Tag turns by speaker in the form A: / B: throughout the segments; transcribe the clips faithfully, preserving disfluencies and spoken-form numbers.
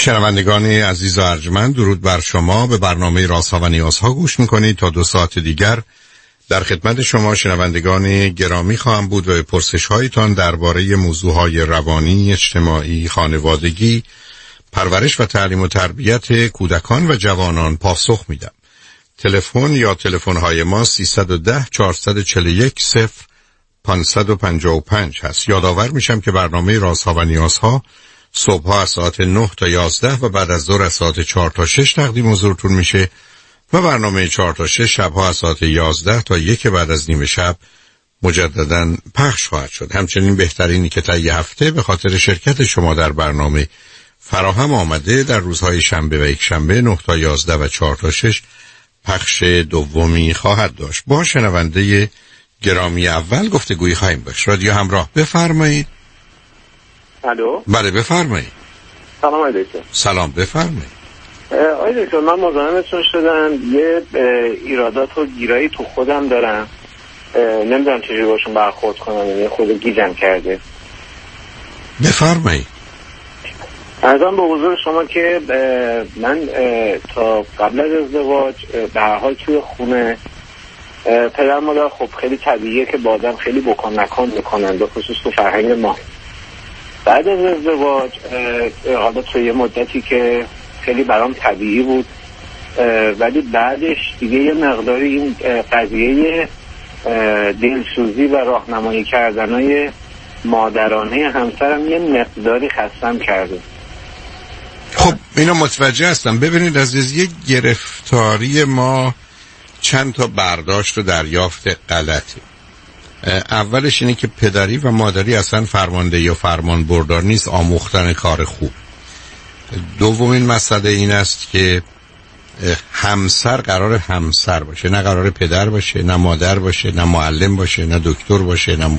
A: شنوندگان عزیز و ارجمند، درود بر شما. به برنامه رازها و نیازها گوش میکنید. تا دو ساعت دیگر در خدمت شما شنوندگان گرامی خواهم بود و به پرسش هایتان درباره موضوعهای روانی، اجتماعی، خانوادگی، پرورش و تعلیم و تربیت کودکان و جوانان پاسخ میدم. تلفن یا تلفن های ما سیصد و ده چهارصد و چهل و یک صفر پانصد و پنجاه و پنج هست. یادآور میشم که برنامه رازها و نیازها صبح‌ها از ساعت نه تا یازده و بعد از ظهر از ساعت چهار تا شش تقدیم حضورتون میشه و برنامه چهار تا شش شب‌ها از ساعت یازده تا یک بعد از نیم شب مجدداً پخش خواهد شد. همچنین بهترینی که تا یه هفته به خاطر شرکت شما در برنامه فراهم آمده در روزهای شنبه و یک شنبه نه تا یازده و چهار تا شش پخش دومی خواهد داشت. با شنونده گرامی اول گفتگویی خواهیم داشت. رادیو همراه، بفرمایید.
B: الو.
A: بله بفرمایید.
B: سلام علیکم.
A: سلام بفرمایید.
B: آقای دکتر، من مزاحمتون شدم. یه ایرادات و گیرایی تو خودم دارم، نمیدونم چجوری باشون برخورد کنم، یعنی خود گیجم کرده.
A: بفرمایید.
B: ارزم به حضور شما که من تا قبل از ازدواج به هر حال توی خونه پدر مادر خب خیلی طبیعیه که با آدم خیلی بکن نکن میکنن، به خصوص تو فرهنگ ما. بعد از ازدواج حالا توی یه مدتی که خیلی برام طبیعی بود، ولی بعدش دیگه یه مقداری این قضیه دلسوزی و راهنمایی کردنای مادرانه همسرم یه مقداری خستم کرده.
A: خب اینو متوجه هستم. ببینید عزیز، یک گرفتاری ما چند تا برداشت و دریافت غلطه. اولش اینه که پدری و مادری اصلا فرماندهی و فرمان بردار نیست، آموختن کار خوب. دومین مسئله این است که همسر قرار همسر باشه، نه قرار پدر باشه، نه مادر باشه، نه معلم باشه، نه دکتر باشه، نه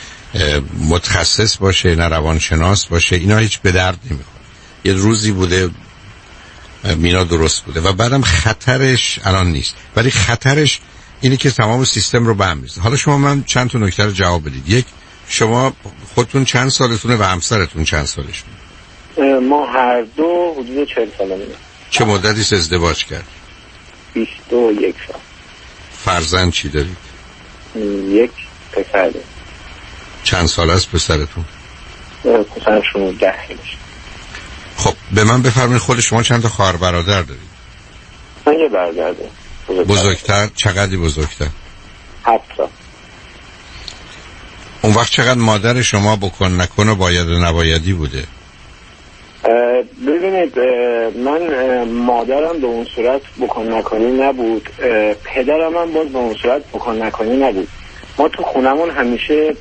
A: متخصص باشه، نه روانشناس باشه. اینا هیچ به درد نمیخوره. یه روزی بوده مینا درست بوده و بعدم خطرش الان نیست، ولی خطرش اینه که تمام سیستم رو به هم میزنه. حالا شما من چند تا نکته رو جواب بدید. یک، شما خودتون چند سالتونه و همسرتون چند سالشونه؟
B: ما هر دو حدود چهل سالمونه.
A: چه مدتی ازدواج کرد؟
B: بیست و یک سال.
A: فرزند چی دارید؟
B: یک پسر دارید.
A: چند سال است پسرتون؟
B: پسرشون ده سالشه.
A: خب به من بفرمایید خود شما چند تا خواهر برادر دارید؟
B: من یه برادر دارم. بزرگتر.
A: بزرگتر؟ چقدری بزرگتر؟
B: هفت سال.
A: اون وقت چقدر مادر شما بکن نکن و باید و نبایدی بوده؟
B: ببینید من مادرم به اون صورت بکن نکنی نبود، پدرم هم باز به اون صورت بکن نکنی نبود. ما تو خونمون همیشه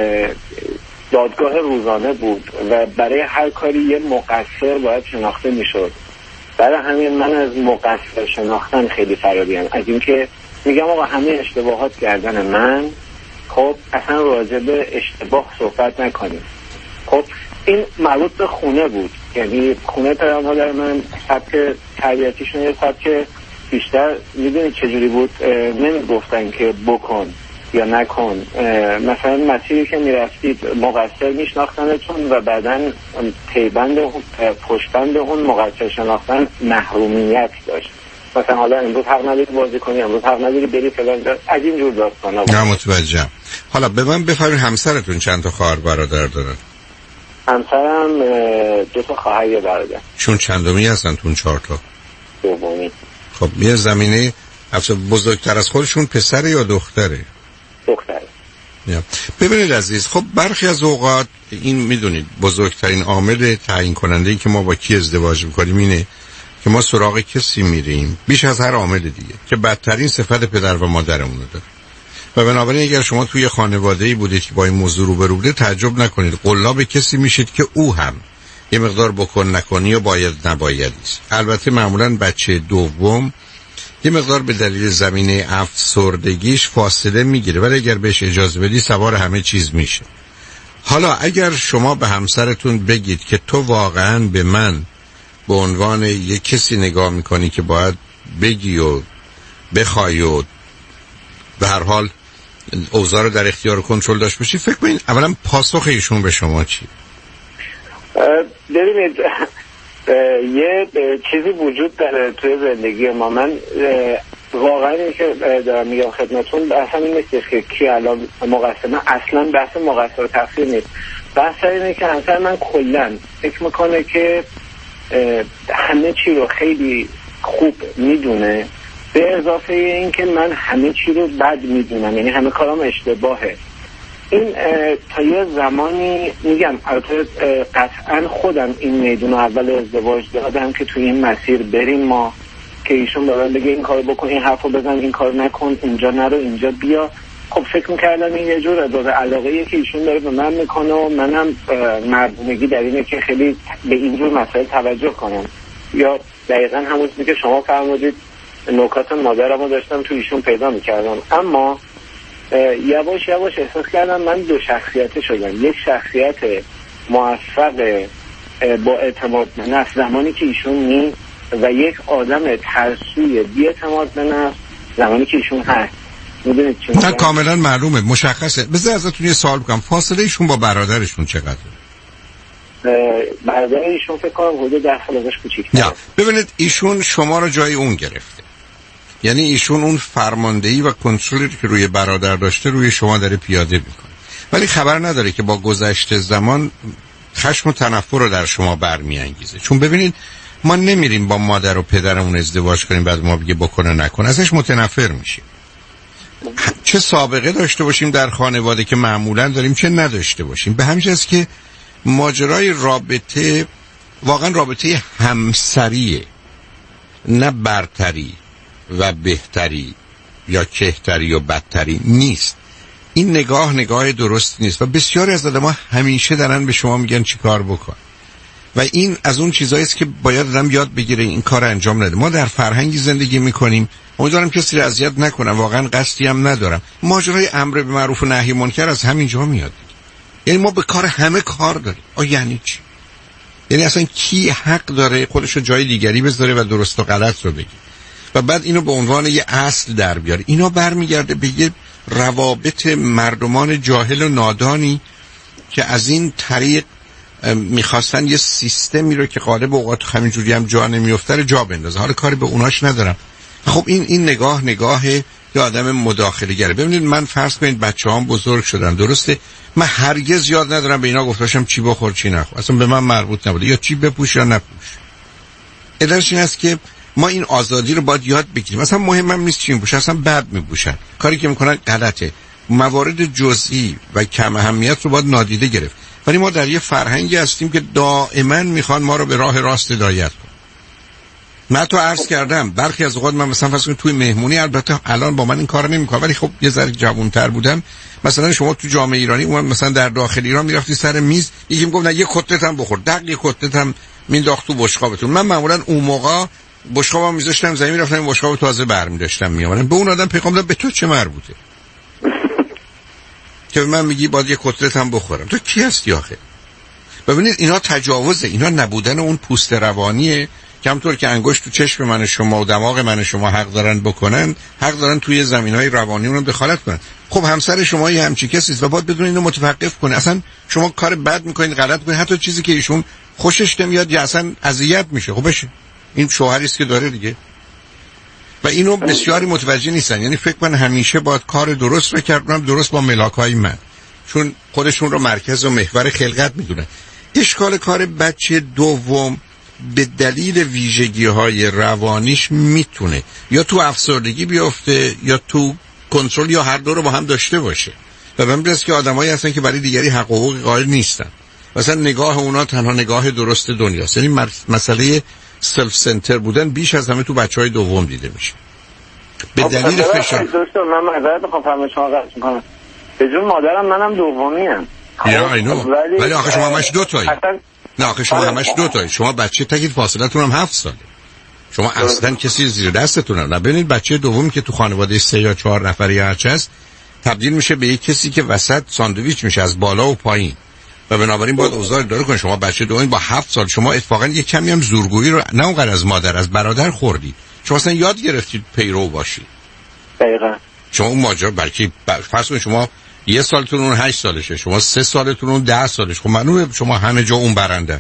B: دادگاه روزانه بود و برای هر کاری یه مقصر باید شناخته میشد. برای همین من از مقصر شناختن خیلی فراریم، از اینکه میگم آقا همه اشتباهات گردن من، خب اصلا راجع به اشتباه صحبت نکنیم. خب این مربوط به خونه بود، یعنی خونه پدر مادر من سبک تربیتیشون یه سبک بیشتر میدونی چجوری بود، نمیگفتن که بکن یا نکن. مثلا مسیری که میرفتید مقصر میشناختنتون و بعدن پیبند پشتبند اون مقصر شناختن محرومیت داشت. مثلا حالا امروز حق نداری بازی کنی، امروز حق نداری بری فلان، از این جور داستانا.
A: نه متوجهم. حالا به من بفرمایید همسرتون چند تا خواهر برادر دارن؟
B: همسرم دو تا خواهر یه برادر. چون
A: چندمی هستن تون؟ چهار تا.
B: دومی.
A: خب یه زمینه افسر بزرگتر از خودشون پسر یا دختره؟
B: دختره.
A: ببینید عزیز، خب برخی از اوقات این میدونید بزرگترین عامل تعیین کننده ای که ما با کی ازدواج میکنیم اینه که ما سراغ کسی میریم بیش از هر عامل دیگه که بدترین صفت پدر و مادرمون رو داره. و بنابراین اگر شما توی خانواده‌ای بودید که با این موضوع روبرو بوده، تعجب نکنید قلاب کسی میشید که او هم یه مقدار بکن نکنی و باید نبایدی است. البته معمولاً بچه دوم یه مقدار به دلیل زمینه افسردگیش فاصله میگیره، ولی اگر بهش اجازه بدی سوار همه چیز میشه. حالا اگر شما به همسرتون بگید که تو واقعاً به من به عنوان یک کسی نگاه میکنی که باید بگی و بخوای و به هر حال اوضاع رو در اختیار و کنترل داشت باشی، فکر کنید اولا پاسخ ایشون به شما چی؟
B: ببینید یه چیزی وجود داره توی زندگی ما. من واقعا این که دارم میگم خدمتون اصلا این نیست که کی الان مقصر، من اصلا بحث مقصر و تقصیر نیست. بحث اینه که اصلا من کلا فکر میکنه که همه چی رو خیلی خوب میدونه، به اضافه این که من همه چی رو بد میدونم، یعنی همه کارام اشتباهه. این تا یه زمانی میگم البته قطعا خودم این میدون اول ازدواج دادم که توی این مسیر بریم ما، که ایشون به من بگه این کارو بکن، این حرفو بزن، این کار نکن، اینجا نرو، اینجا بیا. خب فکر میکردم این یه جور ابراز علاقه‌ایه که ایشون داره به من میکنه و منم مردونگی در اینه که خیلی به اینجور مسائل توجه کنم. یا دقیقا همون چیزی که شما فرمودید، نکات مادرمو داشتم تو ایشون پیدا میکردم. اما یواش یواش احساس کردم من دو شخصیت شدم. یک شخصیت موفق با اعتماد به نفس زمانی که ایشون نیست، و یک آدم ترسوی بی اعتماد به نفس زمانی که ایشون هست. میدونید چی میگم؟
A: کاملا معلومه، مشخصه. بذار ازتون یه سوال بکنم، فاصله ایشون با برادرشون چقدره؟
B: برادر ایشون فکر کنم حدود ده سال ازش کوچیک‌تره.
A: ببینید ایشون شما رو جای اون گرفته، یعنی ایشون اون فرماندهی و کنترلی که روی برادر داشته روی شما داره پیاده میکنه، ولی خبر نداره که با گذشت زمان خشم و تنفر رو در شما برمیانگیزه. چون ببینید ما نمیریم با مادر و پدرمون ازدواج کنیم بعد ما بگه بکنه نکنه، ازش متنفر میشیم. چه سابقه داشته باشیم در خانواده که معمولا داریم، چه نداشته باشیم. به همین جاست که ماجرای رابطه واقعا رابطه همسریه، نه برتری و بهتری یا کهتری و بدتری نیست. این نگاه نگاه درست نیست و بسیاری از آدم‌ها همیشه دارن به شما میگن چی کار بکن و این از اون چیزایی است که باید آدم یاد بگیره این کار انجام نده. ما در فرهنگی زندگی میکنیم، امیدوارم کسی رو اذیت نکنم، واقعا قصدی هم ندارم. ماجرای امر به معروف و نهی منکر از همینجا میاد. یعنی ما به کار همه کار داریم. آ یعنی چی؟ یعنی اصلا کی حق داره خودش رو جای دیگری بذاره و درست و غلط رو بگه و بعد اینو به عنوان یه اصل در بیاره؟ اینا برمیگرده به یه روابط مردمان جاهل و نادانی که از این طریق میخواستن یه سیستمی رو که غالب اوقات همینجوری هم جا نمیفته رو جا بندازه. حالا کاری به اوناش ندارم. خب این این نگاه نگاه یه آدم مداخله گره. ببینید من فرض کنید بچه‌هام بزرگ شدن، درسته؟ من هرگز یاد ندارم به اینا گفتاشم چی بخور چی نخور، اصلا به من مربوط نبوده، یا چی بپوش یا نپوش. علتش این است که ما این آزادی رو باید یاد بگیریم. مثلا مهمم نیست چی میپوشن، اصلا بد میپوشن، کاری که میکنن غلطه. موارد جزئی و کم اهمیت رو باید نادیده گرفت. ولی ما در یه فرهنگی هستیم که دائما میخوان ما رو به راه راست هدایت کنن. من تو عرض کردم برخی از اوقات من مثلا فرض کنید توی مهمونی، البته الان با من این کارو نمیکنم ولی خب یه ذره جوان‌تر بودم، مثلا شما تو جامعه ایرانی اون مثلا در داخل ایران میرفتی سر میز، یکی میگفت نه یه کتلت هم بخور، دق یه کتلت هم مینداخت تو بشقابتون. من معمولا اون موقع بشقابم میذاشتم زمین، رفتم بشقاب تازه برمی‌داشتم میآوردم. به اون آدم پیغام دادم به تو چه مربوطه که من میگی باید یه کتلت هم بخورم؟ تو کی هستی آخه؟ ببینید اینا تجاوزه، اینا نبودن اون پوست روانیه که همونطور که انگشت تو چشم من شما و دماغ من شما حق دارن بکنن، حق دارن توی زمینهای روانی اون دخالت کنن. خب همسر شما یه همچی کسی است و باید بدون اینو متوقف کنه. اصلا شما کار بد میکنین، غلط میکنین، حتی چیزی که ایشون خوشش نمیاد یا اصلا اذیت میشه. خب بشه، این شوهری است که داره دیگه. و اینو بسیاری متوجه نیستن. یعنی فکر من همیشه باید کار درست رو کردم، درست با ملاکای من، چون خودشون رو مرکز و محور خلقت میدونن. اشکال کار بچه دوم به دلیل ویژگی‌های روانیش میتونه یا تو افسردگی بیفته یا تو کنترل، یا هر دو رو با هم داشته باشه. و من می‌دونم که آدمایی هستن که برای دیگری حق و حقوق قائل نیستن. مثلا نگاه اونا تنها نگاه درست دنیاست. یعنی مسئله سلف سنتر بودن بیش از همه تو بچهای دوم دیده میشه. به دلیل فشار.
B: دوستان من معذرت می‌خوام فرمایش شما قطع می‌کنم. به جون مادرم منم دومیم.
A: یا اینو. ولی آخه شما همش دو تایی. نه آخه شما همش دو تایی. شما بچه تگید فاصلتون هم هفت ساله. شما اصلا کسی زیر دستتون نه. ببینید بچه دومی که تو خانواده سه یا چهار نفری هرچه است تبدیل میشه به یک کسی که وسط ساندویچ میشه از بالا و پایین. و بنابراین باید اوضاع داره کنید. شما بچه دومی با هفت سال، شما اتفاقا یک کمی هم زورگویی رو نه اونقدر از مادر، از برادر خوردید. شما اصلا یاد گرفتید پیرو باشید.
B: دقیقاً.
A: شما اون ماجرا برکی فرض کنید شما یه سالتون اون هشت سالشه، شما سه سالتون اون ده سالشه. خب معلومه شما همه جا اون برنده است.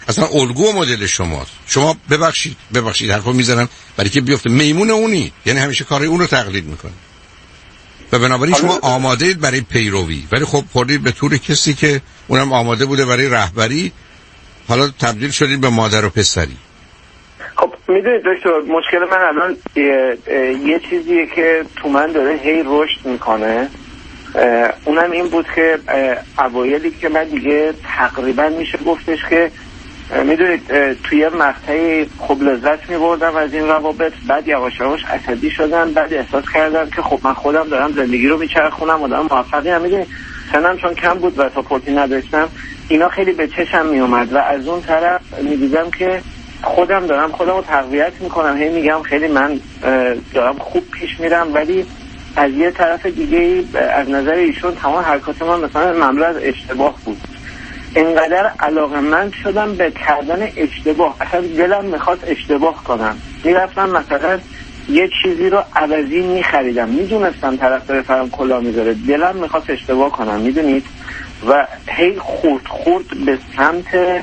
A: اصلا الگو و مدل شماست. شما ببخشید ببخشید حرفو میزنم برای که بیفته میمون اونی، یعنی همیشه کار اون رو تقلید میکنه و بنابراین شما آماده اید برای پیروی، ولی خب خوردید به طور کسی که اونم آماده بوده برای رهبری، حالا تبدیل شدید به مادر و پسری.
B: خب میدونید دکتر، مشکل من الان یه, یه چیزیه که تو من داره هی رشد میکنه، اونم این بود که اوایلی که من دیگه تقریبا میشه گفتش که میدونید توی مقطعی خوب لذت میبردم از این روابط، بعد یواش یواش عصبی شدم، بعد احساس کردم که خب من خودم دارم زندگی رو میچرخونم و دارم موفقی هم. میدونید سنم چون کم بود و ساپورتی نداشتم، اینا خیلی به چشم میومد و از اون طرف میدیدم که خودم دارم خودم رو تقویت میکنم، هی میگم خیلی من دارم خوب پیش میرم، ولی از یه طرف دیگه از نظر ایشون تمام حرکات من مثلا مملو از اشتباه بود. اینقدر علاقه‌مند شدم به کردن اشتباه، اصلا دلم میخواست اشتباه کنم. میرفتم مثلا یه چیزی رو عوضی میخریدم، میدونستم طرف داره فرام کلا میذاره، دلم میخواست اشتباه کنم میدونید، و هی خورد خورد به سمت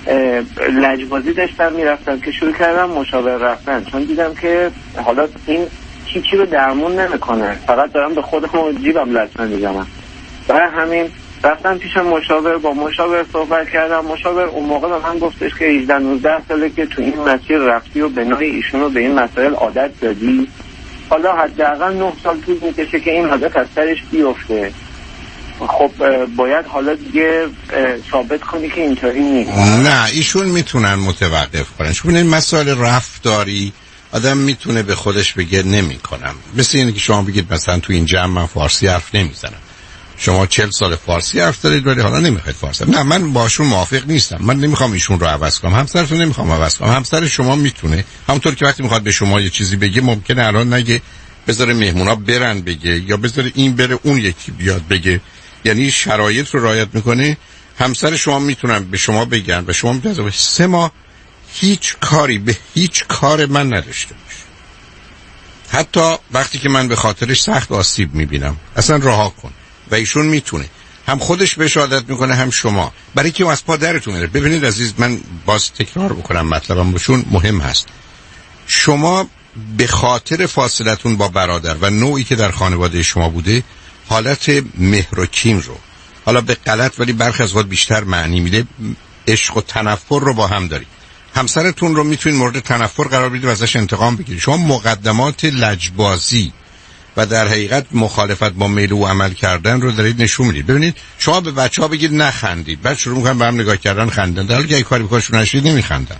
B: لجبازی داشتم میرفتم که شروع کردم مشاور رفتن، چون دیدم که حالا این چی رو درمون نمیکنه، فقط دارم به خودم و جیبم لطمه میزنم. برای همین رفتم پیش مشاور، با مشاور صحبت کردم. مشاور اون موقع به من گفتش که هجده نوزده ساله که تو این مسیر رفتی و به نوعی ایشون رو به این مسائل عادت دادی، حالا حداقل نه سال طول میکشه که این عادت از سرش بیفته. خب باید حالا دیگه ثابت کنی که اینطوری نیست.
A: نه ایشون میتونن متوقف کنن. چون این مسائل رفتاری آدم میتونه به خودش بگه نمی کنم. مثل اینه که شما بگید مثلا تو این جمع من فارسی حرف نمیزنم، شما چهل سال فارسی حرف دارید ولی حالا نمیخواید فارسی. نه من باشون موافق نیستم، من نمیخوام ایشون رو عوض کنم، همسرتون نمیخوام عوض کنم. همسر شما میتونه همونطور که وقتی میخواد به شما یه چیزی بگه ممکنه الان نگه، بذاره مهمونا برن بگه، یا بذاره این بره اون یکی بیاد بگه، یعنی شرایط رو رعایت میکنه. همسر شما میتونن به شما بگن و شما میتونید سه ماه هیچ کاری به هیچ کار من نداشته باش، حتی وقتی که من به خاطرش سخت آسیب میبینم اصلا رها کن. و ایشون میتونه هم خودش بهش عادت میکنه هم شما، برای که از پا درتون میره. ببینید عزیز، من باز تکرار بکنم مطلبم بهشون مهم هست. شما به خاطر فاصلتون با برادر و نوعی که در خانواده شما بوده حالت مهر و کین رو، حالا به غلط ولی برخی از وقت بیشتر معنی میده، عشق و تنفر رو با هم دارید. همسرتون رو میتونید مورد تنفر قرار بدید و ازش انتقام بگیرید. شما مقدمات لجبازی و در حقیقت مخالفت با میل و عمل کردن رو دارید نشون میدید. ببینید شما به بچه‌ها بگید نخندید، بعد شروع میکنن به هم نگاه کردن خندن، در حالی که اگه کاری بکنشون نشید نمیخندن.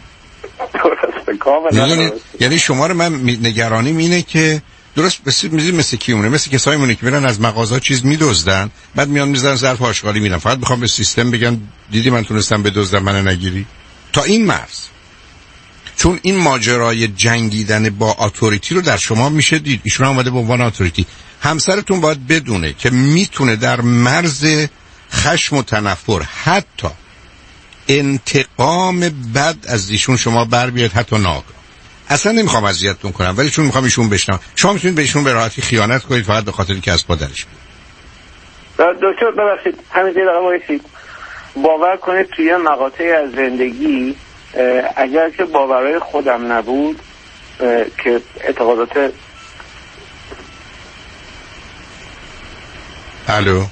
A: میدونید یعنی شما رو من نگرانیم اینه که درست مثل مثل کیونه، مثل کسایی مونه که میرن از مغازه چیز میدزدن، بعد میان میذارن ظرف آشغالی میرن، فقط میخوام به سیستم بگن دیدی من تونستم بدزدم منو نگیری. تا این مرز، چون این ماجرای جنگیدن با اتوریتی رو در شما میشه دید. ایشون اومده به عنوان اتوریتی. همسرتون باید بدونه که میتونه در مرز خشم و تنفر حتی انتقام بد از ایشون شما بر بیاد، حتی ناگهان. اصلا نمیخوام اذیتتون کنم ولی چون میخوام ایشون بشنم، شما میتونید به ایشون به راحتی خیانت کنید فقط به خاطر اینکه از پادرش بیاد.
B: دکتر ببخشید همین یه دقیقه وایسید. باور کنید توی مقاطعی از زندگی اگر که باورهای خودم نبود که اعتقادات
A: الو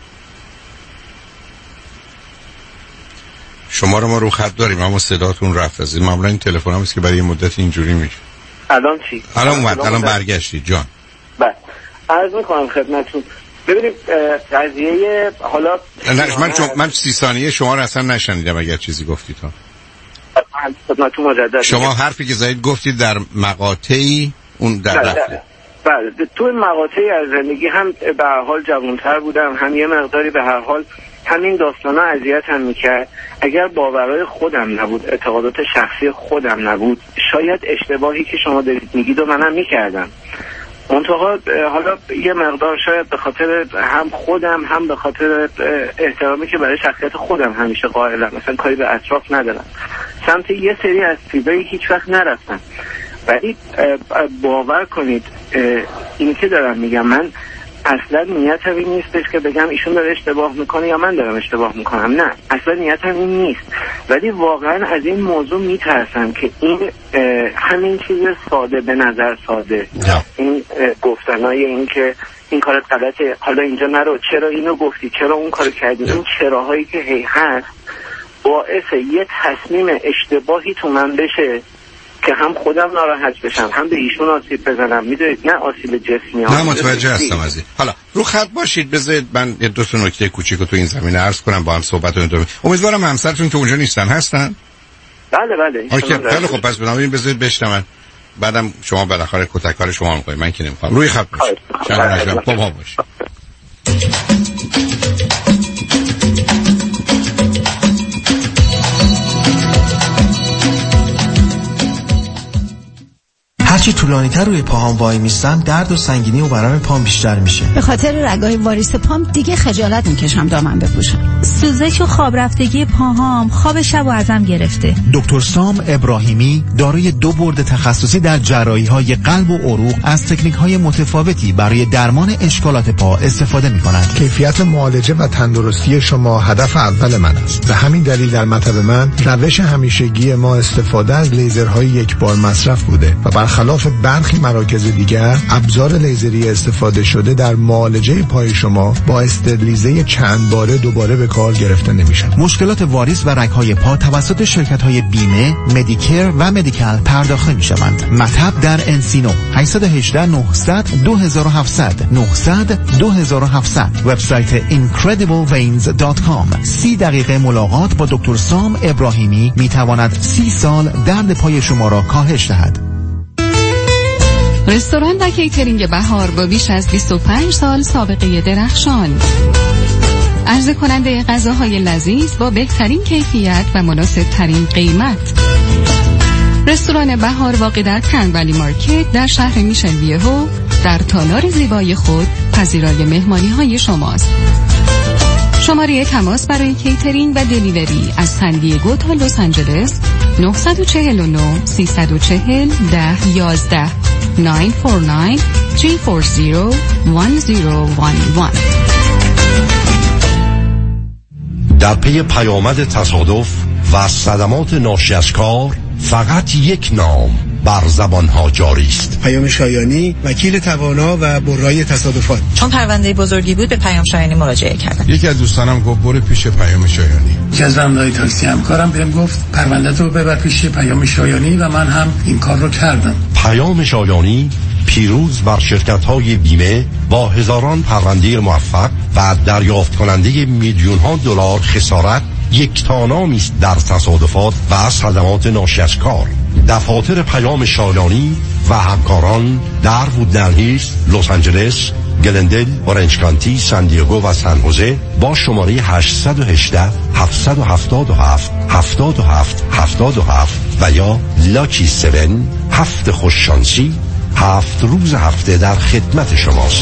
A: شما رو ما رو خط داریم اما صداتون رفت. از این معمولا این تلفن هم است که برای یه مدت اینجوری میشه.
B: الان چی؟
A: الان اومد، الان برگشتید جان.
B: بله عرض میکنم خدمتتون. ببینید قضیه حالا
A: نه من چون من سی ثانیه شما رو اصلا نشنیدم اگر چیزی گفتید ها.
B: خدمتتون مجدد
A: شما حرفی که زدید گفتید در مقاطعی اون در
B: بله بله تو مقاطعی از زندگی هم به هر حال جوان‌تر بودم، هم یه مقداری به هر حال همین داستانا اذیت هم میکرد. اگر باورهای خودم نبود، اعتقادات شخصی خودم نبود، شاید اشتباهی که شما دارید میگید و منم میکردم. منتها حالا یه مقدار شاید به خاطر هم خودم هم به خاطر احترامی که برای شخصیت خودم همیشه قائلم، مثلا کاری به اطراف ندارم، سمت یه سری از چیزایی هیچ وقت نرفتم. ولی باور کنید این که دارم میگم، من اصلا نیتم این نیستش که بگم ایشون داره اشتباه میکنه یا من دارم اشتباه میکنم، نه اصلا نیتم این نیست، ولی واقعا از این موضوع میترسم که این همین چیز ساده به نظر ساده این گفتنای این که این کارت غلطه، حالا اینجا نرو، چرا اینو گفتی، چرا اون کارو کردی، این چراهایی که هی هست باعث یه تصمیم اشتباهی تو من بشه که هم خودم ناراحت بشم هم به ایشون آسیب بزنم. میدونید نه آسیب جسمی،
A: نه متوجه هستم از این. حالا رو خط باشید، بذارید من یه دو تا نکته کوچیکو تو این زمینه عرض کنم، با هم صحبت کنیم. امیدوارم همسرتون که اونجا نیستن هستن.
B: بله بله.
A: اوکی خیلی خوب، پس بنابراین بذارید بشنون، بعدم شما بالاخره کتککار شما می‌کنید، من که نمی‌خوام. روی خط باشید. شما با ما باشید.
C: هرچی طولانی تر روی پاهام وای میستم درد و سنگینی و ورم پام بیشتر میشه.
D: به خاطر رگای واریس پام دیگه خجالت میکشم دامن بپوشم. سوزش و خواب رفتگی پاهام خواب شب و ازم گرفته.
E: دکتر سام ابراهیمی دارای دو برد تخصصی در جراحی‌های قلب و عروق از تکنیک‌های متفاوتی برای درمان اشکالات پا استفاده می‌کنند.
F: کیفیت معالجه و تندرستی شما هدف اول من است. به همین دلیل در مطب من روش همیشگی ما استفاده از لیزرهای یک بار مصرف بوده و برخلاف برخی مراکز دیگر ابزار لیزری استفاده شده در معالجه پای شما با استرلیزه چند باره دوباره به کار گرفته نمیشن.
E: مشکلات واریس و رگ‌های پا توسط شرکت‌های بیمه، مدیکر و مدیکال پرداخته می‌شوند. مطب در انسینو هشت یک هشت نه صفر صفر دو هفت صفر صفر نه صفر صفر دو هفت صفر صفر. وبسایت اینکردیبل وینز دات کام. سی دقیقه ملاقات با دکتر سام ابراهیمی می‌تواند سی سال درد پای شما را کاهش دهد.
G: رستوران و کیترینگ بهار با بیش از بیست و پنج سال سابقه درخشان، عرضه کننده غذاهای لذیذ با بهترین کیفیت و مناسب ترین قیمت. رستوران بهار واقع در کنولی مارکت در شهر میشن ویهو در تالار زیبای خود پذیرای مهمانی های شماست. شماره تماس برای کیترینگ و دلیوری از سن دیگو تا لس آنجلس نه چهار نه سه چهار صفر ده یازده نه چهار نه سه چهار صفر یک صفر یک یک.
H: در پی پیامد تصادف و صدمات ناشی از کار فقط یک نام بر زبانها جاری است.
I: پیام شایانی، وکیل توانا و برای تصادفات.
J: چون پرونده بزرگی بود به پیام شایانی مراجعه کردم.
K: یکی از دوستانم گفت برو پیش پیام شایانی.
L: یکی از راننده تاکسی همکارم بهم گفت پرونده تو ببر پیش پیام شایانی و من هم این کار رو کردم.
H: پیام شایانی پیروز بر شرکت‌های بیمه با هزاران پرونده موفق و دریافت کننده میلیون‌ها دلار خسارت یک تانامی است در تصادفات و صدمات ناشی از کار. دفاتر پیام شایانی و همکاران در وودلند هیلز، لس آنجلس، گلندل، اورنج کانتی، سان دیگو و سن خوزه با شماره هشت یک هشت هفت هفت هفت هفت هفت هفت هفت و یا لاکی هفت هفت خوششانسی هفت روز هفته در خدمت شماست.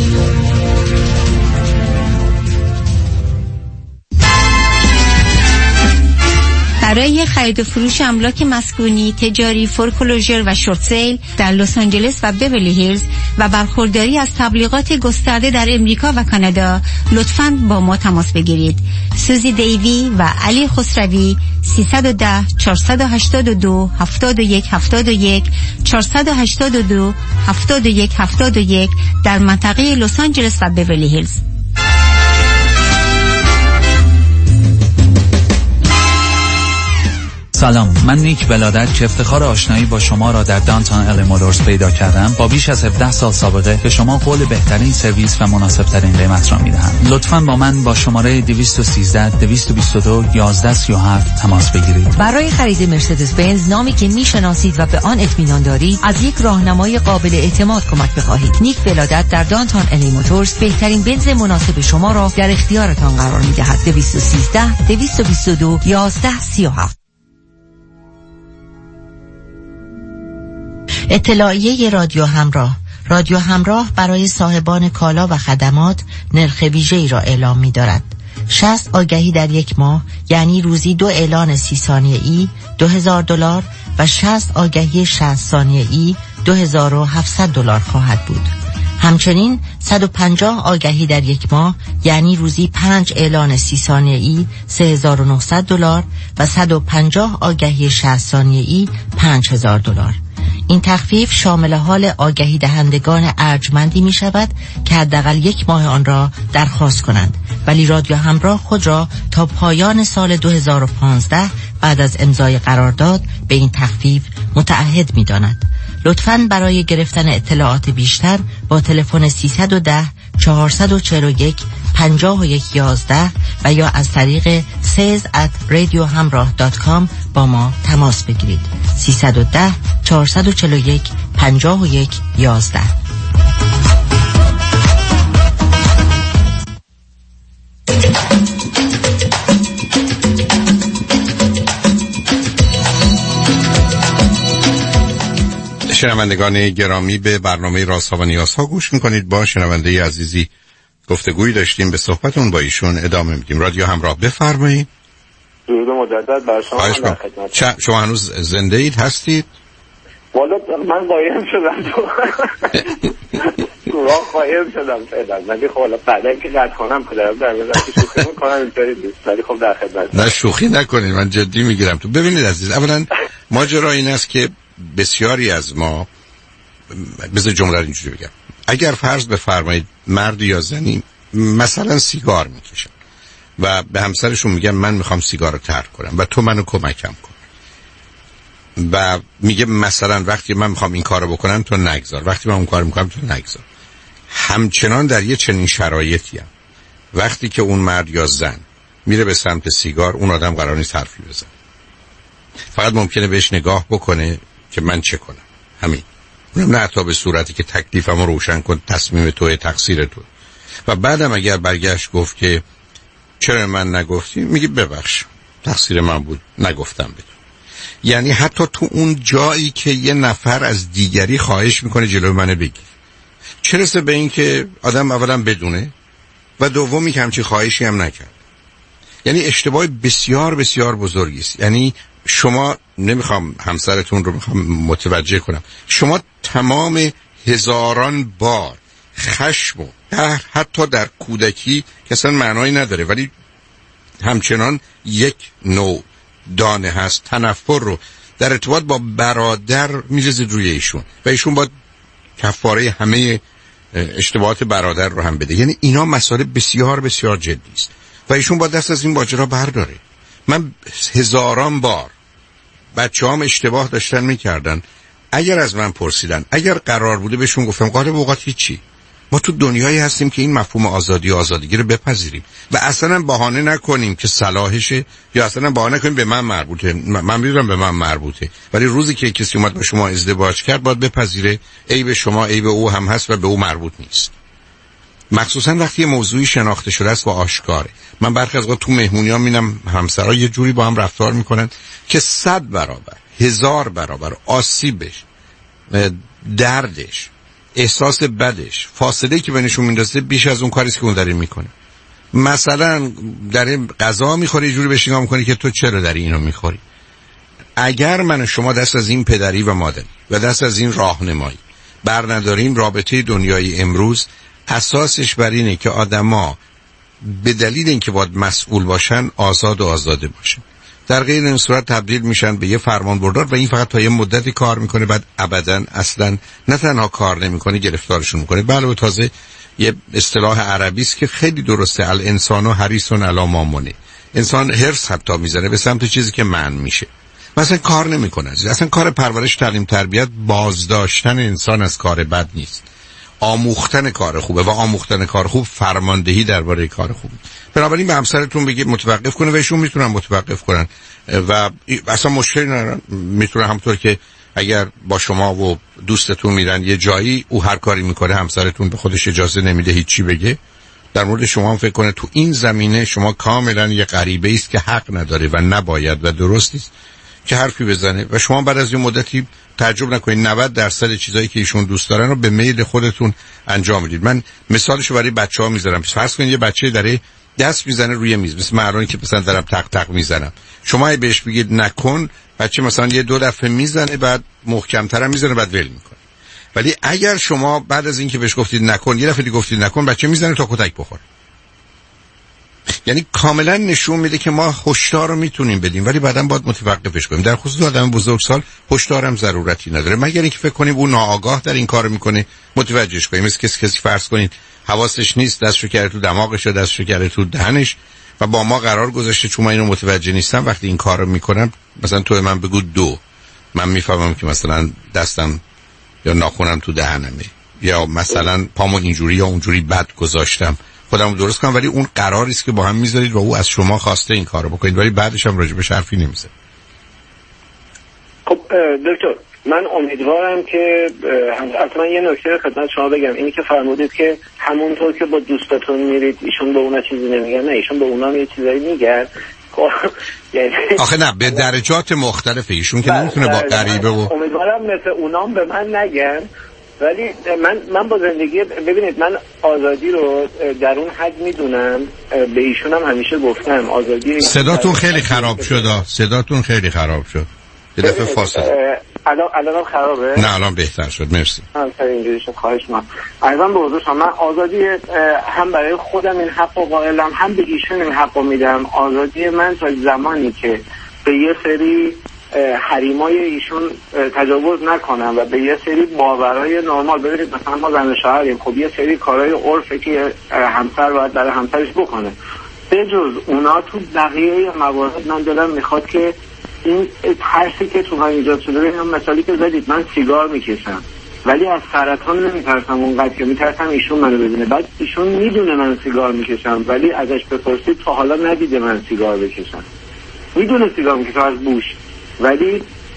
D: برای خرید و فروش املاک مسکونی، تجاری، فورکلوزر و شورت سیل در لس آنجلس و بیورلی هیلز و برخورداری از تبلیغات گسترده در امریکا و کانادا لطفاً با ما تماس بگیرید. سوزی دیوی و علی خسروی سیصد و ده چهارصد و هشتاد و دو هفتاد و یک هفتاد و یک چهارصد و هشتاد و دو هفتاد و یک هفتاد و یک در منطقه لس آنجلس و بیورلی هیلز.
M: سلام، من نیک بلادت که افتخار آشنایی با شما را در دانتون ال مولورز پیدا کردم. با بیش از هفده سال سابقه به شما قول بهترین سرویس و مناسب ترین قیمت را میدهم. لطفاً با من با شماره دویست و سیزده دویست و بیست و دو یازده سی و هفت تماس بگیرید.
N: برای خرید مرسدس بنز نامی که میشناسید و به آن اطمینان دارید، از یک راهنمای قابل اعتماد کمک بخواهید. نیک بلادت در دانتون ال مولورز بهترین بنز مناسب شما را در اختیارتان قرار میدهد. دویست و سیزده دویست و بیست و دو یازده سی و هفت. اطلاعیه رادیو همراه. رادیو همراه برای صاحبان کالا و خدمات نرخ ویژه‌ای را اعلام می‌دارد. شصت آگهی در یک ماه یعنی روزی دو اعلان سی ثانیه‌ای دو هزار دلار و شصت آگهی شصت ثانیه‌ای دو هزار و هفتصد دلار خواهد بود. همچنین صد و پنجاه آگهی در یک ماه یعنی روزی پنج اعلان سی ثانیه‌ای سه هزار و نهصد دلار و صد و پنجاه آگهی شصت ثانیه‌ای پنج هزار دلار. این تخفیف شامل حال آگهی دهندگان ارجمندی می شود که حداقل یک ماه آن را درخواست کنند، ولی رادیو همراه خود را تا پایان سال دو هزار و پانزده بعد از امضای قرارداد به این تخفیف متعهد می داند. لطفاً برای گرفتن اطلاعات بیشتر با تلفن سیصد و ده چهارصد و چهل و یک پنجاه و یک یازده و یا از طریق سیز ات رادیو همراه دات کام با ما تماس بگیرید. سیصد و ده چهارصد و چهل و یک پنجاه و یک یازده.
A: شنوندگان گرامی، به برنامه رازها و نیازها گوش میکنید. با شنونده عزیزی گفتگویی داشتیم، به صحبتون با ایشون ادامه میدیم. رادیو همراه، بفرمایید.
B: درود مجدد بر شما.
A: من در خدمت. شما هنوز زنده اید هستید؟
B: والا من قایم شدم تو راه قایم شدم فعلا، ولی خب حالا بعدا که قطع کنم پدرم در میاد شوخی میکنم اینطوری نیست، ولی خب در خدمت.
A: نه شوخی نکنید، من جدی میگیرم. تو ببینید عزیز، اولا ماجرا این است که بسیاری از ما، بذار جمله رو اینجوری بگم، اگر فرض بفرمایید مرد یا زنی مثلا سیگار میکشن و به همسرشون میگن من میخوام سیگار رو ترک کنم و تو منو کمکم کن، و میگه مثلا وقتی من میخوام این کارو بکنم تو نگذار، وقتی من اون کارو میکنم تو نگذار. همچنان در یه چنین شرایطی هم وقتی که اون مرد یا زن میره به سمت سیگار، اون آدم قرار نیست حرفی بزنه، فقط ممکنه بهش نگاه بکنه که من چه کنم، همین. اونم نه حتی به صورتی که تکلیفمو روشن کن، تصمیم توئه، تقصیر تو. و بعدم اگر برگشت گفت که چرا من نگفتی، میگی ببخش تقصیر من بود نگفتم بدون. یعنی حتی تو اون جایی که یه نفر از دیگری خواهش میکنه جلوی منو بگیر، چه رسه به این که آدم اولا بدونه و دومی که همچی خواهشی هم نکرد. یعنی اشتباه بسیار بسیار بزرگی است. یعنی شما، نمیخوام همسرتون رو میخوام متوجه کنم، شما تمام هزاران بار خشم و در حتی در کودکی که اصلا معنایی نداره ولی همچنان یک نوع دانه هست، تنفر رو در ارتباط با برادر میریزید روی ایشون و ایشون با کفاره همه اشتباهات برادر رو هم بده. یعنی اینا مسائل بسیار بسیار جدی است و ایشون با دست از این ماجرا برداره. من هزاران بار بچه‌هام اشتباه داشتن میکردن، اگر از من پرسیدن، اگر قرار بوده بهشون گفتم غالب اوقات هیچی، ما تو دنیایی هستیم که این مفهوم آزادی و آزادگی رو بپذیریم و اصلا بهانه نکنیم که صلاحشه، یا اصلا بهانه کنیم به من مربوطه. من میدونم به من مربوطه، ولی روزی که کسی اومد با شما ازدواج کرد باید بپذیره عیب شما عیب او هم هست و به او مربوط نیست. مخصوصا وقتی موضوعی شناخته شده است و آشکاره. من برخی از وقت تو مهمونی‌ها میبینم همسرا یه جوری با هم رفتار میکنن که صد برابر، هزار برابر آسیبش، دردش، احساس بدش، فاصله که بینشون میندازه بیش از اون کاری که اون داره میکنه. مثلا در این غذا میخوری یه جوری بهش نگاه میکنی که تو چرا داری اینو میخوری. اگر من و شما دست از این پدری و مادری و دست از این راهنمایی بر نداریم، رابطه دنیای امروز اساسش بر اینه که آدما به دلیل اینکه باید مسئول باشن آزاد و آزاده باشن. در غیر این صورت تبدیل میشن به یه فرمانبردار و این فقط تا یه مدتی کار میکنه، بعد ابدا اصلا نه تنها کار نمیکنه، گرفتارشون میکنه. بله و تازه یه اصطلاح عربی است که خیلی درسته، الانسان حریص علی ما منع. انسان حرص حتی میزنه به سمت چیزی که منع میشه، مثلا کار نمیکنه. اصلا کار پرورش، تعلیم، تربیت بازداشتن انسان از کار بد نیست، آموختن کار خوبه و آموختن کار خوب فرماندهی درباره کار خوبه. بنابراین به همسرتون بگید متوقف کنه و ایشون میتونن متوقف کنن و اصلا مشکلی ندارن. میتونن همونطور که اگر با شما و دوستتون میرن یه جایی، او هر کاری میکنه همسرتون به خودش اجازه نمیده هیچی بگه، در مورد شما هم فکر کنه تو این زمینه شما کاملا یه غریبه است که حق نداره و نباید و درست نیست که حرفی بزنه و شما بعد از یه مدتی تعجب نکنید نود درصد چیزایی که ایشون دوست دارن رو به میل خودتون انجام میدید. من مثالشو برای بچه‌ها میذارم. فرض کنید یه بچه داره دست میزنه روی میز، مثل من الان که مثلا دارم تق تق میزنم، شما اگه بهش بگید نکن، بچه مثلا یه دو دفعه میزنه، بعد محکم‌تر میزنه، بعد ول میکنه. ولی اگر شما بعد از اینکه بهش گفتید نکن یه دفعه دیگه گفتید نکن، بچه میزنه تا کتک بخوره. یعنی کاملا نشون میده که ما هشدار رو میتونیم بدیم ولی بعداً باید متوقفش کنیم. در خصوص آدم بزرگسال هشدار هم ضرورتی نداره، مگر اینکه فکر کنیم اون ناآگاه در این کارو میکنه متوجهش کنیم. مثل کسی کسی فرض کنید حواسش نیست، دستشو کرده تو دماغش یا دستشو کرده تو دهنش و با ما قرار گذاشته چون من اینو متوجه نیستم وقتی این کارو میکنم مثلا تو من بگو دو، من میفهمم که مثلا دستم یا ناخونم تو دهنمه یا مثلا پامو اینجوری یا اونجوری بد گذاشتم، خودمو درست کنم، ولی اون قراری است که با هم میذارید و او از شما خواسته این کارو بکنید ولی بعدش هم راجع بهش حرفی نمیزنه.
B: خب دکتر من امیدوارم که اصلا یه نکته خدمت شما بگم، اینی که فرمودید که همونطور که با دوستاتون میرید ایشون به اونا چیزی نمیگن، نه ایشون به اونا یه چیزایی میگن. یعنی
A: آخه نه به درجات مختلف ایشون که نمیتونه با غریبه و
B: امیدوارم مثل اونام به من نگن، ولی من من با زندگی ببینید من آزادی رو در اون حد میدونم، به ایشون هم همیشه گفتم آزادی.
A: صداتون خیلی خراب شد، صداتون خیلی خراب شد یه دفعه فاصله.
B: الان الان خرابه؟
A: نه الان بهتر شد، مرسی.
B: من اینجوری شد، خواهش می‌کنم. عرضاً به حضور شما من آزادی هم برای خودم این حق رو قائلم، هم به ایشون این حق رو میدم. آزادی من تا زمانی که به یه سری حریمای ایشون تجاوز نکنم و به یه سری باورهای نرمال، ببینید مثلا ما زن و شوهریم، خب یه سری کارهای عرفی که همسر باید برای همسرش بکنه، به جز اونا تو بقیه موارد من دلم میخواد که این ترسی که تو من ایجاد شده، ببینم مثالی که زدید من سیگار میکشم ولی از سرطان نمیترسم اونقدر که میترسم ایشون منو ببینه. بعد ایشون میدونه من سیگار میکشم ولی ازش بپرسید تا حالا ندیده من سیگار بکشم، میدونه سیگار میکشم از بوش، ولی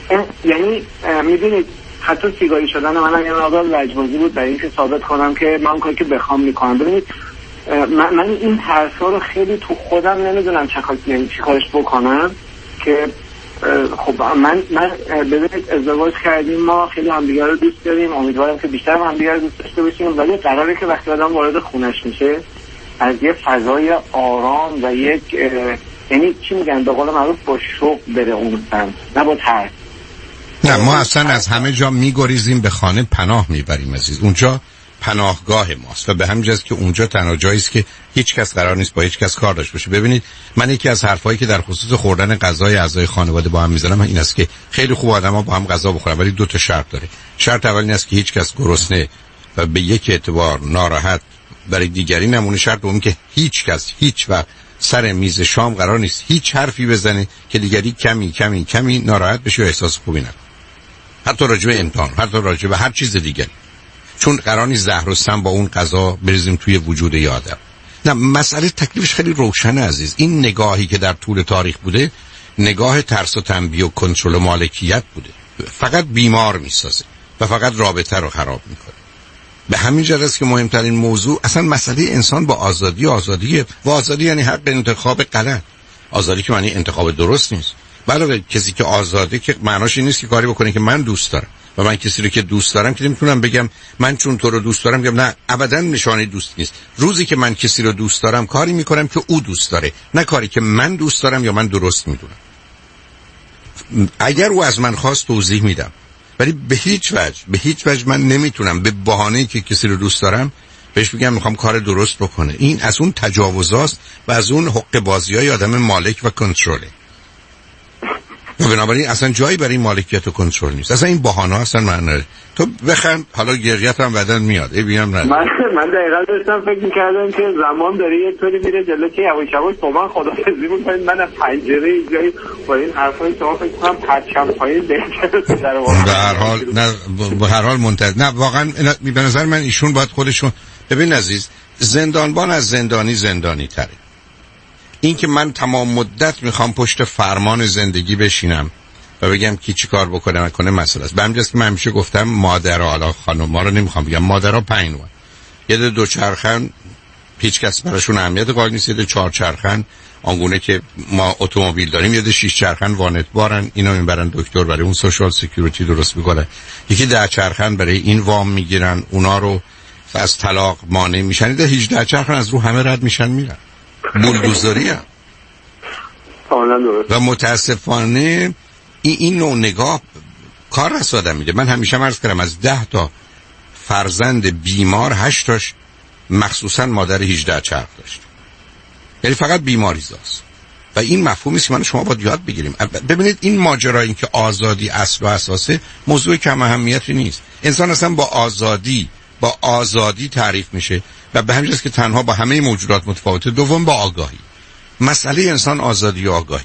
B: یعنی میدونید حتی سیگاری شدن من یه مقدار لجبازی بود برای اینکه ثابت کنم که من کاری که بخوام میکنم. ببینید من, من این ترسا رو خیلی تو خودم نمیدونم چه کاری چه کارش بکنم که خب من من ببینید ازدواج کردیم، ما خیلی همدیگه رو دوست داریم، امیدوارم که بیشتر همدیگه رو دوست داشته باشیم، ولی قراره که وقتی آدم وارد خونش میشه از یه فضای آرام و یک یعنی چی میگن به قول معروف با شوق بره اون سمت، نه با ترس.
A: نه ما اصلا از همه جا میگریزیم به خانه پناه میبریم عزیز، اونجا پناهگاه ماست و به همین جاست که اونجا تنها جایی است که هیچ کس قرار نیست با هیچ کس کار داشته باشه. ببینید من یکی از حرفایی که در خصوص خوردن غذای اعضای خانواده با هم میزنم این است که خیلی خوب آدما با هم غذا بخورن ولی دو تا شرط داره. شرط اول این است که هیچ کس گرسنه و به یک اعتبار ناراحت برای دیگری نمونه. شرط دوم که هیچ کس هیچ وقت سر میز شام قرار نیست هیچ حرفی بزنه که دیگری کمی کمی کمی ناراحت بشه یا احساس خوبی نکنه، حتی راجع به امتحان، حتی راجع به هر چیز دیگری، چون قرار نیست زهر و سم با اون غذا بریزیم توی وجود یه آدم. نه مسئله تکلیفش خیلی روشنه عزیز. این نگاهی که در طول تاریخ بوده نگاه ترس و تنبیه و کنترل و مالکیت بوده، فقط بیمار میسازه و فقط رابطه رو خراب میکنه. به همین جهت است که مهمترین موضوع اصلا مسئله انسان با آزادی آزادیه و آزادی یعنی حق انتخاب غلط، آزادی که معنی انتخاب درست نیست. علاوه کسی که آزاده که معناش این نیست که کاری بکنه که من دوست دارم و من کسی رو که دوست دارم که نمیتونم بگم من چون تو رو دوست دارم بگم نه، ابدا نشانه دوست نیست. روزی که من کسی رو دوست دارم کاری میکنم که او دوست داره، نه کاری که من دوست دارم یا من درست میدونم. اگر او از من خواست توضیح میدم، ولی به هیچ وجه به هیچ وجه من نمیتونم به بهانه‌ای که کسی رو دوست دارم بهش بگم میخوام کار درست بکنه. این از اون تجاوزاست و از اون حق بازیای آدم مالک و کنترله و بنابراین اصلا جایی برای مالکیت و کنترل نیست. اصلا این بهانه اصلا معنی نداره. تو بخند حالا گریت هم بدن میاد ای بیام نه.
B: من من دقیقاً داشتم فکر می‌کردم که زمان داره یه طوری میره جلو که یواش یواش با من خدافظی می‌کنید، من از پنجره جایی با این حرفای شما فکر کنم پرچم پایین بهتره در واقع.
A: به هر حال نه به هر حال منتظر نه واقعا به نظر من ایشون باید خودشون ببین عزیز، زندانبان از زندانی زندانی تره. این که من تمام مدت میخوام پشت فرمان زندگی بشینم و بگم کی چی کار بکنه نکنه مسئله است. به همین جاست که من همیشه گفتم مادرها، حالا خانم‌ها رو نمیخوام بگم، مادرها پنج نوع، یه دو دو چرخن هیچ کس براشون اهمیت قائل نیست، یه دو چهار چرخن آنگونه که ما اتومبیل داریم، یه دو شش چرخن وانتبارن اینا میبرن دکتر برای اون سوشال سکیوریتی درست میکنه، یکی ده چرخن برای این وام میگیرن اونا رو از طلاق مانع میشن، ده هجده چرخن از رو همه رد میشن میرن. بولدوزری هم و متاسفانه این, این نوع نگاه کار رسادم میده. من همیشه عرض کردم از ده تا فرزند بیمار هشتاش مخصوصا مادر هجده چرخ داشت. یعنی فقط بیماری زاست و این مفهومی است که من شما باید یاد بگیریم. ببینید این ماجرا، این که آزادی اصل و اساسه، موضوع کم اهمیتی نیست. انسان اصلا با آزادی با آزادی تعریف میشه و به همین جاست که تنها با همه موجودات متفاوته. دوم با آگاهی. مسئله انسان آزادی و آگاهی،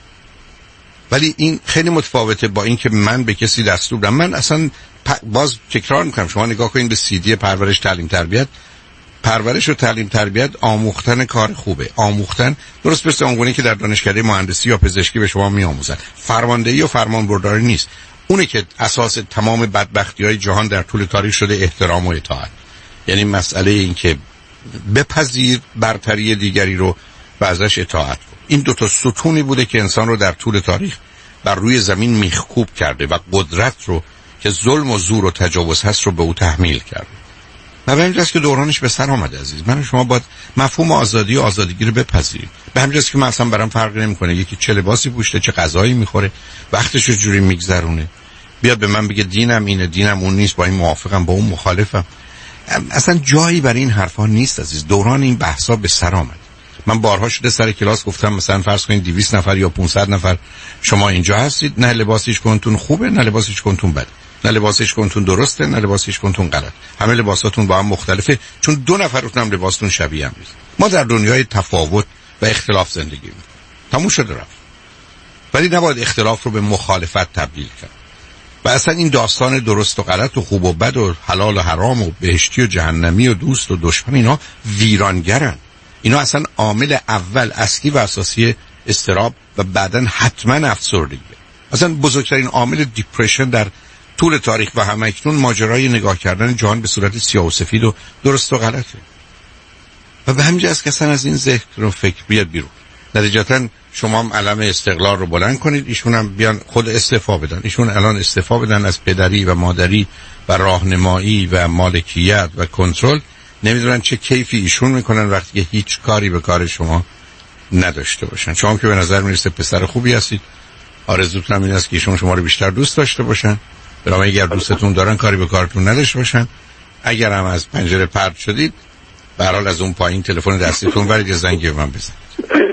A: ولی این خیلی متفاوته با این که من به کسی دستور بدم. من اصلا باز تکرار میکنم، شما نگاه کنید به سی دی پرورش تعلیم تربیت. پرورش و تعلیم تربیت آموختن کار خوبه. آموختن درست مثل اونگونه که در دانشکده مهندسی یا پزشکی به شما میآموزن. فرماندهی و فرمانبرداری نیست. اونه که اساس تمام بدبختی‌های جهان در طول تاریخ شده احترام و اطاعت. یعنی مسئله این که بپذیر برتری دیگری رو و ازش اطاعت کن. این دو تا ستونی بوده که انسان رو در طول تاریخ بر روی زمین میخکوب کرده و قدرت رو که ظلم و زور و تجاوز هست رو به او تحمیل کرده. و به همین جاست که دورانش به سر آمده عزیز. من و شما باید مفهوم آزادی و آزادگی رو بپذیریم. به همین جاست که من اصلا برام فرقی نمیکنه یکی چه لباسی پوشته، چه غذایی میخوره، وقتش رو جوری میگذرونه، بیاد به من بگه دینم اینه دینم اون نیست، با این موافقم با اون مخالفم. اصلا جایی برای این حرفا نیست عزیز. دوران این بحثا به سر آمد. من بارها شده سر کلاس گفتم مثلا فرض کنید دویست نفر یا پانصد نفر شما اینجا هستید، نه لباسش کنتون خوبه نه لباسش کنتون بده، نه لباسش کنتون درسته نه لباسش کنتون غلط، همه لباساتون با هم مختلفه، چون دو نفرتون هم لباستون شبیه هم نیست. ما در دنیای تفاوت و اختلاف زندگی می‌کنیم. تموم شده رفت. ولی نباید اختلاف رو به مخالفت تبدیل کرد. و اصلا این داستان درست و غلط و خوب و بد و حلال و حرام و بهشتی و جهنمی و دوست و دشمن، اینا ویرانگرن. اینا اصلا عامل اول اصلی و اساسی اضطراب و بعداً حتما افسردگی. اصلا بزرگترین عامل دیپرشن در طول تاریخ و همکنون ماجرای نگاه کردن جهان به صورت سیاه و سفید و درست و غلطه. و به همین جاست که اصلا از این ذکر و فکر بیاد بیرون. نتیجتاً شما هم علم استقلال رو بلند کنید، ایشون هم بیان خود استعفا بدن. ایشون الان استعفا بدن از پدری و مادری و راهنمایی و مالکیت و کنترل. نمیدونن چه کیفی ایشون میکنن وقتی که هیچ کاری به کار شما نداشته باشن. شما که به نظر میرسه پسر خوبی هستید، آرزوتون هم این است که ایشون شما رو بیشتر دوست داشته باشن. برای اگر دوستتون دارن کاری به کارتون نداشته باشن. اگر هم از پنجره پرت شدید، به هر حال از اون پایین تلفن دستیتون برید یه زنگ به من بزنید.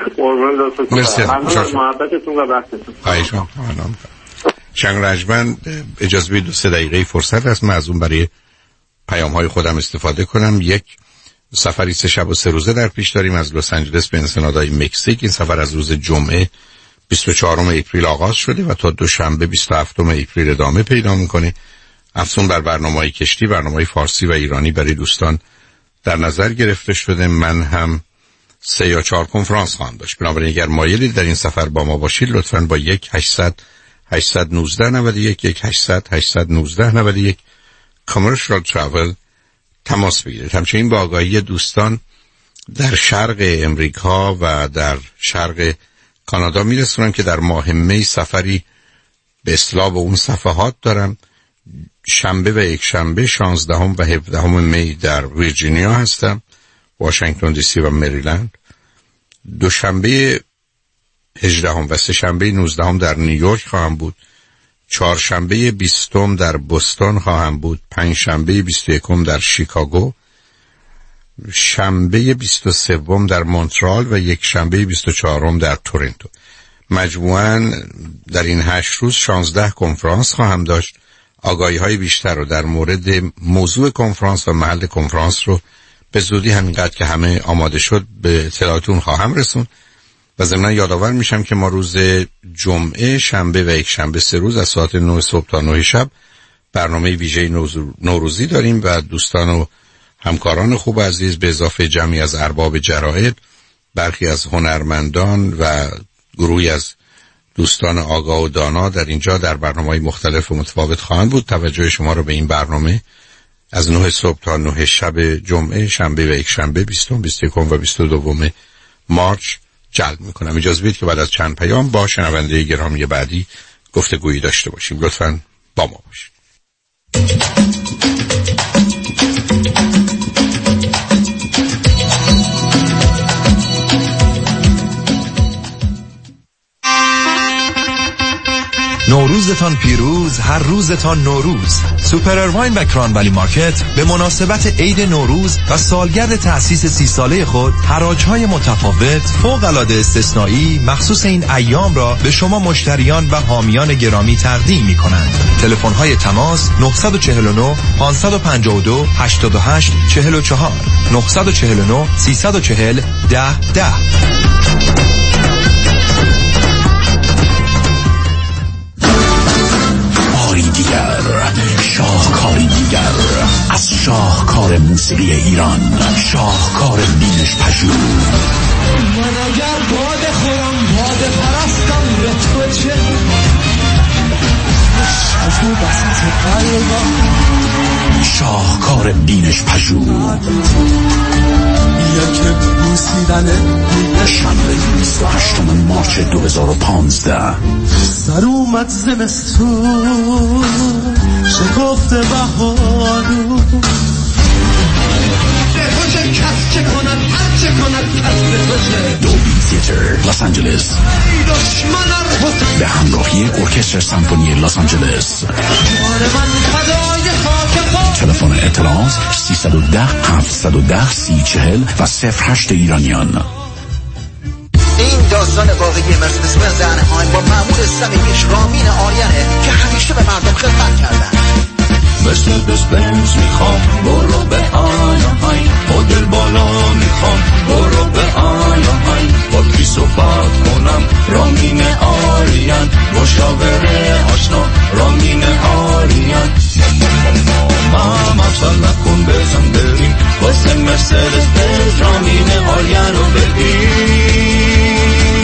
A: مرسی. ممنون محبتتون و وقتتون. خواهش می‌کنم. شنگ رجمند اجازه بدید دو سه دقیقه فرصت هست من از اون برای پیام های خودم استفاده کنم. یک سفری سه شب و سه روزه در پیش داریم از لس آنجلس به انسنادای مکزیک. این سفر از روز جمعه بیست و چهارم اپریل آغاز شده و تا دوشنبه بیست و هفتم اپریل ادامه پیدا میکنه. افزون بر برنامه‌های کشتی، برنامه‌های فارسی و ایرانی برای دوستان در نظر گرفته شده. من هم سه یا چهار کنفرانس خواهم داشت. بنابراین اگر مایلید در این سفر با ما باشید لطفاً با یک هشتصد هشتصد و نوزده نود و یک یک هشتصد هشتصد و نوزده نود و یک کامرشال تراول تماس بگیرید. همچنین با آگاهی دوستان در شرق امریکا و در شرق کانادا میرسونم که در ماه می سفری به اصطلاح به اون صفحات دارم. شنبه و یک شنبه شانزدهم و هفدهم می در ویرجینیا هستم، واشنگتن دی سی و مریلند. دوشنبه هجدهم و سه شنبه نوزدهم در نیویورک خواهم بود. چهارشنبه بیستم در بوستون خواهم بود. پنج شنبه بیست و یکم در شیکاگو. شنبه بیست و سوم در مونترال و یک شنبه بیست و چهارم در تورنتو. مجموعاً در این هشت روز شانزده کنفرانس خواهم داشت. آگاهی های بیشتر رو در مورد موضوع کنفرانس و محل کنفرانس رو به زودی همینقدر که همه آماده شد به اطلاعاتون خواهم رسون. و ضمناً یادآور میشم که ما روز جمعه، شنبه و یک شنبه سه روز از ساعت نه صبح تا نه شب برنامه ویژه نوروزی داریم و دوستان و همکاران خوب عزیز به اضافه جمعی از ارباب جرائد، برخی از هنرمندان و گروهی از دوستان آگاه و دانا در اینجا در برنامه‌های مختلف و متفاوت خواهند بود. توجه شما رو به این برنامه از نه صبح تا نه شب جمعه، شنبه و یک شنبه بیستم، بیست و یکم و بیست و دوم مارچ جلب میکنم. اجازه بدید که بعد از چند پیام با شنونده گرامی بعدی گفتگویی داشته باشیم. لطفاً با ما باشید.
O: نوروزتان پیروز، هر روزتان نوروز. سوپر ارواین و کرانولی مارکت به مناسبت عید نوروز و سالگرد تأسیس سی ساله خود حراج‌های متفاوت فوق‌العاده استثنایی مخصوص این ایام را به شما مشتریان و حامیان گرامی تقدیم می‌کنند. تلفن‌های تماس نه چهار نه پنج پنج دو هشت هشت چهار چهار نه چهار نه سه چهار ده ده.
P: باری دیگر، شاهکاری دیگر از شاهکار موسیقی ایران، شاهکار بینش پژوه.
Q: من اگر باده خورم باده پرستم به تو چه؟ شجو بسیط قلبم،
P: شاهکار بینش پژوه.
Q: یک بوسیدنه
P: شنبه بیست و هشتم مارچ دو هزار و پانزده.
Q: سر اومد زمستون شکفت بهارو، به تو چه کس چه کند هر چه کند کس به تو چه.
P: دولبی تیاتر لس آنجلس به همراهی ارکستر سمفونی لس آنجلس. تلفن اطلاعات سیصد و ده هفتصد و ده سی چهل و صفر هشت ایرانیان.
R: این داستان واقعی مرسدس بنز انهایم با مأمور صمیمیش رامین آریانه که همیشه به مردم خدمت کردن.
S: مرسدس بنز میخوام برو به آنهایم، با دل بالا میخوام برو به آنهایم، با کی صحبت کنم رامین آریان، مشاوره آشنا رامین آریان. ماما اطفال نکن بزن بریم واسه مرسدس بنز رامین آریان رو ببین.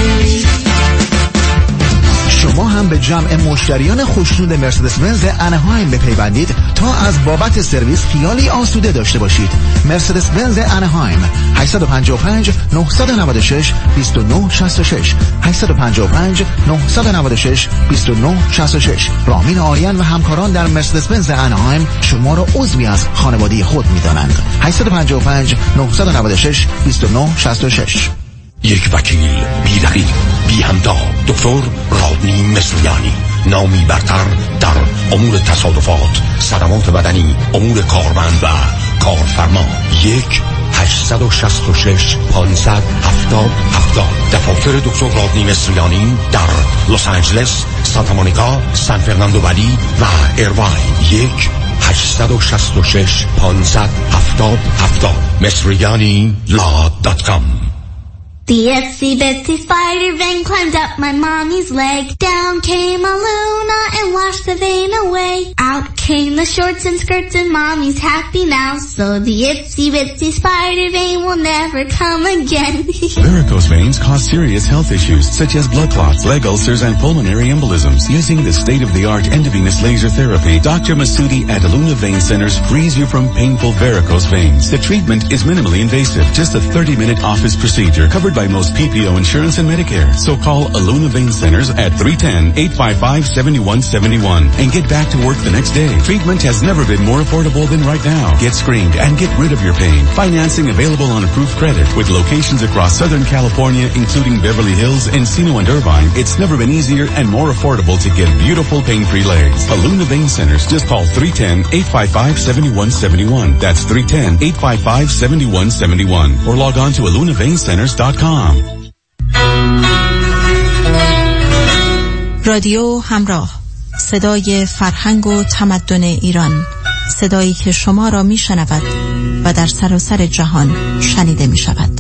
E: شما هم به جمع مشتریان خوشنود مرسدس بنز انهایم بپیوندید تا از بابت سرویس خیالی آسوده داشته باشید. مرسدس بنز انهایم هشت پنج پنج نه نه شش دو نه شش شش هشت پنج پنج نه نه شش دو نه شش شش. رامین آریان و همکاران در مرسدس بنز انهایم شما را عضوی از خانواده خود می‌دانند. هشت پنج پنج نه نه شش دو نه شش شش.
P: یک وکیل بی رقیب بی همتا، دکتر رادنی مصریانی، نامی برتر در امور تصادفات، صدمات بدنی، امور کارمند و کارفرما. یک هشتصد و شصت و شش پانصد هفتاد هفتاد. دفاتر دکتر رادنی مصریانی در لس آنجلس، سانتا مونیکا، سان فرناندو ولی و ایرواین. یک هشتصد و شصت و شش پانصد هفتاد هفتاد. مصریانی لا دات کام.
T: The itsy bitsy spider vein climbed up my mommy's leg. Down came a Luna and washed the vein away. Out came the shorts and skirts and mommy's happy now. So the itsy bitsy spider vein will never come again.
U: Varicose veins cause serious health issues such as blood clots, leg ulcers, and pulmonary embolisms. Using the state-of-the-art endovenous laser therapy, Doctor Masudi at Aluna Vein Centers frees you from painful varicose veins. The treatment is minimally invasive, just a thirty-minute office procedure covered by most P P O insurance and Medicare. So call Aluna Vein Centers at three one zero, eight five five, seven one seven one and get back to work the next day. Treatment has never been more affordable than right now. Get screened and get rid of your pain. Financing available on approved credit with locations across Southern California, including Beverly Hills, Encino, and Irvine. It's never been easier and more affordable to get beautiful pain-free legs. Aluna Vein Centers. Just call three one zero, eight five five, seven one seven one. That's three one zero, eight five five, seven one seven one. Or log on to aluna vein centers dot com.
J: رادیو همراه، صدای فرهنگ و تمدن ایران، صدایی که شما را می شنود و در سراسر جهان شنیده می شود.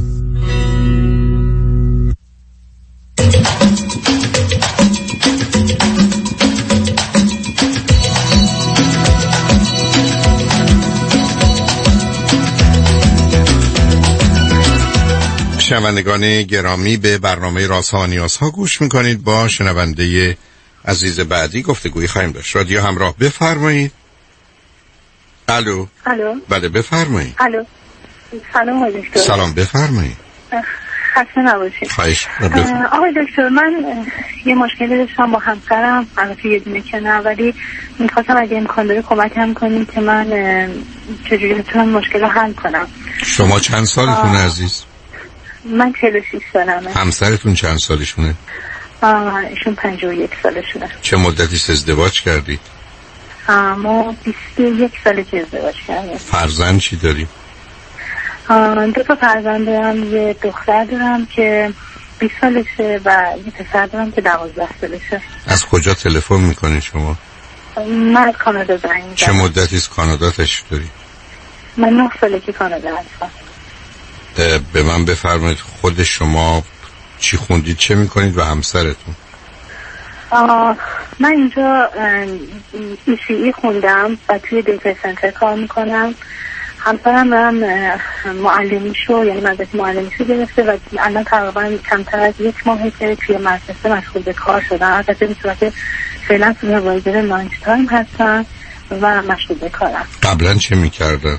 A: شنوندگان گرامی، به برنامه رازها و نیازها گوش میکنید. با شنونده عزیز بعدی گفتگویی خواهیم داشت. رادیو همراه، بفرمایید. الو.
V: الو.
A: بله بفرمایید.
V: الو. سلام آقای دکتر.
A: سلام بفرمایید.
V: خسته نباشید.
A: خواهش.
V: آقای دکتر، من یه مشکلی داشتم با همسرم، البته یه دونه که نه، ولی میخواستم اگه امکان داره کمکم کنید که من چجوری بتونم مشکل رو حل کنم.
A: شما چند سالتونه عزیز؟
V: من چهل و شش سالمه.
A: همسرتون چند سالشونه؟
V: ایشون پنجاه و یک سالشونه.
A: چه مدتی ازدواج کردید؟
V: ما بیست و یک ساله که ازدواج کردیم.
A: فرزند چی داریم؟
V: دو تا فرزند دارم، یه دختر دارم که بیست سالشه و یه پسر دارم که دوازده سالشه.
A: از کجا تلفن میکنید شما؟
V: من از کانادا زنگ میزنم.
A: چه مدتی از کانادا تشریف دارید؟
V: من نه ساله که کانادا هستم.
A: به من بفرمایید خود شما چی خوندید، چه میکنید و همسرتون؟
V: من اینجا ای سی ای خوندم و توی دیتا سنتر کار میکنم. همسرم هم معلمیشو یعنی مدرسه معلمیشو گرفته و الان تقریبا کمتر از یک ماهه که توی مدرسه مشغول به کار شدن. البته به صورت فعلا سوپروایزر لانچ تایم هستن و مشغول به کارم.
A: قبلا چه میکردن؟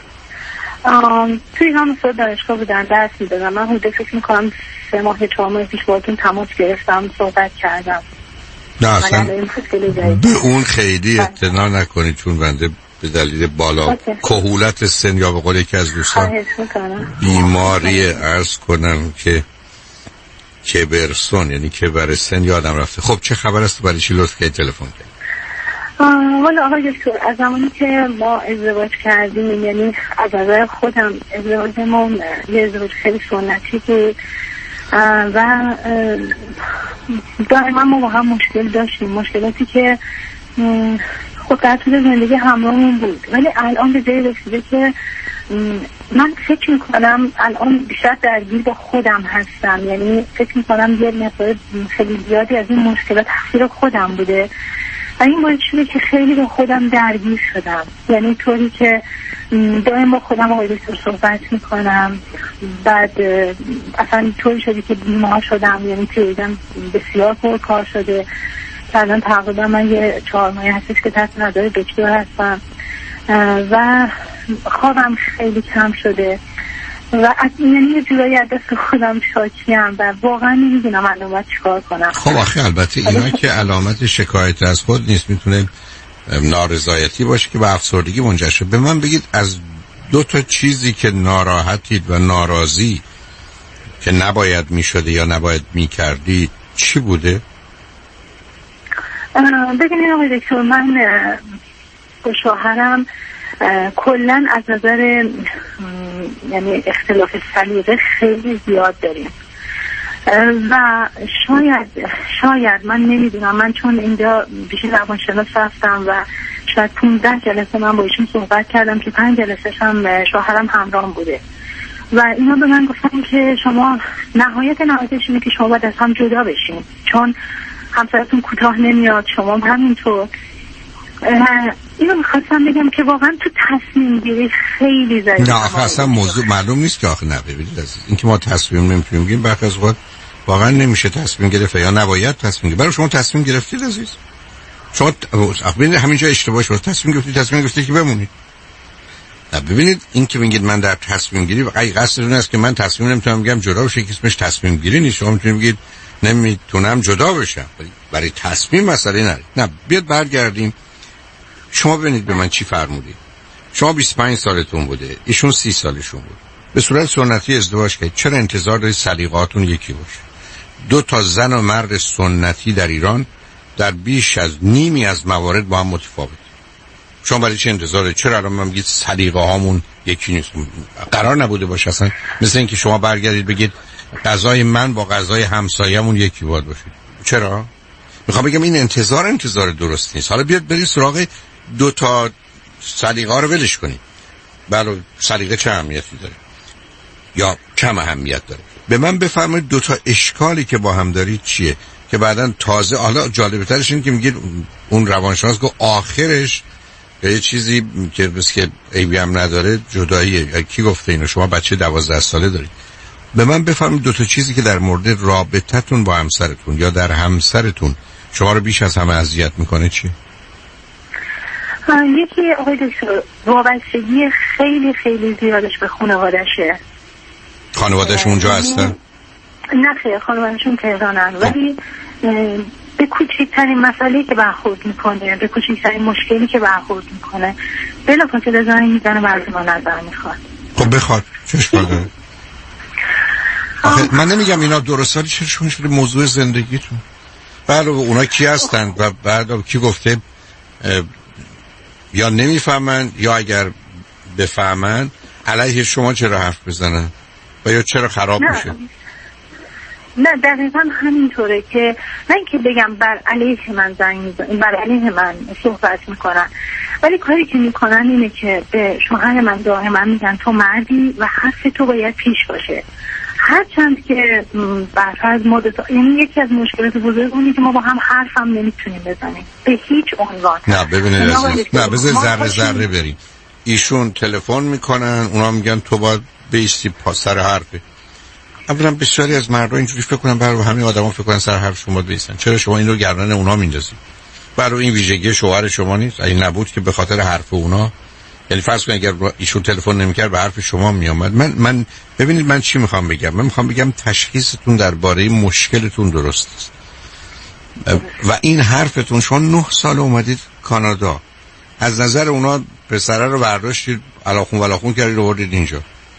V: توی هم صد دانشگاه بودن درس میدادم. من حدود فکر میکنم سه ماه چهار ماه پیش باهاتون تماس گرفتم، صحبت کردم.
A: نه اصلا به اون خیلی اعتنا نکنید چون بنده به دلیل بالا کهولت سن یا به قول یکی از دوستان بیماری عرض کنم که کبرسون یعنی کبر سن یادم رفته. خب چه خبر است؟ برای چی لطف که تلفن کرد؟
V: والا آقای دکتر از زمانی که ما ازدواج کردیم یعنی از نظر خودم ازدواجمون یه ازدواج خیلی سنتی بود و دائما ما با هم مشکل داشتیم، مشکلاتی که خود در طول زندگی همراهمون بود. ولی الان به جایی رسیده که من فکر میکنم الان بیشتر درگیر با خودم هستم، یعنی فکر میکنم یه مقدار خیلی زیادی از این مشکلات تقصیر خودم بوده و این باید شده که خیلی با خودم درگیر شدم، یعنی طوری که دائم با خودم آقای دکتر صحبت میکنم. بعد اصلا طوری شده که بیمار شدم، یعنی پیدم بسیار پرکار شده. الان تقریبا من یه چهار ماهی هستش که تحت نظر دکتر هستم و خوابم خیلی کم شده و از یعنی یه جورایی از دست خودم شاکیم و واقعا نمیدونم الان باید چیکار کنم.
A: خب آخه البته اینا که علامت شکایت از خود نیست، میتونه نارضایتی باشه که به افسردگی منجر شه. به من بگید از دو تا چیزی که ناراحتید و ناراضی که نباید میشده یا نباید میکردید چی بوده؟
V: ببینید آقای دکتر من با شوهرم کلن از نظر یعنی اختلاف سلیقه خیلی زیاد داریم و شاید شاید من نمیدونم، من چون اینجا بیشتر روانشناس هستم و شاید پونزده جلسه من با ایشون صحبت کردم که پنج جلسه‌ش هم شوهرم همراهم بوده و اینا به من گفتن که شما نهایت نهایتش اینه که شما باید از هم جدا بشین چون همسرتون کوتاه نمیاد، شما همینطور. اینو میخواستم بگم که واقعا تو تصمیم گیری خیلی ضعیف.
A: نه آخه اصلا موضوع معلوم نیست که آخه نه ببینید عزیز، این که ما تصمیم نمیتونیم بگیم برخی از وقت واقعا نمیشه تصمیم گرفت یا نباید تصمیم گرفت. برای شما تصمیم گرفتید عزیز، شما ببینید همینجا اشتباه شد، تصمیم گرفتید تصمیم گرفتید که بمونید. نه ببینید این که میگید من در تصمیم گیری واقعا قصدتون است که من تصمیم نمیتونم بگم جدا بشه، اسمش تصمیم گیری نیست. شما میتونید بگید نمیتونم جدا بشم، برای تصمیم مسئله نه. نه بیاد برگردیم. شما ببینید به من چی فرمودید. شما بیست و پنج سالتون بوده، ایشون سی سالشون بود، به صورت سنتی ازدواج کردید. چرا انتظار دارید سلیقه‌هاتون یکی باشه؟ دو تا زن و مرد سنتی در ایران در بیش از نیمی از موارد با هم متفاوت. شما برای چه انتظار دارید؟ چرا الان من میگید سلیقه‌هامون یکی نیست؟ قرار نبوده باشه اصلا. مثل اینکه شما برگردید بگید غذای من با غذای همسایه‌مون یکی باید باشه. چرا؟ میخوام بگم این انتظار انتظار درست نیست. حالا بیاد برید سراغ دو تا سلیقه رو ولش کنید. بله سلیقه چه اهمیتی داره یا کم اهمیت داره؟ به من بفرمایید دو تا اشکالی که با هم دارید چیه که بعداً تازه حالا جالب ترش این که میگید اون روانشناس گفت آخرش یه چیزی که بس که عیبی هم نداره جداییه. کی گفته اینو؟ شما بچه دوازده ساله دارید. به من بفرمایید دو تا چیزی که در مورد رابطتون با همسرتون یا در همسرتون شما رو بیش از همه اذیت میکنه چیه؟
V: یکی آقای دکتر وابستگی خیلی خیلی زیادش به خانوادشه.
A: خانواده‌شون اونجا هستن؟
V: نه خیلی خانواده‌شون تهرانن ولی به کوچکترین مسئله که برخورد میکنه، به کوچکترین مشکلی که برخورد میکنه بلافاصله زنگ میزنه و از ما نظر میخواد.
A: خب بخواد چه اشکال داره؟ آخه من نمیگم اینا درسته ولی چرا شما شده موضوع زندگیتون بله اونا کی هستند و بعد کی گفته یا نمیفهمن یا اگر بفهمن علیه شما چرا حرف بزنن و یا چرا خراب
V: نه.
A: میشه؟
V: نه دقیقا همینطوره که نه اینکه بگم بر علیه من زنگ میزنن، بر علیه من صحبت میکنن، ولی کاری که میکنن اینه که به شوهر من دائما میگن تو مردی و حرف تو باید پیش باشه. هرچند که برفرض ما دوتا، یعنی یکی از مشکلات بزرگ اونی که ما با هم حرف هم نمیتونیم بزنیم به هیچ عنوان.
A: نه ببینید عزیز، نه بذار ذره ذره بریم. ایشون تلفن میکنن، اونا میگن تو باید بیستی پا سر حرفه. اولا بسیاری از مردم اینجوری فکر کنن، برای همه آدما فکر کنن سر حرف شما بیستن. چرا شما این رو گردن اونا میندازید؟ برای این ویژگی شوهر شما نیست؟ این نبود که به خاطر حرف اونا، یعنی فرض کنید اگر ایشون تلفن نمیکرد به حرف شما میامد. من من ببینید من چی میخوام بگم. من میخوام بگم تشخیصتون درباره مشکلتون درست است و این حرفتون. شما نه سال اومدید کانادا، از نظر اونا پسره رو برداشتید الاخون ولاخون کردید و بردید اینجا.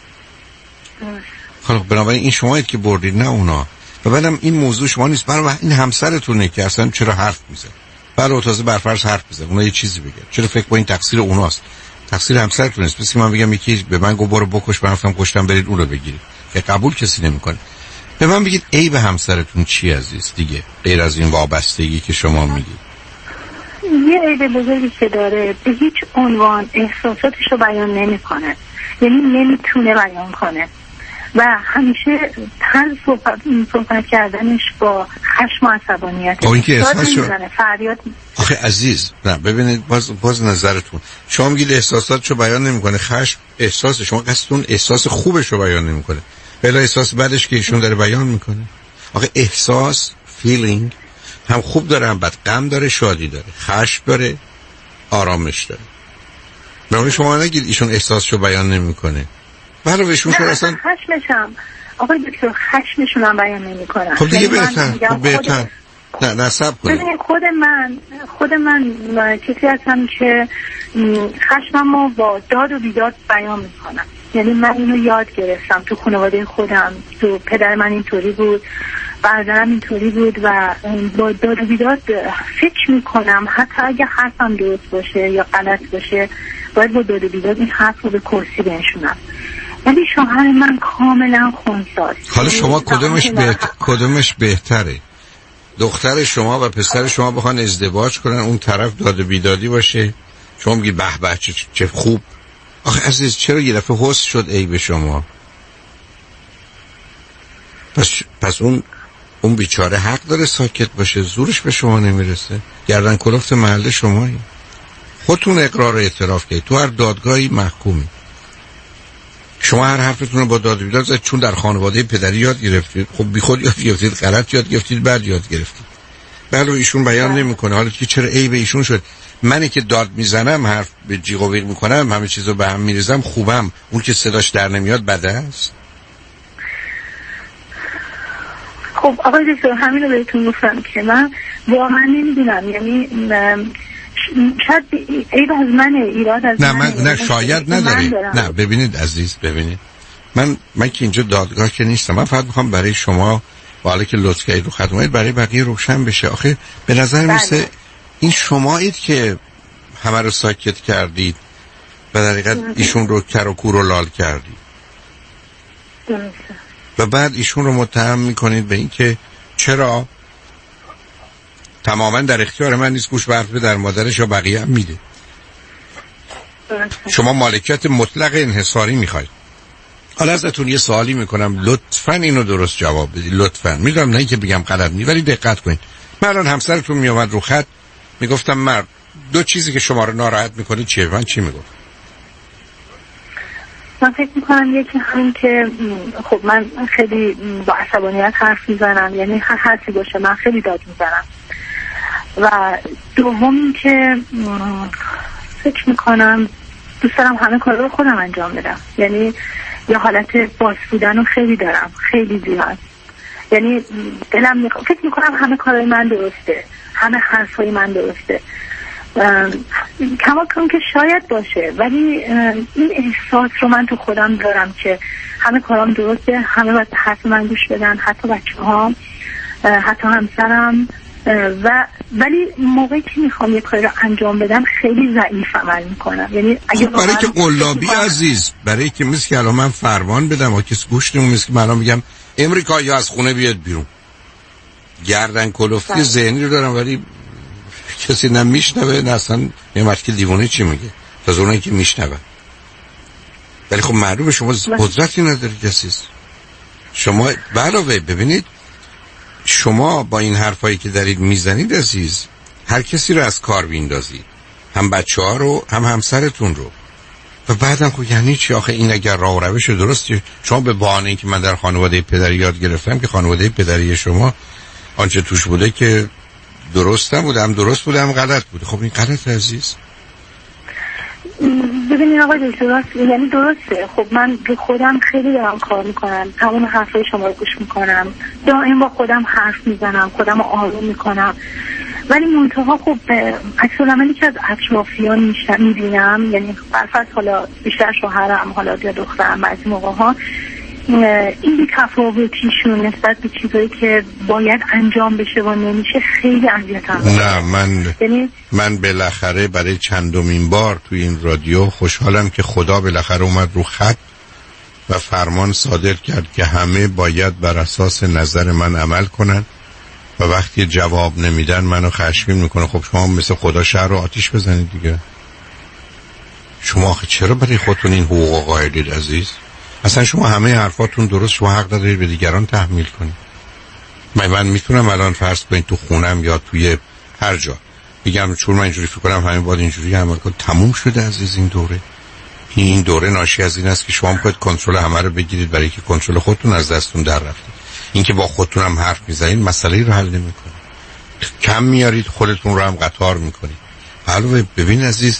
A: خب بنابراین این شمایید که بردید نه اونا. و بعدم این موضوع شما نیست، برای این همسرتونه که اصلا چرا حرف میزنه. برای تازه برفرض حرف بزنه اونا یه چیزی بگن، چرا فکر با این تقصیر اوناست؟ تقصیر همسرتون نیست. پس من بگم یکی به من گفت برو بکش، من رفتم کشتم، برید اون رو بگیرید، که قبول کسی نمیکنه. به من بگید عیب همسرتون چی عزیز دیگه، غیر از این وابستگی که شما میگید؟
V: یه عیب بزرگی که داره، به هیچ عنوان احساساتش رو بیان نمیکنه، یعنی نمیتونه بیان کنه و همیشه هر صحبت, صحبت کردنش با خشم و عصبانیت.
A: این که احساس شو...
V: فریاد.
A: آخه عزیز نه ببینید، باز باز نظرتون شما میگید احساساتشو بیان نمیکنه. خشم احساس شما، قصدتون احساس خوبش رو بیان نمیکنه، بلا احساس بدش که ایشون داره بیان میکنه. آخه احساس فیلینگ هم خوب داره هم بد، غم داره، شادی داره، خشم داره، آرامش داره. نه شما نگید ایشون احساسشو بیان نمیکنه. برای ایشون شو اصلا
V: خشمشم آقای دکتر خشمشون هم بیان نمیکنم.
A: خب دیگه بهتر خب بهتر نه نه صبر کنید.
V: ببینید خود من خود من کسی هستم که خشممو با داد و بیداد بیان میکنم. یعنی من اینو یاد گرفتم تو خانواده خودم، تو پدر من اینطوری بود، برادرم اینطوری بود و با داد و بیداد فکر میکنم حتی اگه حرفم درست باشه یا غلط باشه باید با داد و بیداد این حرف رو به کرسی بنشونم. ولی شوهر من کاملا خونساز.
A: حالا شما کدومش بهت... کدومش بهتره؟ دختر شما و پسر شما بخوان ازدواج کنن، اون طرف داد و بیدادی باشه، شما میگی به به چه... چه خوب. آخه عزیز چرا یه دفعه حس شد ای به شما؟ پس پس اون اون بیچاره حق داره ساکت باشه، زورش به شما نمیرسه. گردن کلفت محل شمایی. خودتون اقرار و اعتراف کنید، تو هر دادگاهی محکومی. شما هر حرفتون رو با داد و بیداد زدید چون در خانواده پدری یاد گرفتید. خب بی خود یاد گرفتید، غلط یاد گرفتید، بعد یاد گرفتید. بله ایشون بیان نمیکنه. حالا که چرا عیب ایشون شد؟ منی که داد میزنم، حرف به جیغ و ویغ میکنم، همه چیزو به هم میریزم، خوبم. اون که صداش در نمیاد بده است.
V: خب آقای دکتر همین رو بهتون گفتم که من واقعا نمیدونم، یعنی شاید عیب از منه، ایراد از
A: نه
V: منه.
A: من نه شاید نداره. نه ببینید عزیز، ببینید من من که اینجا دادگاه که نیستم. من فقط میخوام برای شما و حالا که لطف کردید رو خدمت برای بقیه روشن بشه. آخه به نظر میسه این شمایید که همه رو ساکت کردید و در حقیقت ایشون رو کر و کور و لال کردید و بعد ایشون رو متهم میکنید به این که چرا تماما در اختیار من نیست، گوش به حرف در مادرش یا بقیه هم میده. شما مالکیت مطلق انحصاری میخواید. حالا ازتون یه سوالی میکنم، لطفاً اینو درست جواب بدید. لطفاً میدونم نه که بگم غلط نی، ولی دقت کنید. من الان همسرتون میومد رو خط، میگفتم مرد دو چیزی که شما رو ناراحت میکنه چیه؟ من چی میگم؟
V: من فکر میکنم یکی همین که خب من خیلی با عصبانیت حرف میزنم، یعنی هر حرفی باشه من خیلی داد میزنم. و دوم این که فکر میکنم دوست دارم همه کار رو خودم انجام بدم، یعنی یه حالت باز بودن رو خیلی دارم، خیلی زیاد. یعنی دلم میخوام، فکر میکنم همه کارهای من درسته، همه حرفای من درسته. کما کنم که شاید باشه، ولی این احساس رو من تو خودم دارم که همه کارام درسته، همه باید حرف من گوش بدن، حتی بچه ها، حتی همسرم. و ولی موقعی که میخوام یه کاری رو انجام بدم خیلی ضعیف عمل میکنم. یعنی اگه
A: برای که قلابی عزیز، برای که مثل که الان من فرمان بدم و کسی گوش نمون، مثل که من الان میگم امریکا یا از خونه بیاد بیرون، گردن کلفتی ذهنی رو دارم ولی کسی نه میشنوه نه اصلا یه مشکل دیوانه چی میگه تا اونایی که میشنوه. ولی خب معلومه شما قدرتی نداری کسی. شما علاوه ببینید شما با این حرفایی که دارید میزنید عزیز هر کسی رو از کار بیندازید، هم بچه ها رو هم همسرتون رو. و بعدم خب یعنی چی آخه این اگر راه و روش درستی شما به بهانه اینکه من در خانواده پدری یاد گرفتم که خانواده پدری شما آنچه توش بوده که درست نبوده، هم درست بوده هم غلط بوده. خب این غلط عزیز.
V: ببینید آقای دکتر یعنی درسته. خب من به خودم خیلی دارم کار میکنم، تمام حرفای شما رو گوش میکنم، دائم با خودم حرف میزنم، خودم رو آروم میکنم، ولی منتها خب عکس العملی که از اطرافیان میبینم، یعنی برفت حالا بیشتر شوهرم حالا یا دخترم بعضی موقع ها این بی‌تفاوتیشون نسبت به چیزایی که باید انجام بشه و نمیشه خیلی اذیتم.
A: نه من یعنی من بالاخره برای چندمین بار توی این رادیو خوشحالم که خدا بالاخره اومد رو خط و فرمان صادر کرد که همه باید بر اساس نظر من عمل کنن و وقتی جواب نمیدن منو خشمگین میکنه. خب شما مثل خدا شهر رو آتیش بزنید دیگه. شما آخه چرا برای خودتون این حقوق قائلید عزیز؟ اصلا شما همه حرفاتون درست، شما حق دارید به دیگران تحمیل کنید. من من میتونم الان فرض کنید تو خونم یا توی هر جا بگم چون من اینجوری فکر کنم همین باید اینجوری عمل کنم. تموم شده عزیز این دوره. این دوره ناشی از این است که شما باید کنترل همه رو بگیرید برای که کنترل خودتون از دستتون در رفته. اینکه با خودتون هم حرف میزنید مسئله رو حل نمیکنه. کم میارید خودتون رو هم قطار میکنید. علاوه ببین عزیز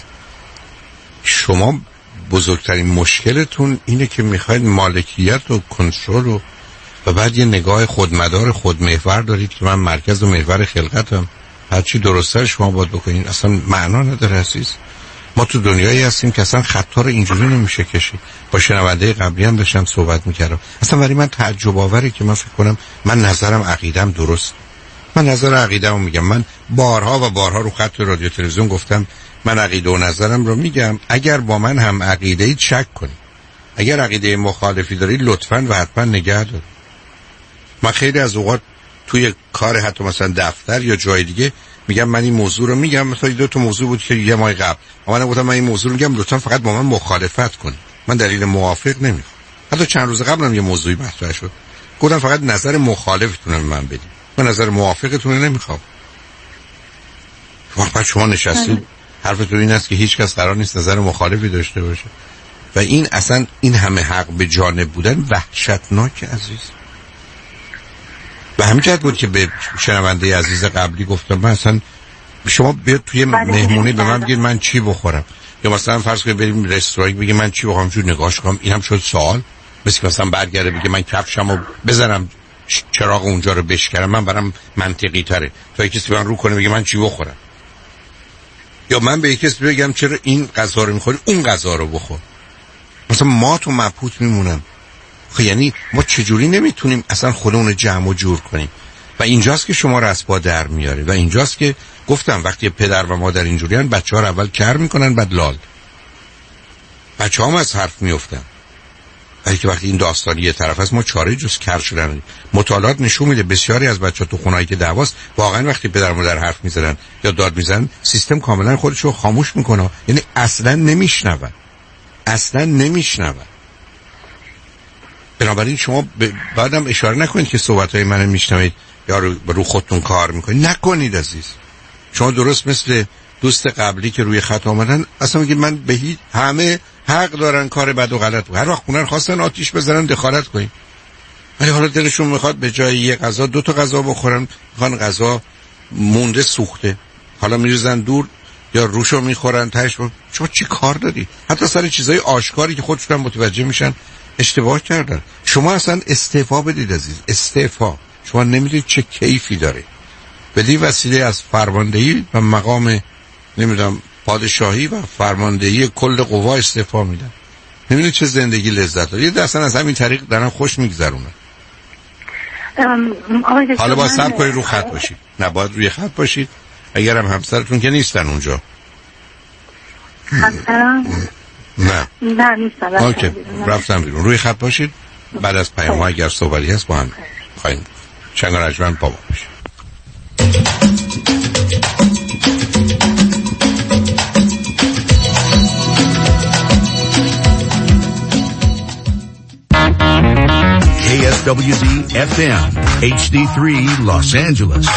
A: شما بزرگترین مشکلتون اینه که میخواید مالکیت و کنترل و و بعد یه نگاه خودمدار خودمحور دارید که من مرکز و محور خلقتم، هرچی درسته شما باید بکنید. اصلا معنا نداره عزیز. ما تو دنیایی هستیم که اصلا خطا رو اینجوری نمیشه کشید. با شنونده قبلی هم داشتم صحبت میکردم. اصلا برای من تعجب آوره که من فکر کنم من نظرم عقیدم درست. من نظر عقیده‌مو میگم. من بارها و بارها رو خط رادیو تلویزیون گفتم من عقیده و نظرم رو میگم. اگر با من هم عقیده‌ای شک کنید، اگر عقیده مخالفی دارید لطفاً و حتما نگه دارید. من خیلی از اوقات توی کار حتی مثلا دفتر یا جای دیگه میگم من این موضوع رو میگم، مثلا دو تا موضوع بود که یه ماه قبل من گفتم من این موضوع رو میگم لطفاً فقط با من مخالفت کنید. من دلیل موافق نمیخوام. حتی چند روز قبلم یه موضوعی مطرح شد گفتم فقط نظر مخالفتون رو من بدید، من نظر موافقتون رو نمیخوام. وقتی شما نشستید حرفتون این است که هیچ کس قرار نیست نظر مخالفی داشته باشه و این اصلا این همه حق به جانب بودن وحشتناک عزیز. و همین جهت بود که به شنونده عزیز قبلی گفتم من اصلا شما بیاد توی مهمونی به من بگید من چی بخورم، یا مثلا فرض کنید بریم رستوران بگید من چی بخورم، چون نگاهش کنم اینم شد سوال. مثل مثلا برگرده بگه من کفشمو بزنم چراغ اونجا رو بشکنم، من برام منطقی تره تا کسی به من رو کنه بگه من چی بخورم. یا من به کسی بگم چرا این غذا رو میخوری اون غذا رو بخور. مثلا ما تو مبهوت میمونم. خب یعنی ما چجوری نمیتونیم اصلا خودمون رو جمع و جور کنیم؟ و اینجاست که شما رو از پا در میاره و اینجاست که گفتم وقتی پدر و مادر اینجوریان بچه‌ها رو اول کر میکنن بعد لال. بچه‌ها هم از حرف میافتن. ولی که وقتی این داستانی یه طرف است ما چاره جز کر شدن. مطالعات نشون میده بسیاری از بچه‌ها تو خونه‌ای که دعواست واقعا وقتی پدر و مادر حرف میزنن یا داد میزنن سیستم کاملا خودش رو خاموش میکنه، یعنی اصلا نمیشنون. اصلا نمیشنون. بنابراین شما ب... بعدم اشاره نکنید که صحبت‌های منو میشنوید یا رو, رو خودتون کار میکنید. نکنید عزیز. شما درست مثل دوست قبلی که روی خط آمدن اصلا میگید من به هیچ همه حق دارن کار بد و غلط بود. هر وقت خونه خواستن آتیش بزنن دخالت کنید. ولی حالا دلشون میخواد به جای یک غذا دو تا غذا بخورن، میخوان غذا مونده سوخته حالا میریزن دور یا روشو میخورن تاش. شما چی کار داری؟ حتی سر چیزای آشکاری که خودشون متوجه میشن اشتباه کردن. شما اصلا استعفا بدید عزیز. استعفا. شما نمیدونید چه کیفی داره. بدی وسیله از فرماندهی و مقام نمیدونم پادشاهی و فرماندهی کل قوا استعفا میدن. نمیدونید چه زندگی لذت داره. یه اصلا از همین طریق دارن خوش میگذرونن. حالا با صبر کنید رو خط باشید. نباید روی خط باشید. اگر هم همسرتون که نیستن اونجا.
V: همسرم؟
A: نه
V: نه نیستن.
A: اوکی رفتم بیرون. روی خط باشید. بعد از پیام ها اگر صحبتی هست با هم خواهیم شنگ رجمند پا باشید.
U: کی اس دبلیو دی اف ام اچ دی سه Los Angeles.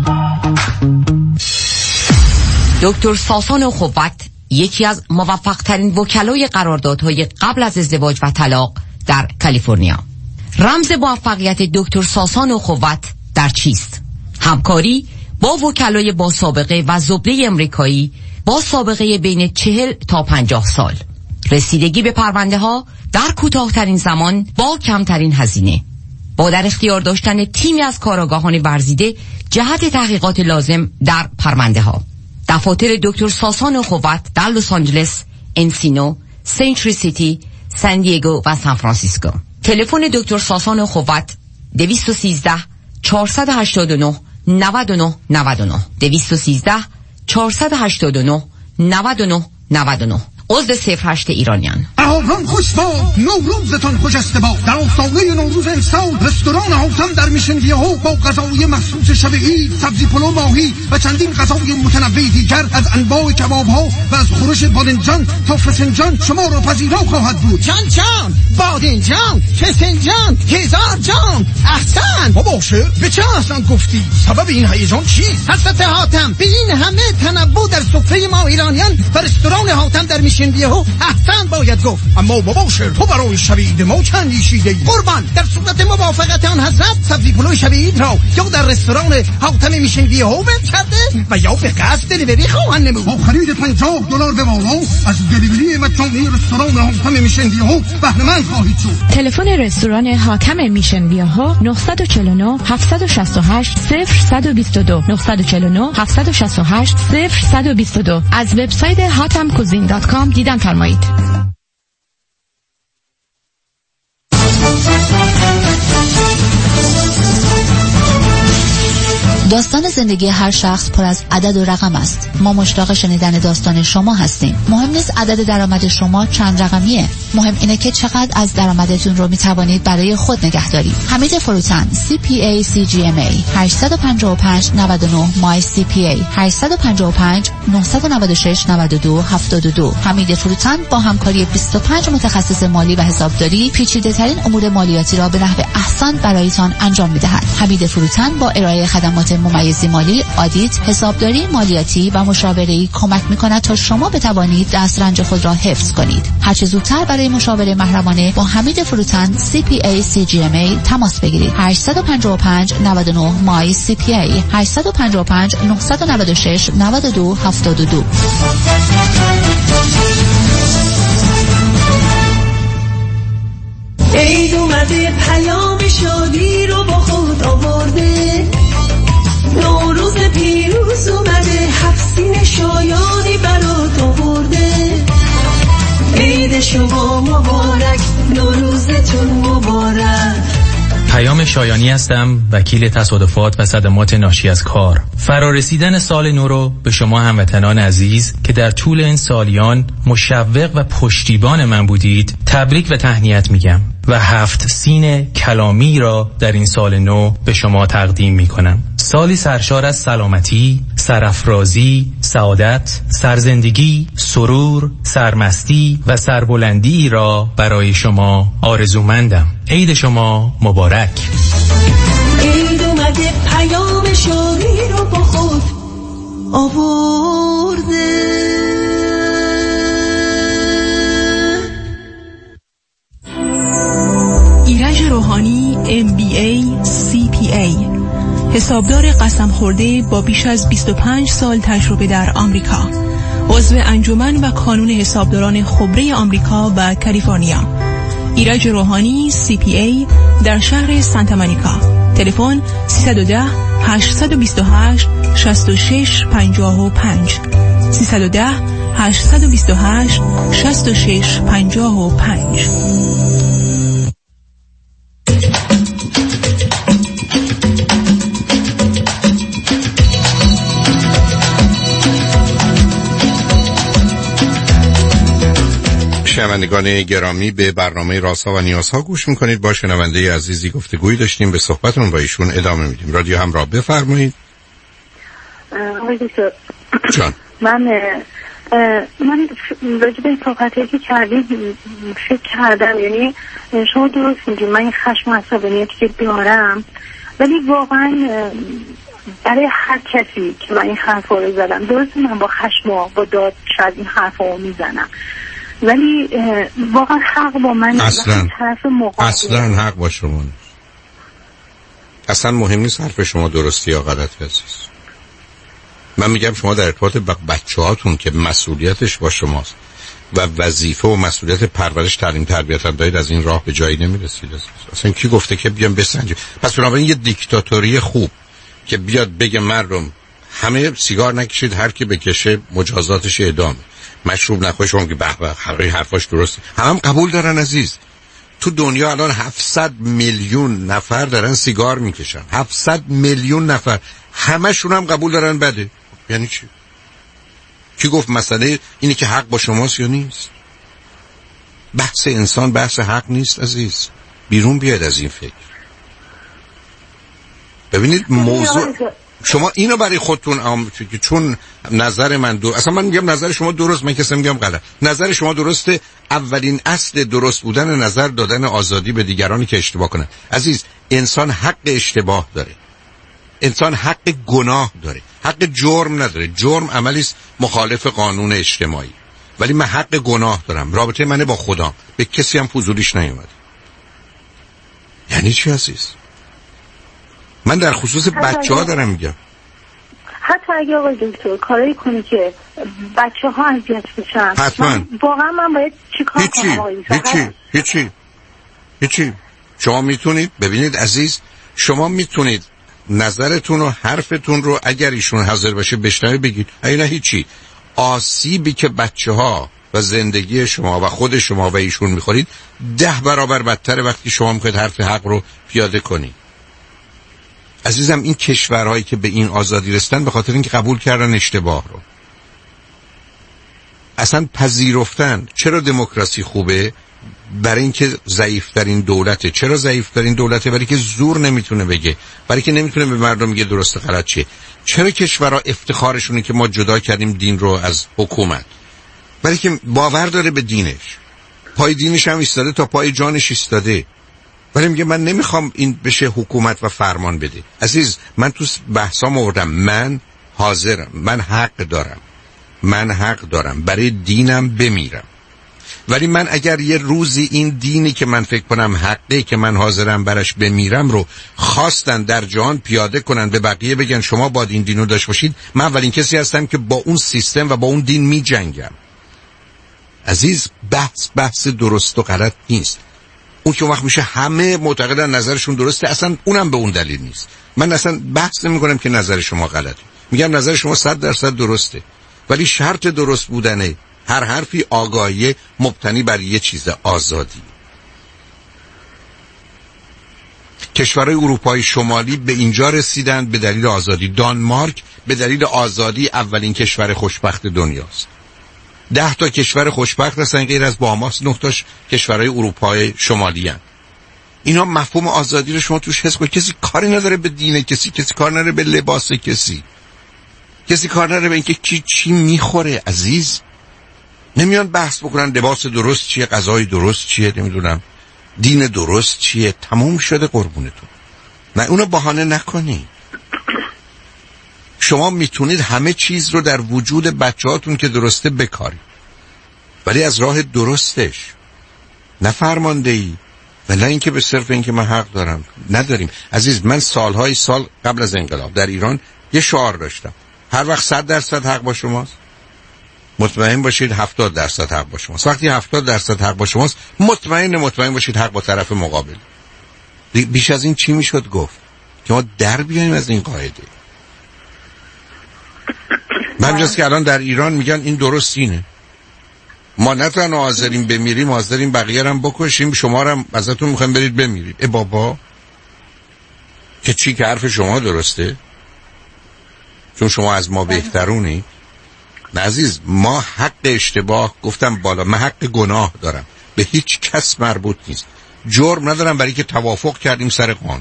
N: دکتر ساسان خوبت یکی از موفق ترین وکلای قراردادهای قبل از ازدواج و طلاق در کالیفرنیا. رمز موفقیت دکتر ساسان خوبت در چیست؟ همکاری با وکلای با سابقه و زبده امریکایی با سابقه بین چهل تا پنجاه سال. رسیدگی به پرونده ها در کوتاه‌ترین زمان با کمترین هزینه. با در اختیار داشتن تیمی از کارآگاهان ورزیده جهت تحقیقات لازم در پرونده ها. دفاتر دکتر ساسان خوبت در لس آنجلس، انسینو، سنچری سیتی، سان دیگو و سان فرانسیسکو. تلفن دکتر ساسان خوبت دویست و سیزده چهارصد و هشتاد و نه نود و نه نود و نه دویست و سیزده چهارصد و هشتاد و نه نود و نه نود و نه. عضو صفر هشت ایرانیان.
C: بهاران خوش باد، نوروزتان خوشست باد. در آستانه نوروز امسال رستوران حاتم در میشن ویهو با غذای مخصوص شب عید، سبزی پلو ماهی و چندین غذای متنوع دیگر از انواع کباب‌ها و از خورش بادنجان تا فسنجان شما را پذیرا خواهد بود.
Q: جان جان، بادنجان، فسنجان، هزار جان، احسن.
C: بابا شعر به چه احسن گفتی؟ سبب این هیجان چیست؟
Q: حضرت حاتم به این همه تنوع در سفره ما ایرانیان و رستوران حاتم در میشن ویهو احسن باید گفت.
C: اما بابا شعر تو برای شب عید ما چند نیشیده ای؟
Q: قربان، در صورت موافقت آن حضرت سبزی پلو شب عید را یا در رستوران حاتم میشن ویهو بم کرده و یا به قصد دلیوری خواهند نمود.
C: با خرید پنجاه دلار به بالا از دلیوری مجانی رستوران حاتم میشن ویهو بهره مند خواهید شد.
F: تلفن رستوران حاتم میشن ویهو نه چهار نه هفت شش هشت صفر یک دو دو نه چهار نه هفت شش هشت صفر یک دو دو. از وبسایت هاتم کوزین دات کام دیدن فرمایید.
W: داستان زندگی هر شخص پر از عدد و رقم است. ما مشتاق شنیدن داستان شما هستیم. مهم نیست عدد درآمد شما چند رقمیه. مهم اینه که چقدر از درآمدتون رو میتوانید برای خود نگه دارید. حمید فروتن سی پی ای سی جی ام ای هشت پنج پنج نه نه مای سی پی ای هشت پنج پنج نه نه شش نه دو هفت دو. حمید فروتن با همکاری بیست و پنج متخصص مالی و حسابداری پیچیده ترین امور مالیاتی را به نحو احسن برایتان انجام میدهد. حمید فروتن با ارائه خدمات ممیزی مالی، آدیت، حسابداری مالیاتی و مشاوره‌ای کمک می‌کند تا شما بتوانید دسترنج خود را حفظ کنید. هر چه زودتر برای مشاوره محرمانه با حمید فروتن سی پی ای سی جی ام ای تماس بگیرید. هشت پنج پنج نه نه مای سی پی ای هشت پنج پنج نه نه شش نه دو هفت دو.
X: عید اومده پیام شادی رو با خود آورده، نوروز پیروز اومده حفظین شایانی برات آورده. عید شما مبارک، نوروزتون مبارک.
Y: پیام شایانی هستم، وکیل تصادفات و صدمات ناشی از کار. فرارسیدن سال نو رو به شما هموطنان عزیز که در طول این سالیان مشوق و پشتیبان من بودید تبریک و تهنیت میگم و هفت سین کلامی را در این سال نو به شما تقدیم میکنم. سالی سرشار از سلامتی، سرافرازی، سعادت، سرزندگی، سرور، سرمستی و سربلندی را برای شما آرزومندم. عید شما مبارک.
X: عید اومده پیام شادی رو با خود آورده.
Z: ایرج روحانی ام بی ای سی پی ای، حسابدار قسم خورده با بیش از بیست و پنج سال تجربه در آمریکا، عضو انجمن و کانون حسابداران خبره آمریکا و کالیفرنیا. ایرج روحانی سی پی ای در شهر سانتا مونیکا. تلفن سیصد و ده هشتصد و بیست و هشت شصت و شش پنجاه و پنج سیصد و ده هشتصد و بیست و هشت شصت و شش پنجاه و پنج.
A: شنوندگان گرامی، به برنامه رازها و نیازها گوش میکنید. با شنونده عزیزی گفتگویی داشتیم، به صحبتون با ایشون ادامه میدیم. رادیو همراه، بفرمایید.
V: آقای دکتر
A: جان،
V: من من راجع به این صحبتی که کردید فکر کردم، یعنی شما درست میگید من این خشم و عصبانیتی که دارم، ولی واقعا برای هر کسی که من این حرفا رو زدم، درست من با خشم و با داد شاید این حرفا رو میزنم، ولی واقعا حق با من
A: اصلا
V: طرف مقابل
A: اصلا حق با شما نیست. اصلا مهم نیست حرف شما درستی یا غلطی عزیز. من میگم شما در ارتباط با بچه هاتون که مسئولیتش با شماست و وظیفه و مسئولیت پرورش، تعلیم، تربیت هم دارید، از این راه به جایی نمیرسید. اصلا کی گفته که بیام بسنجه؟ پس بنابراین یه دیکتاتوری خوب که بیاد بگه مردم همه سیگار نکشید، هر کی بکشه مجازاتش اعدام، مشروب نخوره، شما که به به حقیقی حرفاش درسته، هم, هم قبول دارن عزیز. تو دنیا الان هفتصد میلیون نفر دارن سیگار میکشن، هفتصد میلیون نفر، همشون هم قبول دارن بده. یعنی چی؟ کی گفت مسئله اینه که حق با شماست یا نیست؟ بحث انسان بحث حق نیست عزیز. بیرون بیاید از این فکر. ببینید موضوع شما اینو برای خودتون ام... چون نظر من دو... اصلا من میگم نظر شما درست، من کسی میگم غلط. نظر شما درسته. اولین اصل درست بودن نظر دادن آزادی به دیگرانی که اشتباه کنن. عزیز، انسان حق اشتباه داره، انسان حق گناه داره، حق جرم نداره. جرم عملی است مخالف قانون اجتماعی، ولی من حق گناه دارم. رابطه منه با خدا، به کسی هم فضولیش نیومد. یعنی چی عزیز؟ من در خصوص بچه ها دارم میگم.
V: حتی اگه آقای دکتر کارایی کنی که بچه ها اذیت بشن،
A: حتما
V: واقعا من باید چیکار کنم آقای دکتر؟
A: هیچی هیچی هیچی. شما میتونید، ببینید عزیز، شما میتونید نظرتون و حرفتون رو اگر ایشون حاضر باشه بشنوه بگید، اگه نه هیچی. آسیبی که بچه ها و زندگی شما و خود شما و ایشون میخورید ده برابر بدتره وقتی شما میخواید حرف حق رو پیاده کنید. عزیزم، این کشورهایی که به این آزادی رسیدن به خاطر اینکه قبول کردن اشتباه رو، اصلا پذیرفتن. چرا دموکراسی خوبه؟ برای اینکه ضعیف‌ترین دولته. چرا ضعیف‌ترین دولته؟ برای که زور نمیتونه بگه، برای که نمیتونه به مردم بگه درست غلط چیه. چرا کشورها افتخارشونه که ما جدا کردیم دین رو از حکومت؟ برای که باور داره به دینش، پای دینش هم ایستاده تا پای جانش ایستاده. ولی میگه من نمیخوام این بشه حکومت و فرمان بده. عزیز، من تو بحثام آوردم من حاضرم، من حق دارم، من حق دارم برای دینم بمیرم. ولی من اگر یه روزی این دینی که من فکر کنم حقه که من حاضرم برش بمیرم رو خواستن در جهان پیاده کنن، به بقیه بگن شما باید این دینو داشت باشید، من اولین کسی هستم که با اون سیستم و با اون دین می جنگم. عزیز، بحث بحث درست و غلط نیست. اون که وقت میشه همه معتقدن نظرشون درسته، اصلا اونم به اون دلیل نیست. من اصلا بحث نمی کنم که نظر شما غلطه، میگم نظر شما صد درصد درسته، ولی شرط درست بودنه هر حرفی آگاهی مبتنی بر یه چیز، آزادی. کشورهای اروپای شمالی به اینجا رسیدن به دلیل آزادی. دانمارک به دلیل آزادی اولین کشور خوشبخت دنیاست. ده تا کشور خوشبخت هستن غیر از باهاماس، نه تاش کشورهای اروپای شمالی هستن. اینا مفهوم آزادی رو شما توش حس کنید. کسی کاری نداره به دین کسی، کسی کار نداره به لباس کسی، کسی کار نداره به اینکه کی چی میخوره. عزیز، نمیان بحث بکنن لباس درست چیه، غذای درست چیه، نمیدونم دین درست چیه. تموم شده قربونتون. نه، اونو بهانه نکنید. شما میتونید همه چیز رو در وجود بچه‌هاتون که درسته بکارید، ولی از راه درستش، نه فرماندهی و نه اینکه به صرف اینکه من حق دارم. نداریم عزیز. من سالهای سال قبل از انقلاب در ایران یه شعار داشتم، هر وقت صد درصد حق با شماست مطمئن باشید هفتاد درصد حق با شماست. وقتی هفتاد درصد حق با شماست مطمئن مطمئن باشید حق با طرف مقابل. بیش از این چی میشد گفت که ما در بیاییم از این قاعده؟ همینجاست که الان در ایران میگن این درست اینه، ما نه تنها حاضریم بمیریم، حاضریم بقیه هم بکشیم، شما هم ازتون میخوایم برید بمیرید. ای بابا، که چی که حرف شما درسته چون شما از ما بهترونی؟ نه عزیز، ما حق اشتباه، گفتم بالا، من حق گناه دارم، به هیچ کس مربوط نیست. جرم ندارم برای که توافق کردیم سر قانون.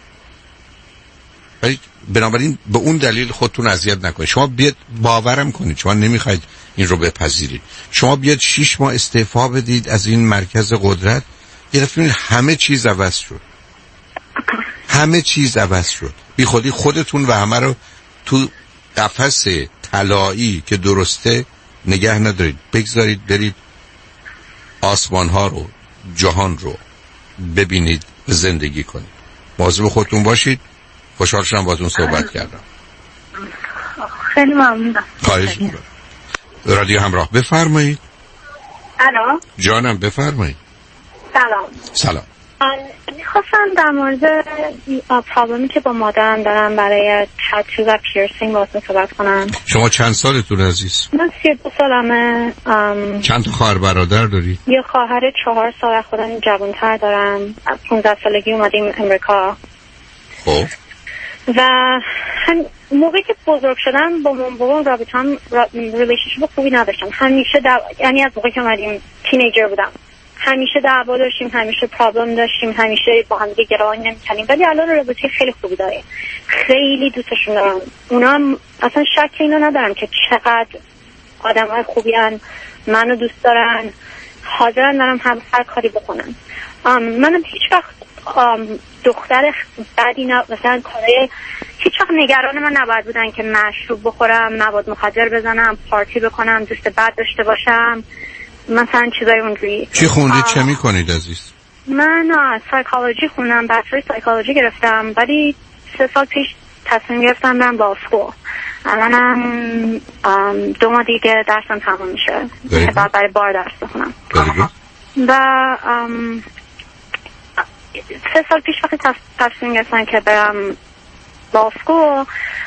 A: ولی بنابراین به اون دلیل خودتون اذیت نکنید. شما بیاد باورم کنید، شما نمیخواید این رو بپذیرید. شما بیاد شش ماه استعفا بدید از این مرکز قدرت، یه دفعه همه چیز عوض شد. همه چیز عوض شد. بی خودی خودتون و همه رو تو قفس طلایی که درسته نگه ندارید. بگذارید برید آسمان ها رو، جهان رو ببینید، زندگی کنید. مواظب خودتون باشید. خوشحال شدم باهاتون صحبت کردم.
V: خیلی ممنونم.
A: خواهش می‌کنم. رادیو همراه بفرمایید.
V: الو
A: جانم بفرمایید.
V: سلام.
A: سلام.
V: میخواستم در مورد پرابلمی که با مادرم دارم برای تاتو و پیرسینگ باهاتون صحبت کنم.
A: شما چند سالتون عزیز؟
V: من سی و دو سالمه. ام...
A: چند تا خواهر برادر داری؟
V: یه خواهر چهار سال خودم جوان‌تر دارم. پونزده سالگی اومدیم امریکا.
A: خب
V: و هم موقعی که بزرگ شدم با مام بابام رابطه هم را... ریلیشنشیپ خوبی نداشتم. همیشه دو... یعنی از موقعی که اومدیم تینیجر بودم همیشه دعوا داشتیم، همیشه پرابلم داشتیم، همیشه با هم دیگه گرایی نمی‌کردیم. ولی الان رابطه خیلی خوبی داریم. خیلی دوستشون دارم. اونا هم اصلا شک اینو ندارم که چقدر آدمای خوبی ان، منو دوست دارن، حاضرن منم هم هر کاری بکنن. منم هیچ وقت دختر بدی نه، مثلا کارای هیچ وقت نگران من نباید بودن که مشروب بخورم، مواد مخدر بزنم، پارتی بکنم، دوست بد داشته باشم، مثلا چیزای اونجوری.
A: چی خوندید؟ چه میکنید عزیز؟
V: من سایکولوژی خوندم، بچلر سایکولوژی گرفتم، ولی سه سال پیش تصمیم گرفتم برم با اسکول. الانم دو ماه دیگه درسم تمام میشه که بعد برای بار درس بخونم. و سه سال پیش وقتی تصمیم گرفتم که برم با اسکول،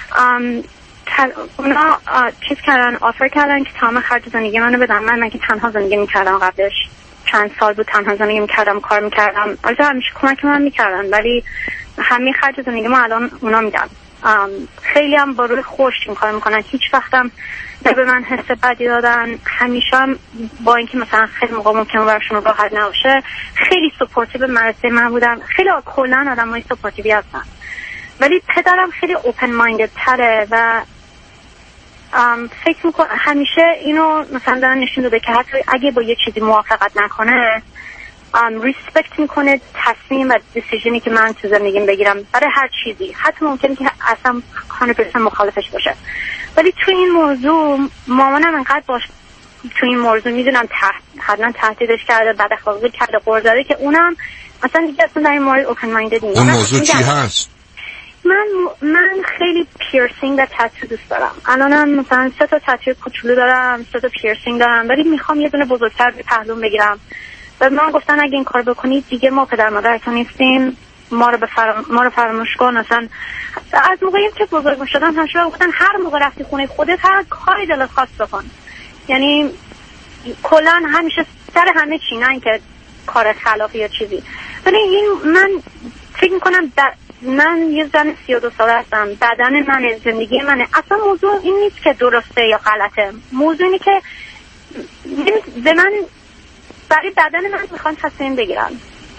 V: اونا چیز کردن، آفر کردن که تمام خرج زندگی منو بدن. من من که تنها زندگی میکردم، قبلش چند سال بود تنها زندگی میکردم، کار میکردم، البته همیشه کمک من میکردن، ولی همین خرج زندگی ما الان اونا میدن. خیلی هم با روی خوش این کار میکنن، هیچ وقتم نه به من حس بدی دادن. همیشه هم با اینکه مثلا خیلی موقع ممکنه براشون راحت نباشه، خیلی سپورتیو مرسه من بودن. خیلی کلا آدمای سپورتیوی هستن، ولی پدرم خیلی اوپن مایندد تره و فکر میکنم همیشه اینو مثلا دارن نشون داده که حتی اگه با یه چیزی موافقت نکنه، ریسپکت میکنه تصمیم و دیسیژنی که من تو زندگیم بگیرم برای هر چیزی، حتی ممکنه که اصلا صد درصد مخالفش باشه. ولی تو این موضوع مامانم انقدر باش تو این موضوع میدونم تحت حتما تهدیدش کرده، بد اخلاقی کرده، قرض که اونم اصلا دیگه اصلا در این مورد اوپن مایندد نیست.
A: اون موضوع چی هست؟
V: من من خیلی پیرسینگ و تاتو دوست دارم. الانم مثلا سه تا تاتو کوچولو دارم، سه تا پیرسینگ دارم، ولی میخوام یه دونه بزرگتر به پهلوم بگیرم. و من گفتن اگه این کار بکنید دیگه ما پدر مادرتون نیستیم، ما رو به فرام... ما رو فراموش کن. مثلا از موقعی که بزرگ شدم همیشه گفتن هر موقع رفتی خونه خودت هر کاری دلت خواست بکن. یعنی کلا همیشه سر همه چی، نه اینکه کار خلافی یا چیزی. ولی این من فکر میکنم در من یه زن سی و دو ساله هستم، بدن من، زندگی منه. اصلا موضوع این نیست که درسته یا غلطه، موضوع اینه که به من برای بدن من میخوان تصمیم بگیرم.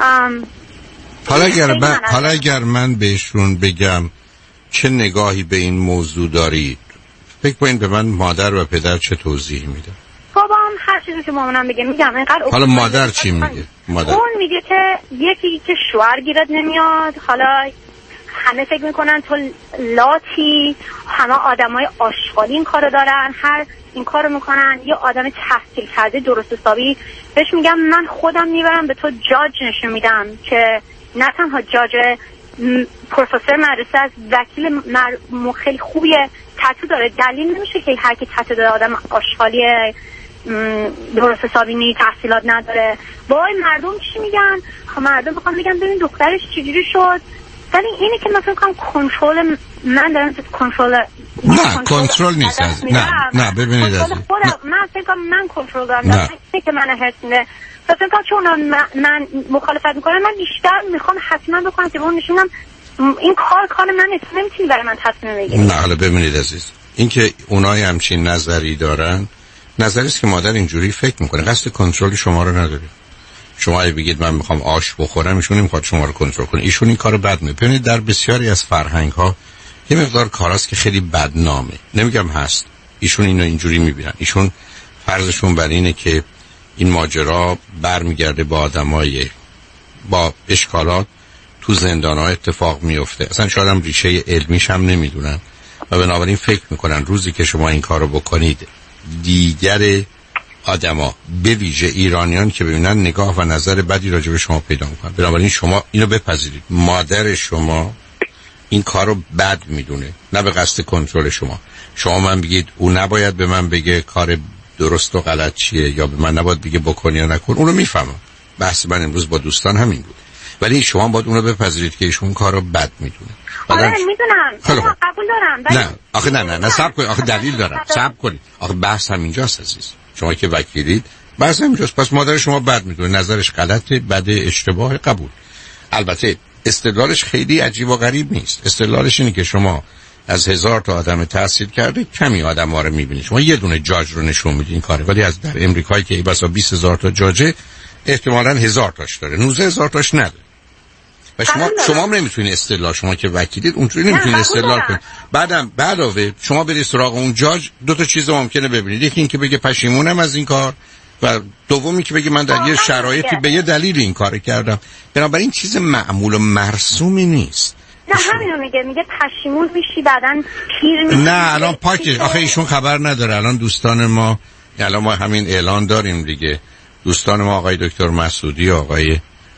A: حالا اگر من حالا اگر من بهشون بگم چه نگاهی به این موضوع دارید، فکر کنید به من مادر و پدر چه توضیحی میده؟
V: بابام هر چیزی که مامانم بگه میگم. اینقدر
A: حالا مادر چی میگه؟
V: مادر اون میگه که یکی که شوهر گیرت نمیاد، حالا همه فکر میکنن تو لاتی، همه آدمای آشغالی این کارو دارن، هر این کارو میکنن. یه آدم تحصیل کرده درست حسابی بهش میگم من خودم میبرم به تو جاج نشون میدم که نه تنها جاج، پروفسور مدرسه از وکیل مر... خیلی خوبیه، تتو داره. دلیل نمیشه که هر کی تتو داره آدم آشغالیه، درست حسابی نی، تحصیلات نداره. وای مردم چی میگن؟ خب مردم بخوام بگم ببین دخترش چجوری شد. ولی اینه که مثلا کنم کنترل من دارم تو کنترل
A: نه کنترل نیست از نه نه ببینید از
V: من فکر کنم من کنترل دارم، نه که من هست نه فکر کنم چون من, من مخالفت میکنم، من بیشتر میخوام حتما بکنم که اون نشونم این کار کار من نیست، نمیتونی برای من تصمیم بگیری.
A: نه حالا ببینید عزیز، اینکه اونای همچین نظری دارن، نظری است که مادر اینجوری فکر میکنه، قصد کنترل شما رو نداره. شما اگه بگید من میخوام آش بخورم، ایشون نمیخواد شما رو کنترل کنه، ایشون این کارو بد میکنه. در بسیاری از فرهنگ ها یه مقدار کاراست که خیلی بدنامه، نمیگم هست، ایشون اینو اینجوری میبینن. ایشون فرضشون بر اینه که این ماجرا برمیگرده با آدمای با اشکالات تو زندان‌ها اتفاق میفته. اصلا شاید هم ریشه علمیش هم نمیدونن و بنابراین فکر میکنن روزی که شما این کارو بکنید دیگر آدما به ویژه ایرانیان که ببینن نگاه و نظر بدی راجع به شما پیدا میکنن. بنابراین شما اینو بپذیرید، مادر شما این کارو بد میدونه، نه به قصد کنترل شما. شما من بگید او نباید به من بگه کار درست و غلط چیه، یا به من نباید بگه بکن یا نکن، اونو میفهمم. بحث من امروز با دوستان همین بود. ولی شما باید اونو بپذیرید که ایشون کارو بد میدونه.
V: آره میدونم، قبول دارم.
A: نه آخه نه نه نه صبر کنید، آخه دلیل دارم. صبر کنید. آخه بحث همینجاست عزیز. شما که وکیلید بحث همینجاست. پس مادر شما بد میدونه، نظرش غلطه، بده، اشتباه، قبول. البته استدلالش خیلی عجیب و غریب نیست. استدلالش اینه که شما از هزار تا آدم تحصیل کرده کمی آدم ها رو میبینید، شما یه دونه جاج رو نشون میدین این کاره. ولی از در امریکایی که بسا بیست هزار تا جاجه احتمالاً هزار تاش داره، نوزده هزار تاش نداره. و شما شما هم نمیتونید استدلال، شما که وکیلید اونجوری نمیتونید استدلال کنید. بعدم بعداوه شما برید سراغ اون جاج، دو تا چیز ممکنه ببینید. یکی این که بگه پشیمونم از این کار، و دومی که بگه من در یه شرایطی به یه دلیل این کارو کردم. بنابراین چیز معمول و مرسومی نیست.
V: نه همینو میگه، میگه پشیمون میشی بعدن پیر میشی.
A: نه الان پاکش، آخه ایشون خبر نداره. الان دوستان ما، الان ما همین اعلان داریم دیگه، دوستان ما آقای دکتر مسعودی، آقای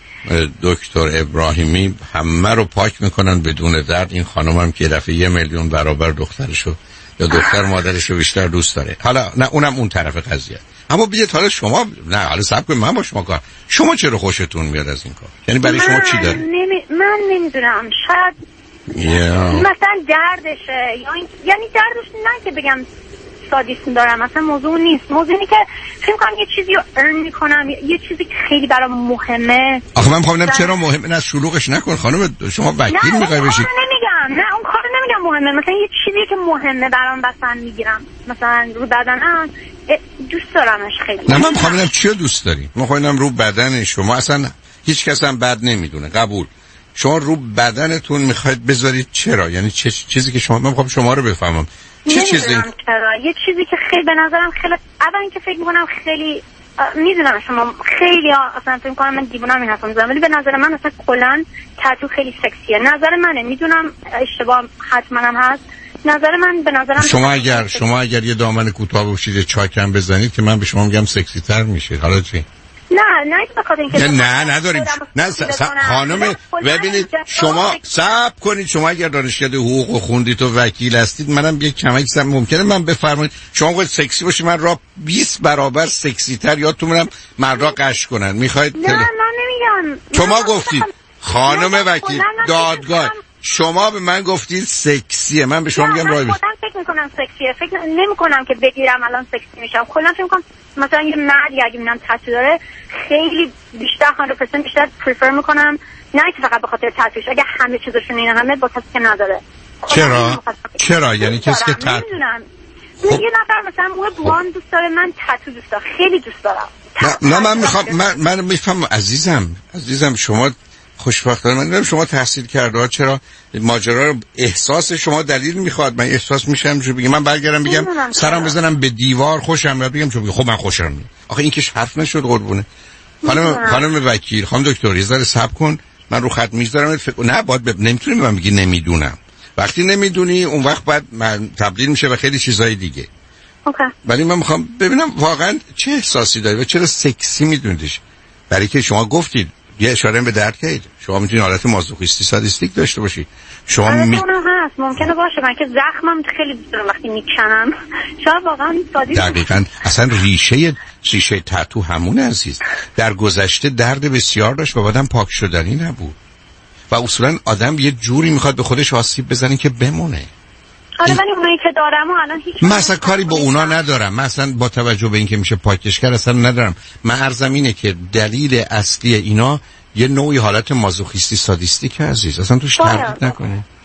A: دکتر ابراهیمی همه رو پاک میکنن بدون درد. این خانم هم که دفعه یه میلیون برابر دخترشو یا دختر مادرشو بیشتر دوست داره. حالا نه اونم اون طرف قضیه. اما بیاد حالا شما، نه حالا صبر کنید من با شما کار، شما چرا خوشتون میاد از این کار؟ یعنی برای شما چی داره؟
V: نمی... من نمیدونم، شاید
A: yeah.
V: مثلا دردشه، یا این... یعنی دردش نه که بگم سادیسم دارم، مثلا موضوع نیست. موضوع اینه که فکر کنم یه چیزی رو ارن میکنم، یه چیزی که خیلی برام مهمه.
A: آخه من میخوام ببینم چرا مهمه. نه شلوغش نکن خانم، شما وکیل میخوای بشی.
V: نه نمیگم، نه اون کارو نمیگم مهمه، مثلا یه چیزی که مهمه برام مثلا میگیرم، مثلا رو بدنم دوست دارمش خیلی.
A: نه من میخوام ببینم چی دوست داری. من میخوام رو بدن شما، اصلا هیچ کس هم بد نمیدونه، قبول. شما رو بدنتون میخواید بذارید، چرا؟ یعنی چه چیزی که شما، من میخوام شما رو بفهمم چه چیزی؟
V: چرا یه چیزی که خیلی به نظرم خیلی، اول اینکه فکر میکنم خیلی، میدونم شما خیلی اصلا فکر میکنم من دیوونم این حرفو میزنم، ولی به نظر من اصلا کلا تتو خیلی سکسیه. نظر منه، میدونم اشتباه حتما هم هست. نظر من به نظرم
A: شما اگر شما اگر یه دامن کوتاه بپوشید چاکم بزنید که من به شما میگم سکسی تر میشه. حالا چی؟
V: نه نه بخاطر اینکه
A: نه نه نداریم. نه خانم ببینید شما صبر کنید، شما اگر دانشکده حقوق خوندید و وکیل هستید، منم یک کمک سم ممکنه من بفرمایید شما خود سکسی باشید، من را بیست برابر سکسی تر یادتون میرم مردا قش کنن. میخواید؟
V: نه من نمیگم.
A: شما گفتید خانم وکیل دادگاه، شما به من گفتید سکسیه، من به شما میگم رای
V: بس. من فکر میکنم سکسیه، فکر نمیکنم که بگیرم الان سکسی میشم. کلا فکر میکنم مثلا یه مردی اگه ببینم تتو داره خیلی بیشتر صد درصد بیشتر پرفر میکنم، نه که فقط به خاطر تتوش، اگه همه چیزشون اینه همه با کسی که نداره.
A: چرا؟ چرا؟ یعنی کسی که تتو
V: نمیدونم. خب. یه نفر مثلا موه بلوند دوست داره، من تتو دوست دارم، خیلی دوست دارم.
A: نه, نه من میخوام، من من میفهمم عزیزم، عزیزم شما خوشبختانه من نمیدونم شما تحصیل کرده ها، چرا ماجرا رو احساس شما دلیل میخواد. من احساس میشم جو بگم من برگردم بگم سرم بزنم به دیوار خوشم میاد، بگم چون خب من خوشم میاد. آخه این که حرف نشد قربونه. خانم خانم وکیل، خانم دکتر یه ذره صبر کن، من رو خط میذارم فکر نه باید ب... نمیتونی به من بگی نمیدونم. وقتی نمیدونی اون وقت بعد من تبدیل میشه به خیلی چیزای دیگه.
V: اوکی.
A: ولی من میخوام ببینم واقعا چه احساسی داری و چرا سکسی میدونیش. برای که شما گفتید یه اشاره به درد کردید، شما میتونید حالت مازوخیستی سادیستیک داشته باشید. شما
V: می... هست ممکنه باشه، من که زخمم خیلی دوست دارم وقتی میکنم، شاید واقعا سادیست.
A: دقیقاً اصلا ریشه ریشه تتو همونه عزیز. در گذشته درد بسیار داشت و بعدم پاک شدنی نبود و اصولا آدم یه جوری میخواد به خودش آسیب بزنه که بمونه.
V: آره ولی اونایی که دارم و الان هیچ
A: مثلا کاری با اونا ندارم، مثلا با توجه به اینکه میشه پاکش کرد اصلا ندارم. من عرضم اینه که دلیل اصلی اینا یه نوعی حالت مازوخیستی سادیستیک عزیز، اصلا توش تردید نکنه.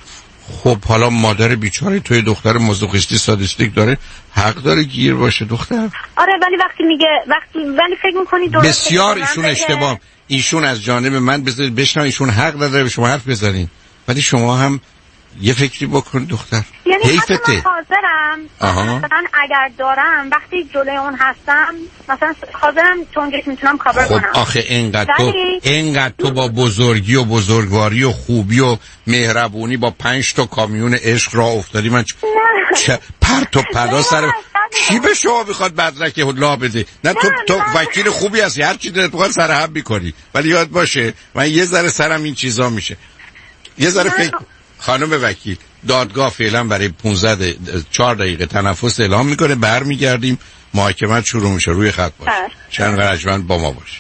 A: خب حالا مادر بیچاره توی دختر مازوخیستی سادیستیک داره، حق داره گیر باشه دختر.
V: آره ولی وقتی میگه وقتی ولی فکر میکنی درسته
A: بسیار ایشون اشتباه، ایشون از جانب من بذارید بشنن، ایشون حق داره به شما حرف بزنین، ولی شما هم یه فکری بکن دختر.
V: یعنی حتی من حاضرم مثلا اگر دارم وقتی جلوی اون هستم مثلا حاضرم چونگش میتونم کاور
A: خب
V: کنم.
A: خب آخه اینقدر تو اینقدر تو با بزرگی و بزرگواری و خوبی و مهربونی با پنج تا کامیون عشق راه افتادی، من چه پرت و پلا سر کی به شما میخواد بدرک لا بده؟ نه تو تو وکیل خوبی هستی، هر چی دلت بخواد سر هم میکنی، ولی یاد باشه من یه ذره سرم این چیزا میشه. یه ذره فکر خانم وکیل، دادگاه فعلا برای پانزده چهار دقیقه تنفس اعلام میکنه، برمیگردیم محاکمه شروع میشه. روی خط باش، چند قرجمند با ما باش.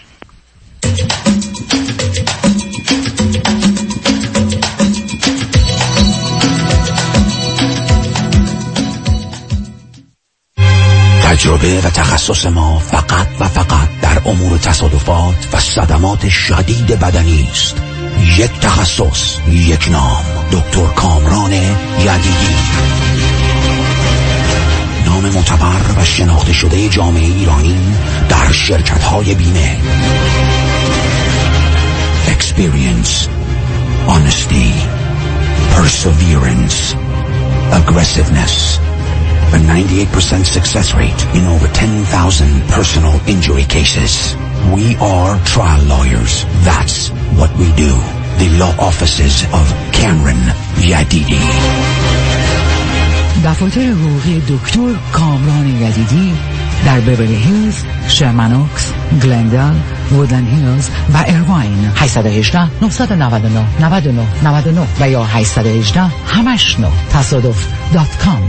P: تجربه و تخصص ما فقط و فقط در امور تصادفات و صدمات شدید بدنی است. یک تخصص، یک نام، دکتر کامران یدیدی. نام معتبر و شناخته شده جامعه ایرانی در شرکت‌های بیمه. Experience, honesty, perseverance, aggressiveness. A ninety-eight percent success rate in over ten thousand personal injury cases. We are trial lawyers. That's what we do. The law offices of Cameron Yadidi.
D: دفاتر حقوقی دکتر کامران یدیدی در بیولی هیلز، شرمنوکس، گلندل، وودلند هیلز و ایرواین. هشت یک هشت نه نه نه نه نه نه نه و یا هشت یک هشت همش نه تصادف دات کام.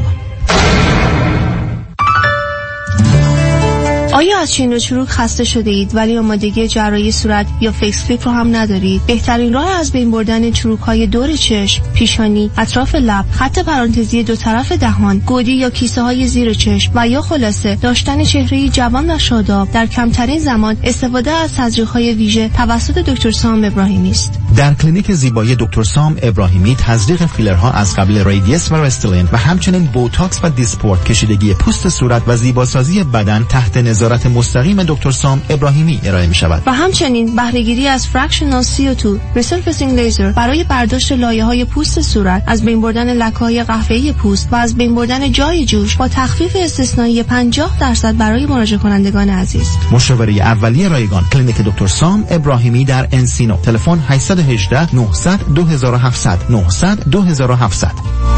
Z: آیا از چین و چروک خسته شده اید ولی آمادگی جراحی صورت یا فیس لیفت رو هم ندارید؟ بهترین راه از بین بردن چروک‌های دور چشم، پیشانی، اطراف لب، خط پرانتزی دو طرف دهان، گودی یا کیسه‌های زیر چشم و یا خلاصه داشتن چهره‌ای جوان و شاداب در کمترین زمان استفاده از تزریق‌های ویژه توسط دکتر سام ابراهیمی است.
E: در کلینیک زیبایی دکتر سام ابراهیمی تزریق فیلرها از قبل ریدیس و رستلین و همچنین بوتاکس و دیسپورت، کشیدگی پوست صورت و زیباسازی بدن تحت نظارت مستقیم دکتر سام ابراهیمی ارائه می شود.
Z: و همچنین بهره‌گیری از فرکشنال سی او دو ریسرفیسینگ لیزر برای برداشت لایه‌های پوست صورت، از بین بردن لکه‌های قهوه‌ای پوست و از بین بردن جای جوش با تخفیف استثنایی پنجاه درصد برای مراجعه کنندگان عزیز.
E: مشاوره اولیه رایگان کلینیک دکتر سام ابراهیمی در انسینو. تلفن هشت یک هشت نه صفر صفر دو هفت صفر صفر نه صفر صفر دو هفت صفر.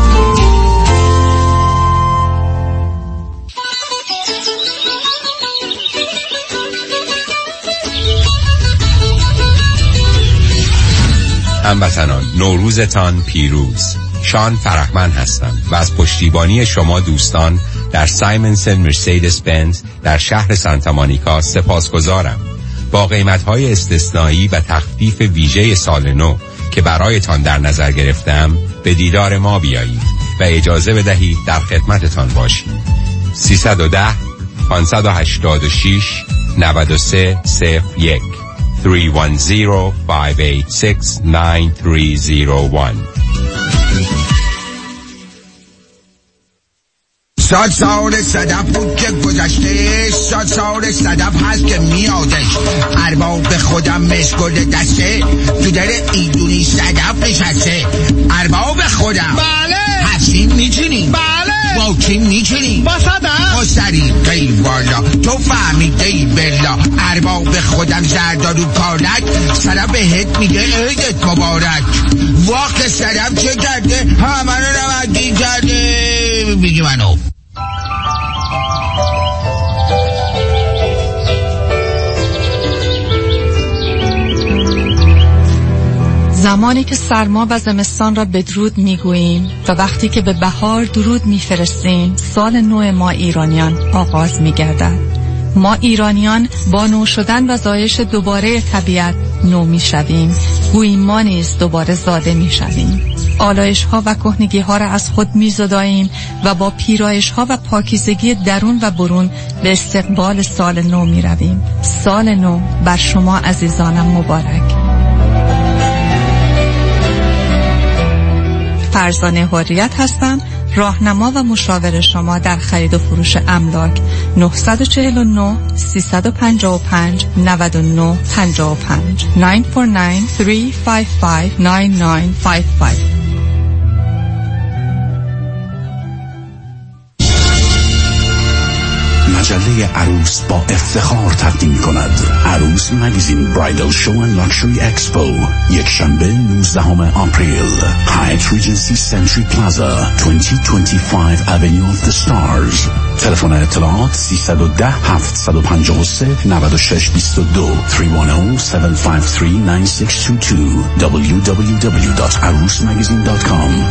G: هموطنان، نوروزتان پیروز. شان فرحمند هستم و از پشتیبانی شما دوستان در سایمنسن مرسیدس بنز در شهر سانتا مونیکا سپاسگزارم. با قیمت‌های استثنایی و تخفیف ویژه سال نو که برایتان در نظر گرفتم به دیدار ما بیایید و اجازه بدهید در خدمتتان باشیم. سیصد و ده پانصد و هشتاد و شش نود و سه صفر یک three one zero five eight six nine three zero one.
H: سال سال صدف بود که گذشته، سال سال صدف هست که میادش. ارباب به خودم مشکل دسته، تو در ایدونی صدف نشسته. ارباب خودم بله هستیم میچینیم بله با چین میچینیم با صدف با سری قیل والا تو فهمیده ای بلا. ارباب به خودم زردارو کارک، صدف بهت میگه عیدت مبارک. واقع صدف چه کرده همه رو نمکی کرده میگی منو.
I: زمانی که سرما و زمستان را بدرود میگوییم و وقتی که به بهار درود میفرستیم، سال نو ما ایرانیان آغاز میگردد. ما ایرانیان با نو شدن و زایش دوباره طبیعت نو میشویم، گویی ما نیز دوباره زاده میشویم. آلایش ها و کهنگی ها را از خود میزداییم و با پیرایش ها و پاکیزگی درون و برون به استقبال سال نو میرویم. سال نو بر شما عزیزانم مبارک. فرزانه حریت هستم، راهنما و مشاور شما در خرید و فروش املاک. نه چهار نه سه پنج پنج نه نه پنج پنج نه چهار نه سه پنج پنج نه نه پنج پنج.
U: مجله عروس با افتخار تقدیم کند عروس مگزین برایدل شو و لاکچری اکسپو، یک شنبه نوزدهم آپریل، هایت ریجنسی سنچری پلازا، دویست و بیست و پنج Avenue of the Stars. تلفن اطلاعات سیصد و ده هفتصد و پنجاه و سه نود و شش بیست و دو سه یک صفر هفت پنج سه نه شش دو دو دبلیو دبلیو دبلیو دات عروس مگزین دات کام.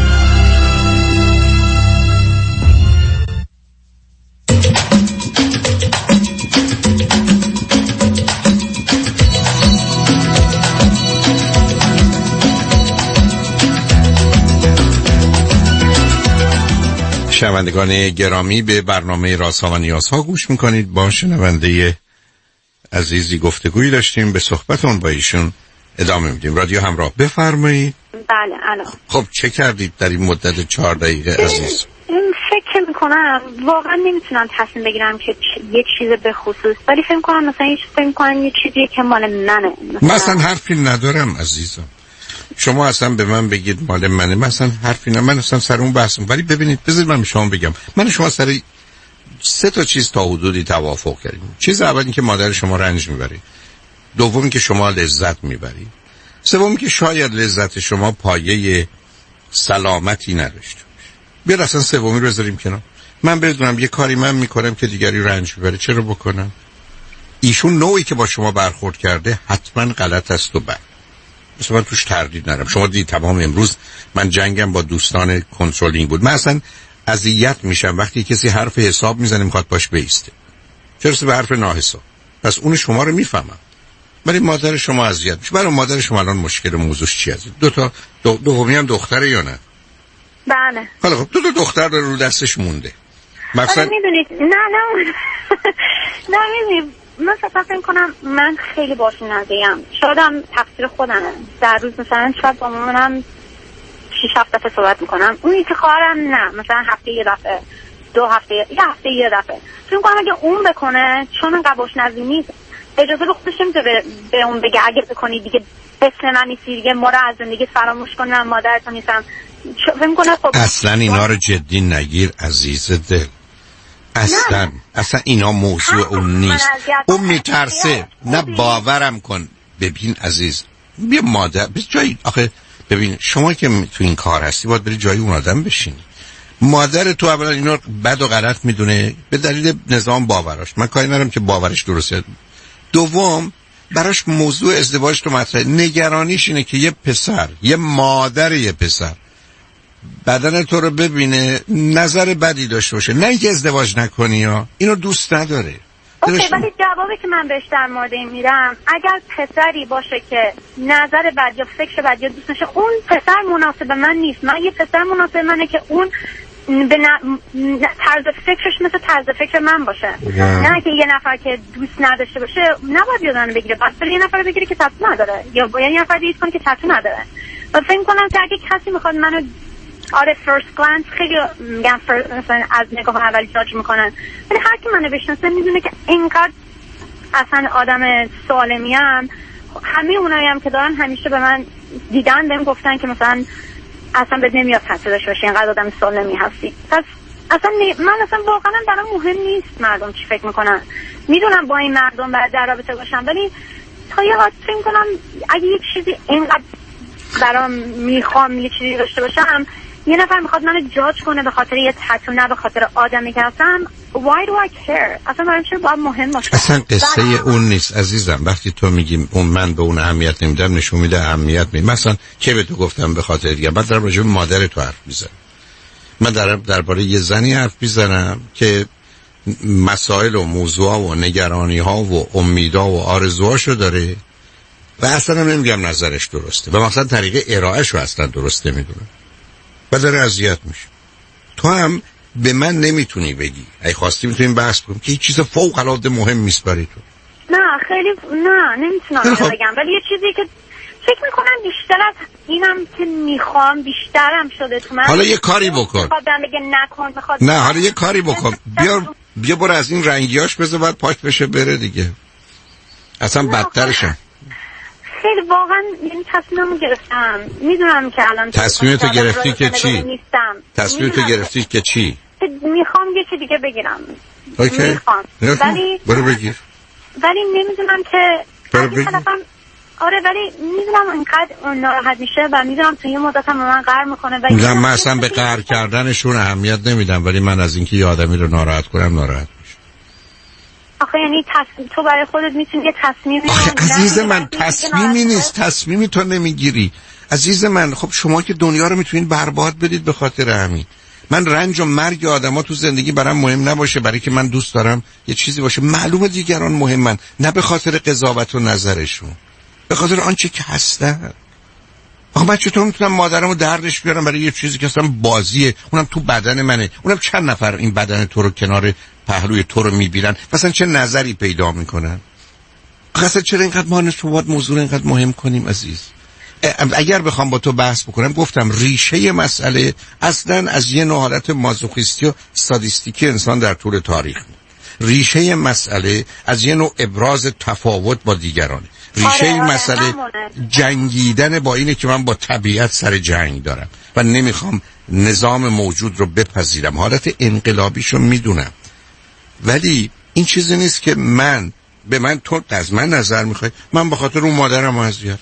A: شنوندگان گرامی، به برنامه رازها و نیازها گوش میکنید. با شنونده عزیزی گفتگویی داشتیم، به صحبتون با ایشون ادامه میدیم. رادیو همراه، بفرمایید.
V: بله الان.
A: خب چه کردید در این مدت چهار دقیقه عزیز؟
V: فکر میکنم واقعا نمیتونم تصمیم بگیرم که یه چیز به خصوص، ولی فکر میکنم مثلا یه چیز فکر میکنم یه چیزی که مال منه.
A: مثلا, مثلا حرفی ندارم عزیزم، شما اصلا به من بگید مال منه، مثلا حرفی نه، من اصلا سر اون بحثم. ولی ببینید بذارید من به شما بگم، من شما سر سه تا چیز تا حدودی توافق کردیم. چیز اول این که مادر شما رنج میبرید، دوم که شما لذت میبرید، سوم که شاید لذت شما پایه سلامتی نداشته باشه. بیاد اصلا سومی رو بذاریم کنار. من بدونم یه کاری من میکنم که دیگری رنج میبره، چرا بکنم؟ ایشون نوعی که با شما برخورد کرده حتما غلط است و بد. مثلا من توش تردید ندارم. شما دید تمام امروز من جنگم با دوستان کنترلینگ بود. من اصلا اذیت میشم وقتی کسی حرف حساب میزنه میخواد باش بیسته، چرا به حرف ناحساب. پس اون شما رو میفهمم، ولی مادر شما اذیت میشه. برای مادر شما الان مشکل موضوعش چی هست؟ دو تا دو دومی هم دختره یا نه؟
V: بله.
A: حالا خب دو تا دختر داره رو دستش مونده.
V: مثلا میدونید نه نه نه میدونید من فکر کنم من خیلی باشون نزدیم، شاید هم تقصیر خودمه. در روز مثلا شاید با مامانم شیش هفت دفعه صحبت میکنم، اون که خواهرم نه، مثلا هفته یه دفعه، دو هفته یه هفته یه دفعه. فکر کنم اگه اون بکنه، چون من قباش نزدی نیست، اجازه به خودش نمیده به اون بگه اگه بکنی دیگه مثل من نیستی، دیگه ما رو از زندگی فراموش کنم، مادرتون نیستم. فکر کنم خب
A: اصلا اینا رو جدی نگیر عزیز دل، اصلا نه. اصلا اینا موضوع اون نیست. اون میترسه. نه باورم کن. ببین عزیز، بیا مادر بس جایی آخه ببین شما که تو این کار هستی باید بری جای اون آدم بشینی. مادر تو اولا اینا بد و غلط میدونه به دلیل نظام باوراش، من کاری ندارم که باورش درسته. دوم براش موضوع ازدواج تو مطرح، نگرانیش اینه که یه پسر، یه مادر یه پسر بدن تو رو ببینه نظر بدی داشته باشه، نه اینکه ازدواج نکنی یا اینو دوست نداره.
V: اوکی، ولی جوابی که من بهش در مورد این میدم، اگر پسری باشه که نظر بد یا فکر بد یا دوست نشه، اون پسر مناسب من نیست. من یه پسر مناسب منه که اون به ن... طرز فکرش مثل طرز فکر من باشه. نه که یه نفر که دوست نداشته باشه نباید یادانه بگیره، بس یه نفر بگیره که تاتو نداره، یا باید یه نفر دید کنه که تاتو نداره. و فکر کنم که اگه کسی میخواد منو آره فرست گلانس خیلی میگن مثلا از نگاه اولی جاج میکنن، ولی هر کی منو بشناسه میدونه که اینقدر اصلا آدم سالمیم. همه اونایی هم که دارن همیشه به من دیدن بهم گفتن که مثلا اصلا بهت نمیاد تاتو داشته باشی، اینقدر آدم سالمی هستی. پس اصلا من اصلا واقعا برام مهم نیست مردم چی فکر میکنن. میدونم با این مردم بعد در رابطه باشم، ولی تا یه حد فکر میکنم اگه یه چیزی اینقدر برام میخوام یه چیزی داشته باشم، یه نفر میخواد منو جاج کنه به خاطر یه تاتو، نه به خاطر آدمی که هستم. Why do I care؟ اصلا برام چرا باید مهم باشه؟
A: اصلا قصه اون نیست عزیزم. وقتی تو میگیم اون من به اون اهمیت نمیدم، نشون میده اهمیت میدم. مثلا که به تو گفتم به خاطر دیگه، من دارم راجع به مادر تو حرف میزنم. من دارم درباره یه زنی حرف میزنم که مسائل و موضوعا و نگرانی ها و امیدها و آرزوهاشو داره و اصلا نمیگم نظرش درسته و مثلا طریق ارائهش رو اصلا درست نمیدونه و داره اذیت میشه. تو هم به من نمیتونی بگی، اگه خواستی میتونیم بحث کنیم که هیچ چیز فوق العاده مهم نیست برای تو.
V: نه خیلی نه نمیتونم بگم، ولی یه چیزی که فکر میکنم بیشتر از اینم که میخوام بیشترم شده تو من.
A: حالا یه کاری بکن.
V: میخواد بگه نکن میخواد
A: نه حالا یه کاری بکن. بیا بیا برو از این رنگیاش بذار بعد پاک بشه بره دیگه. اصلا بدترشم.
V: خیلی واقعا یعنی تصمیممو گرفتم. میدونم که الان
A: تصمیمتو گرفتی که چی؟ تصمیمتو گرفتی که چی؟
V: میخوام یه چی دیگه بگیرم.
A: اوکی.
V: میخوام. ولی
A: برو بگیر.
V: ولی نمیدونم که
A: برو بگیر.
V: آره ولی میدونم اینقدر ناراحت میشه و میدونم تو یه مدت هم من قهر میکنه و
A: نه من اصلا به قهر کردنشون اهمیت نمیدم ولی من از اینکه یه آدمی رو ناراحت کنم ناراحت میشم.
V: آخه یعنی تصمیم تو برای خودت میتونی یه تصمیمی
A: آخه عزیز من تصمیمی نیست تصمیمی تو نمیگیری عزیز من. خب شما که دنیا رو میتونید برباد بدید به خاطر همین. من رنج و مرگ آدما تو زندگی برام مهم نباشه برای که من دوست دارم یه چیزی باشه معلومه دیگران مهمن نه به خاطر قضاوت و نظرشون به خاطر آنچه که هستن. آخه من چطور میتونم مادرمو دردش بیارم برای یه چیزی که اصلا بازیه اونم تو بدن منه اونم چند نفر این بدن تو رو کنار پهلوی تو رو میبینن مثلا چه نظری پیدا میکنن. آخه اصلا چرا اینقدر ما نشوات موضوع اینقدر مهم کنیم عزیز؟ اگر بخوام با تو بحث بکنم گفتم ریشه مسئله اصلا از یه نوع حالت مازوخیستی و سادیستیکی انسان در طول تاریخ ریشه مسئله از یه نوع ابراز تفاوت با دیگرانه. ریشه
V: آره،
A: این
V: آره،
A: مسئله
V: همونه.
A: جنگیدن با اینه که من با طبیعت سر جنگ دارم و نمیخوام نظام موجود رو بپذیرم. حالت انقلابیشو میدونم ولی این چیزی نیست که من به من تو از من نظر میخوای من به خاطر اون مادرم اذیت.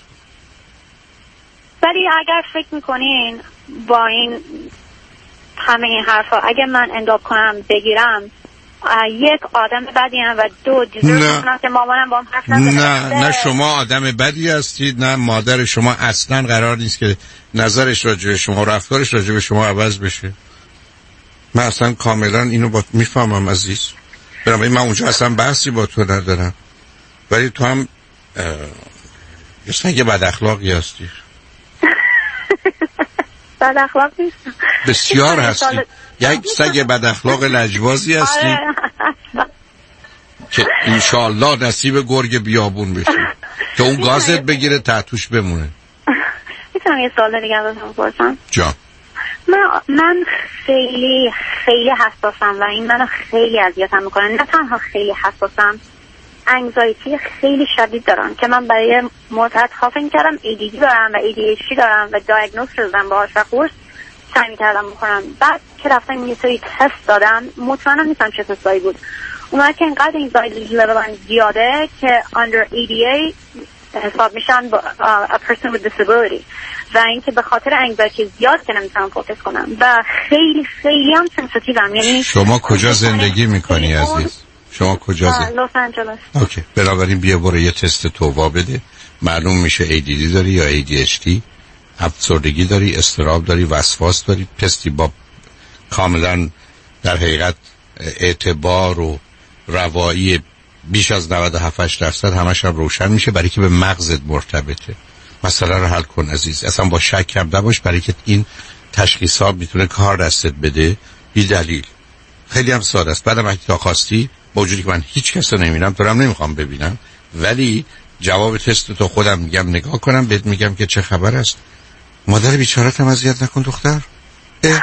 V: ولی اگر فکر میکنین با این همه این حرفا اگه من انداب کنم بگیرم یک آدم بدی هم و دو دیزرو کنم که مامانم با هم حرف نزده.
A: نه نه شما آدم بدی هستید نه مادر شما اصلا قرار نیست که نظرش راجع به شما رفتارش راجع به شما عوض بشه. من اصلا کاملا اینو با میفهمم عزیز. برام من اونجا اصلا بحثی با تو ندارم ولی تو هم یه سگ بد اخلاقی هستی.
V: بد اخلاق نیستم
A: بسیار هستی. یک سگ بد اخلاق لجوازی هستی که انشالله نصیب گرگ بیابون بشه که اون گازت بگیره تحتوش بمونه.
V: میتونم یه سوال دیگه ازتون بپرسم؟
A: جان
V: من من خیلی خیلی حساسم و این منو خیلی اذیتم میکنه. نه تنها خیلی حساسم انگزایتی خیلی شدید دارم که من برای مدت ها فکر کردم ای دی دی دارم و ای دی اچ دی دارم و دیاگنوز شدم باهاش و قرص سعی می‌کردم بخورم. بعد که رفتم یه سری تست دادم مطمئنم نیستم چه تستایی بود اونها که اینقدر انگزایتی لول من زیاده که under ای دی ای حساب میشن با a person with disability و اینکه به خاطر انگزایتی زیاد که نمیتونم فوکس کنم و خیلی خیلی هم سنسیتیوم. یعنی
A: شما کجا زندگی میکنی عزیز؟ شما کجا زندگی؟
V: لس آنجلس.
A: اوکی بنابراین بیا برو یه تست تووا بده معلوم میشه ای دی دی داری یا ای دی اچ دی افسردگی داری اضطراب داری وسواس داری. تستی با کاملا در حقیقت اعتبار و روایی بیش از نود و هفت درصد همش هم روشن میشه برای که به مغزت مرتبطه. مسئله رو حل کن عزیز. اصلا با شک هم نباش برای که این تشخیصات میتونه کار دستت بده بی دلیل. خیلی هم ساده است. بعدم اگه تا خواستی با وجودی که من هیچ کس رو نمیبینم تو رو هم نمیخوام ببینم ولی جواب تست تو خودم میگم نگاه کنم بهت میگم که چه خبر است. مادر بیچاره‌ت هم اذیت نکن دختر. اه.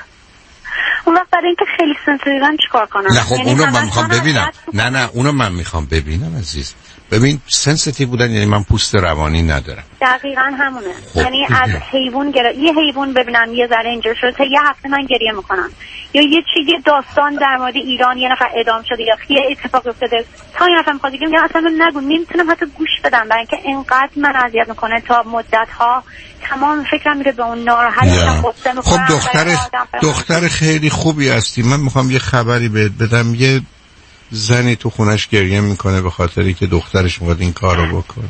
V: اون وقت برای اینکه خیلی سنسیتیوم چیکار کنم؟
A: نه خب اونو من میخوام ببینم. نه نه اونو من میخوام ببینم عزیز. ببین سنسیتیو بودن یعنی من پوست روانی ندارم.
V: دقیقاً همونه.
A: خب
V: یعنی از حیوان گره یه حیوان ببینم یه ذره اینجور شده تا یه هفته من گریه میکنم یا یه چیزی داستان در مورد ایران یه نفر اعدام شده یا یه اتفاق افتاده تا یه نفر میخواد بگم اصلا نگو نمیتونم حتی گوش بدم برای اینکه اینقدر من اذیت میکنه تا مدت ها تمام فکرم میره به اون ناراحتم قصه میکنم.
A: خب دختر دختر خیلی خوبی هستی. من میخوام یه خبری بهت بدم. یه زنی تو خونش گریه میکنه به خاطری که دخترش میخواد این کارو بکنه.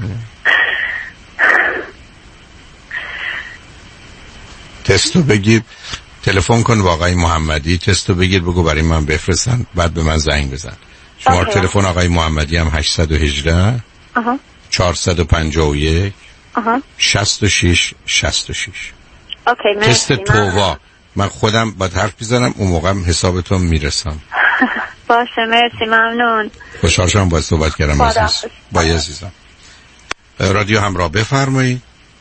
A: تستو بگیر تلفن کن با آقای محمدی تستو بگیر بگو برای من بفرستن بعد به من زنگ بزن. شماره تلفن آقای محمدی هم هشت یک هشت
V: آها
A: چهارصد و پنجاه و یک
V: آها
A: شصت و شش شصت و شش.
V: اوکی مرسی.
A: تست تووا من خودم با حرف میزنم اون موقع حسابتون میرسم.
V: باشه مرسی ممنون.
A: خوشحال شدم باید صحبت کردم عزیز. با عزیزم. رادیو همراه بفرمایید.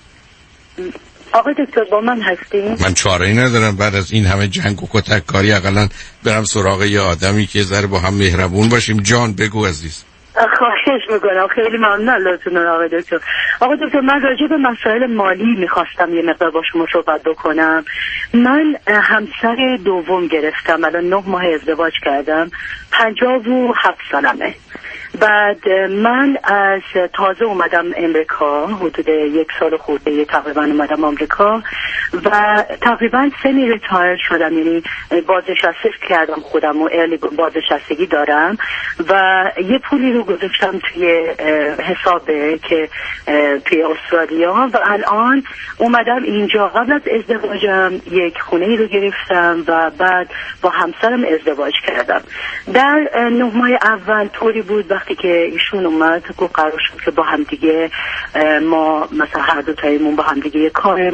V: آقای دکتر با من هستین؟
A: من چاره‌ای ندارم بعد از این همه جنگ و کتک کاری اقلا برم سراغ یه آدمی که ذره با هم مهربون باشیم. جان بگو عزیز.
V: خواهش میکنم، خیلی ممنون لطفاً آقای دکتر. آقای دکتر من راجع به مسائل مالی میخواستم یه مقدار با شما صحبت بکنم. من همسر دوم گرفتم، الان نه ماه ازدواج کردم، پنجاه و هفت سالمه. بعد من از تازه اومدم امریکا، حدود یک سال خورده تقریبا اومدم امریکا و تقریبا سمی ریتایر شدم، یعنی بازنشسته کردم خودم و ارلی بازنشستگی دارم و یه پولی رو گذاشتم توی حسابه که توی استرالیا و الان اومدم اینجا. قبل از ازدواجم یک خونه رو گرفتم و بعد با همسرم ازدواج کردم. در نه ماه اول طوری بود وقتی که ایشون اومد گفت قرار شد که با هم دیگه ما مثلا هر دو تایمون با هم دیگه یه کار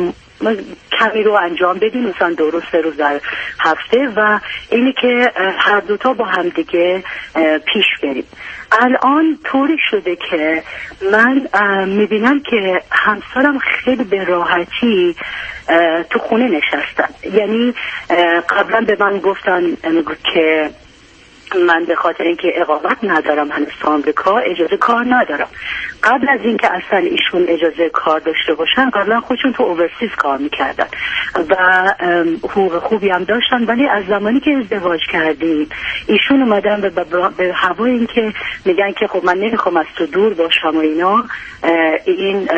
V: کمی رو انجام بدیم، مثلا دو روز سه روز در هفته و اینی که هر دوتا با هم دیگه پیش بریم. الان طوری شده که من میبینم که همسرم خیلی به راحتی تو خونه نشستن. یعنی قبلا به من گفتن که من به خاطر اینکه اقامت ندارم هنوز تو آمریکا اجازه کار ندارم. قبل از اینکه اصلا ایشون اجازه کار داشته باشن قبلا خودشون تو اوورسیز کار میکردن و حقوق خوبی هم داشتن، ولی از زمانی که ازدواج کردیم ایشون اومدن به, به هوای اینکه میگن که خب من نمیخوام از تو دور باشم و اینا، این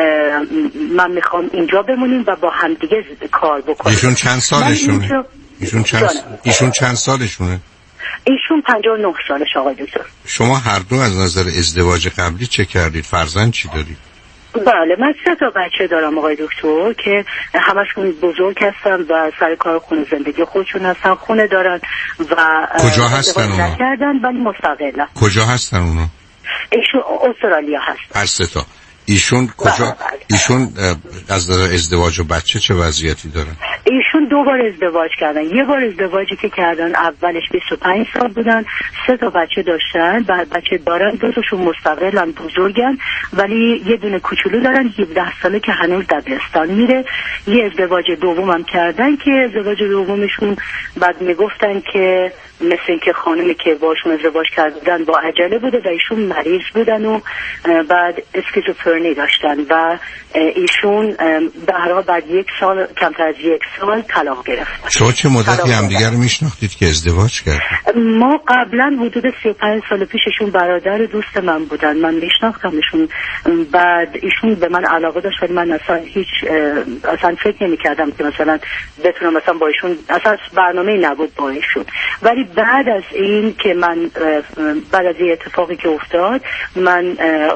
V: من میخوام اینجا بمونیم و با هم دیگه کار بکنیم.
A: ایشون چند سالشونه؟ ایشون چند ایشون چند سالشونه؟
V: ایشون پنجاه و نه سالش آقای دکتر.
A: شما هر دو از نظر ازدواج قبلی چه کردید؟ فرزند چی دارید؟
V: بله من سه تا بچه دارم آقای دکتر که همشون بزرگ هستن و سر کار خونه زندگی خودشون هستن، خونه دارن و
A: کجا هستن اونا؟
V: نکردن ولی مستقلن.
A: کجا هستن اونا؟
V: ایشون استرالیا هست.
A: هر سه تا. ایشون کجا؟ ایشون از نظر ازدواج و بچه چه وضعیتی دارن؟
V: ایشون دو بار ازدواج کردن. یه بار ازدواجی که کردن اولش بیست و پنج سال بودن، سه تا بچه داشتن، بعد بچه دارن، دو تاشون مستقلن بزرگن ولی یه دونه کوچولو دارن هفده ساله که هنوز دبیرستان میره. یه ازدواج دوم هم کردن که ازدواج دومشون بعد میگفتن که مثل اینکه خانمی که باشون ازدواج کردن با عجله بوده و ایشون مریض بودن و بعد اسکیزوفرنی داشتن و ایشون به هر حال بعد یک سال کمتر از یک سال طلاق گرفتن.
A: شما چه مدتی همدیگر رو میشناختید که ازدواج کردید؟
V: ما قبلا حدود سی و پنج سال پیششون برادر دوست من بودن، من میشناختمشون. بعد ایشون به من علاقه داشت ولی من اصلا هیچ اصلا فکر نمی‌کردم که مثلا بتونم مثلا با ایشون، اصلا برنامه‌ای نبود با ایشون. ولی بعد از این که من بعد از این اتفاقی که افتاد من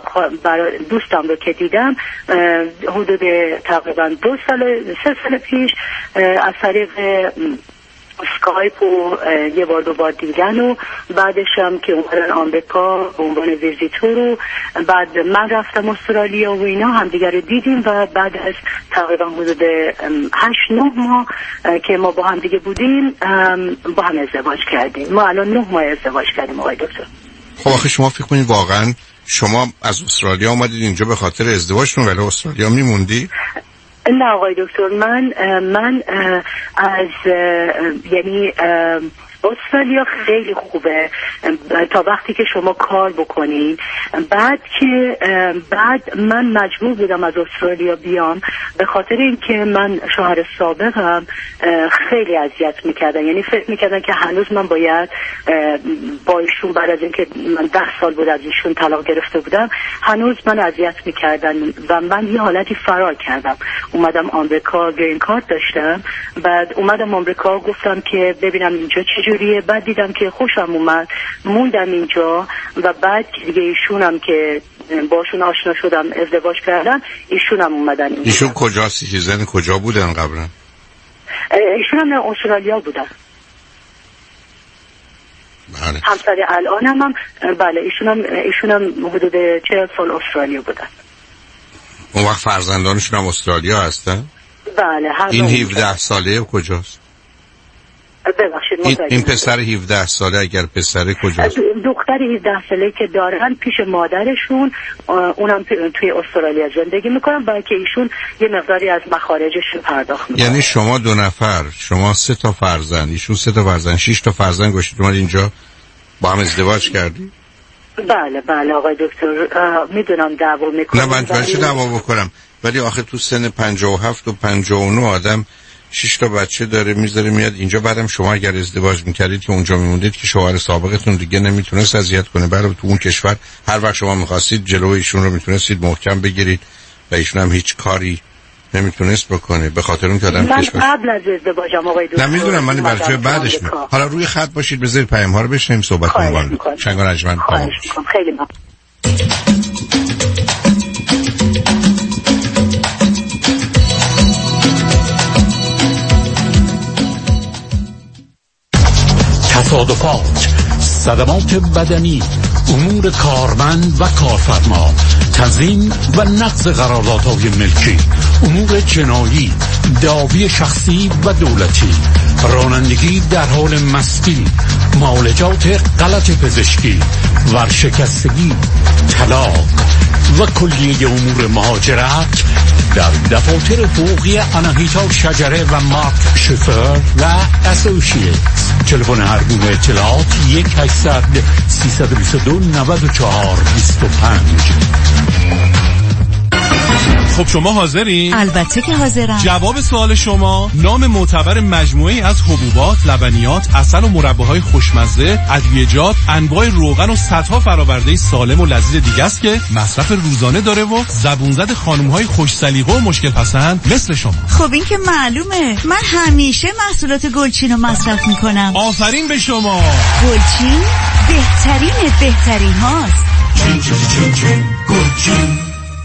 V: دوستم رو که دیدم حدود تقریبا دو سال سه سال پیش از طریق اسکایپ و یه بار دو بار دیدن و بعدش هم که اومدن آمریکا به عنوان ویزیتور و بعد من رفتم استرالیا و اینا هم دیگر رو دیدیم و بعد از تقریبا حدود هشت نه ماه که ما با هم دیگه بودیم با هم ازدواج کردیم. ما الان نه ماه ازدواج کردیم آقای دکتر.
A: خب آخه شما فکر کنید واقعا شما از استرالیا اومدید اینجا به خاطر ازدواجتون ولی استرالیا میموندی؟
V: نه آقای دکتر، من من از یعنی استرالیا خیلی خوبه تا وقتی که شما کار بکنید. بعد که بعد من مجبور بودم از استرالیا بیام به خاطر اینکه من شوهر سابقم خیلی اذیت میکردن، یعنی فکر میکردن که هنوز من باید با ایشون بعد از اینکه من ده سال بود از ایشون طلاق گرفته بودم هنوز من اذیت میکردن و من یه حالتی فرار کردم. اومدم آمریکا، گرین کارت داشتم، بعد اومدم آمریکا گفتم که ببینم اینجا چجوریه. بعد دیدم که خوشم اومد، موندم اینجا و بعد دیگه ایشونم که باشون آشنا شدم ازدواج کردم، ایشونم اومدن اینجا.
A: ایشون کجا سیتیزن کجا بودن قبلا؟
V: ایشونم استرالیا بودن.
A: بله.
V: همسر الانم هم بله ایشونم ایشونم حدود چهل سال استرالیا بودن.
A: اون وقت فرزندانشون هم استرالیا هستن؟
V: بله.
A: این هفده ساله کجاست؟
V: ببخشید ببخشید
A: این, این پسر هفده ساله اگر پسر کجاست؟
V: دختر هفده ساله که دارن پیش مادرشون، اونم توی استرالیا زندگی میکنن، با که ایشون یه مقداری از مخارجشون پرداخت میکنن.
A: یعنی شما دو نفر، شما سه تا فرزند، ایشون سه تا فرزند، شش تا فرزند گوشید اومد اینجا با هم ازدواج کردی؟
V: بله بله آقای دکتر، میدونم دعوا میکنم.
A: نه من چه دعوا بکنم، ولی آخه تو سن پنجاه و هفت و پنجاه و نه آدم شش تا بچه داره میذاره میاد اینجا. بعدم شما اگر ازدواج میکردید که اونجا میموندید که شوهر سابقتون دیگه نمیتونست اذیت کنه، برای تو اون کشور هر وقت شما میخواستید جلوی ایشون رو میتونستید محکم بگیرید و ایشون هم هیچ کاری نمیتونست بکنه. به خاطر اون که آدم
V: من
A: کشور
V: قبل از ازدواجم آقای دکتر
A: نمیدونم، من برای بعدش می حالا روی خط باشید بذارید پیام ها رو بشنیم صحبت کنیم. شنگ و نجمن
V: خیلی ممنون.
P: تصادفات، صدمات بدنی، امور کارمند و کارفرما، تنظیم و نقض قراردادهای ملکی، امور جنایی، دعاوی شخصی و دولتی، رانندگی در حال مستی، معالجات غلط پزشکی، ورشکستگی، طلاق و کلیه امور مهاجرت در دفاتر حقوقی آناهیتا شجره و مارک شفر و اسوسییتس. تلفن هر گونه اطلاعات یک هشتصد سیصد و بیست و دو نود و چهار بیست و پنج.
B: خب شما حاضرین؟
K: البته که حاضرم.
B: جواب سوال شما: نام معتبر مجموعه‌ای از حبوبات، لبنیات، عسل و مرباهای خوشمزه، ادویه‌جات، انواع روغن و صدها فرآورده سالم و لذیذ دیگه است که مصرف روزانه داره و زبون زد خانم‌های خوش سلیقه و مشکل پسند مثل شما.
K: خب این که معلومه، من همیشه محصولات گلچین رو مصرف میکنم.
B: آفرین به شما.
K: گلچین بهترین بهترین هاست.
S: چین چین چین چین گلچین.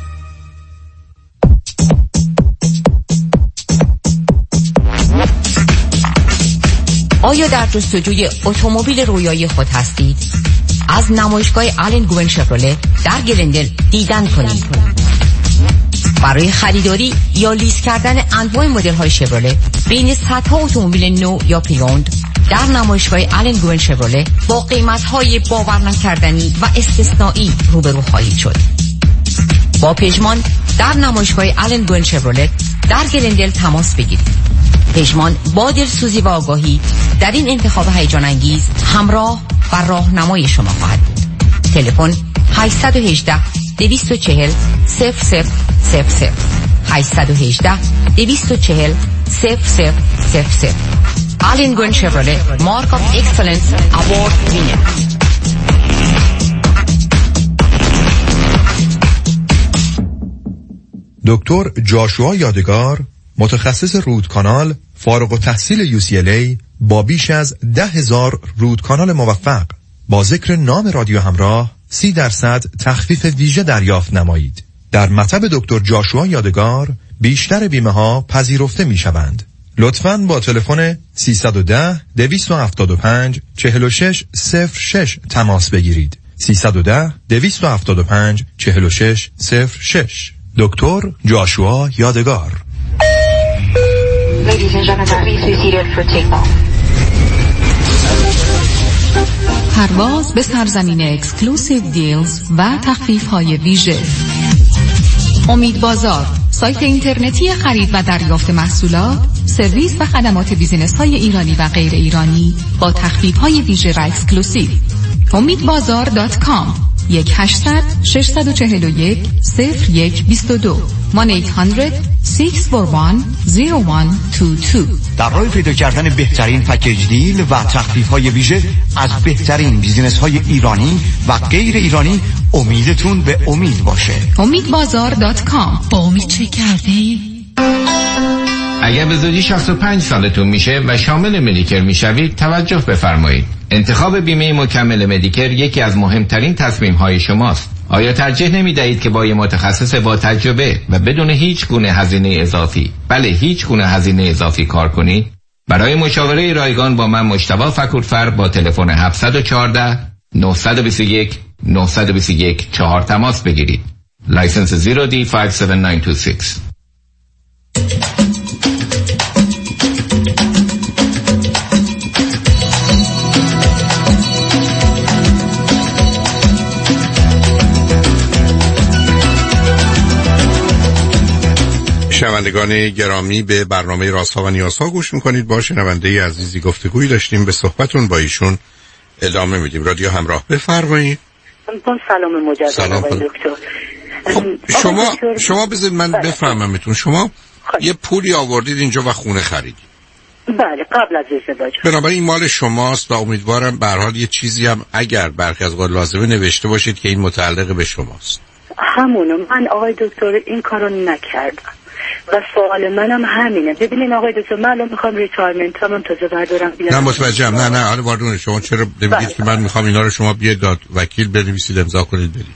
N: آیا در جستجوی اتومبیل رویایی خود هستید؟ از نمایشگاه آلن گوون شفرله در گلندل دیدن کنید. برای خریداری یا لیز کردن انواع مدل‌های شفرله بین صدها اتومبیل نو یا پریوند در نمایشگاه آلن گوون شفرله با قیمت‌های باورنکردنی و استثنایی روبرو خواهید شد. با پژمان در نمایشگاه آلن گوون شفرله در گلندل تماس بگیرید. پژمان با دلسوزی و آگاهی در این انتخاب هیجان انگیز همراه و راهنمای شما خواهد بود. تلفن هشت یک هشت دو چهار صفر صفر صفر صفر هشت یک هشت دو چهار صفر صفر صفر صفر. آلن گوون شفرله مارک آف اکسلنس اوارد وینر.
L: دکتر جاشوا یادگار، متخصص رودکانال، فارغ التحصیل یو سی ال ای با بیش از ده هزار رودکانال موفق، با ذکر نام رادیو همراه سی درصد تخفیف ویژه دریافت نمایید. در مطب دکتر جاشوا یادگار بیشتر بیمه ها پذیرفته می شوند. لطفاً با تلفن سیصد و ده دویست و هفتاد و پنج چهل و شش صفر شش تماس بگیرید. سیصد و ده دویست و هفتاد و پنج چهل و شش صفر شش. دکتر جاشوا یادگار.
M: Ladies and gentlemen, please be seated for takeoff.
Z: پرواز به سرزمین اکسکلوسیو دیلز و تخفیف های ویژه. امید بازار، سایت اینترنتی خرید و دریافت محصولات، سرویس و خدمات بیزینس های ایرانی و غیر ایرانی با تخفیف های ویژه و اکسکلوسیو. امید بازار دات کام یک هشتصد ششصد و چهل و یک صفر یک بیست و دو یک هشتصد ششصد و یک صفر یک دو دو.
O: در راه پیدا کردن بهترین پکیج دیل و تخفیف های ویژه از بهترین بیزینس های ایرانی و غیر ایرانی، امیدتون به امید باشه.
Z: امید بازار دات کام.
K: با امید چه کردی؟
R: اگر به زودی شصت و پنج سالتون میشه و شامل مدیکر میشوید، توجه بفرمایید. انتخاب بیمه مکمل مدیکر یکی از مهمترین تصمیم‌های شماست. آیا ترجیح نمی‌دهید که با یک متخصص با تجربه و بدون هیچ گونه هزینه اضافی، بله هیچ گونه هزینه اضافی کار کنید؟ برای مشاوره رایگان با من مجتبی فکورفر با تلفن هفت یک چهار نه دو یک نه دو یک چهار تماس بگیرید. لایسنس زیرو دی پنج هفت نه دو شش.
A: شنوندگان گرامی، به برنامه رازها و نیازها گوش میکنید. با شنونده عزیزی گفتگویی داشتیم، به صحبتون با ایشون ادامه میدیم. رادیو همراه، بفرمایید.
V: با سلام مجدد
A: سلام
V: آقای دکتر.
A: خب شما شما بذارید من بفهممتون، شما یه پولی آوردید اینجا و خونه خریدید.
V: بله، قبل از ازدواج.
A: بنابراین این مال شماست و امیدوارم به هر حال یه چیزی هم اگر برخی از اوقات لازمه نوشته باشید که این متعلق به شماست.
V: همونو من آقای دکتر این کارو نکردم و سوال منم همینه. ببینین آقای دکتر، من الان میخوام ریتایرمنت هم تازه بردارم بیارم.
A: نه متوجهم. نه نه حالا واردون شما چرا نمیگید که من میخوام اینا رو شما بیاید داد وکیل بنویسید امضا کنید بدید.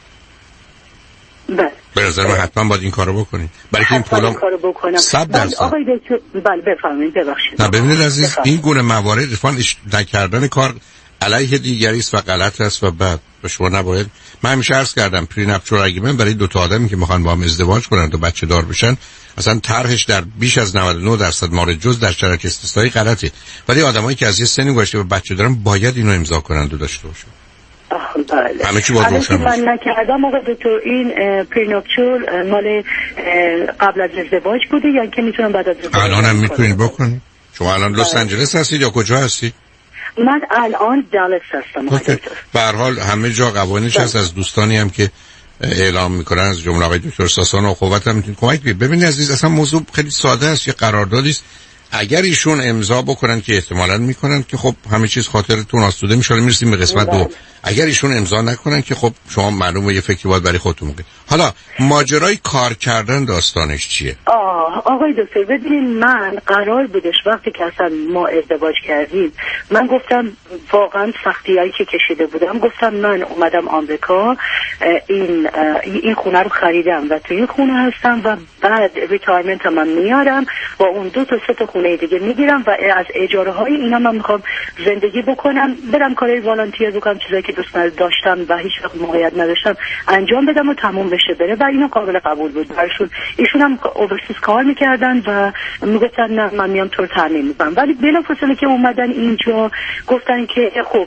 V: بله.
A: به نظر من حتما باید این کارو بکنید. برای که این پولا صد درصد.
V: آقای دکتر بله بفرمایید ببخشید.
A: نه ببینید عزیز، این گونه موارد اتفاقاً نکردن کار علیه دیگری است و غلط است و بعد به شما نباید. من همیشه عرض کردم پرینپچور اگریمنت برای دو تا آدمی که میخوان با هم ازدواج کنن و بچه دار بشن اصلا طرحش در بیش از نود و نه درصد مورد جز در شرایط استثنایی غلطه، ولی آدمایی که از یه سنی گذشته و بچه دارن باید اینو امضا کنن و داشته باشن.
V: بله.
A: همه چی باید روشن باشه.
V: من نکردم آقای دکتر، این پرینپچور مال قبل از ازدواج بوده یا که میتونم بعد از ازدواج؟
A: الان هم میتونید بکنید. شما الان لس آنجلس هستید یا کجا هستید؟
V: من الان دالاس هستم.
A: به هر حال همه جا قوانینش هست. از دوستانی هم که اعلام میکنن از جمله آقای دکتر ساسان و قوت هم میتونید کمک بگیرید. ببینید عزیز، اصلا موضوع خیلی ساده است، یه قراردادی است. اگر ایشون امضا بکنن که احتمالاً میکنن که خب همه چیز خاطرتون آسوده میشه. میرسیم به قسمت دو. اگر ایشون امضا نکنن که خب شما معلومه یه فکری باید برای خودتون بکنید. حالا ماجرای کار کردن داستانش چیه؟
V: آه آقای دکتر ببینید، من قرار بودش وقتی که اصلا ما ازدواج کردیم من گفتم واقعا سختیایی که کشیده بودم، گفتم من اومدم آمریکا، این این خونه رو خریدم و تو این خونه هستم و بعد ریتایرمنت هم میارم با اون دو تا سه تا خونه دیگه میگیرم و از اجاره های اینا من میخوام زندگی بکنم، برم کارهای والنتیر بکنم، چیزایی که دوست داشتم و هیچ وقت موقعیت نداشتم انجام بدم و تموم بشه بره و اینا قابل قبول بود براشون. ایشون هم اوورسیز کار میکردن و میگفتن نه من میام تو رو تامین میکنم، ولی بلافاصله که اومدن اینجا گفتن که خب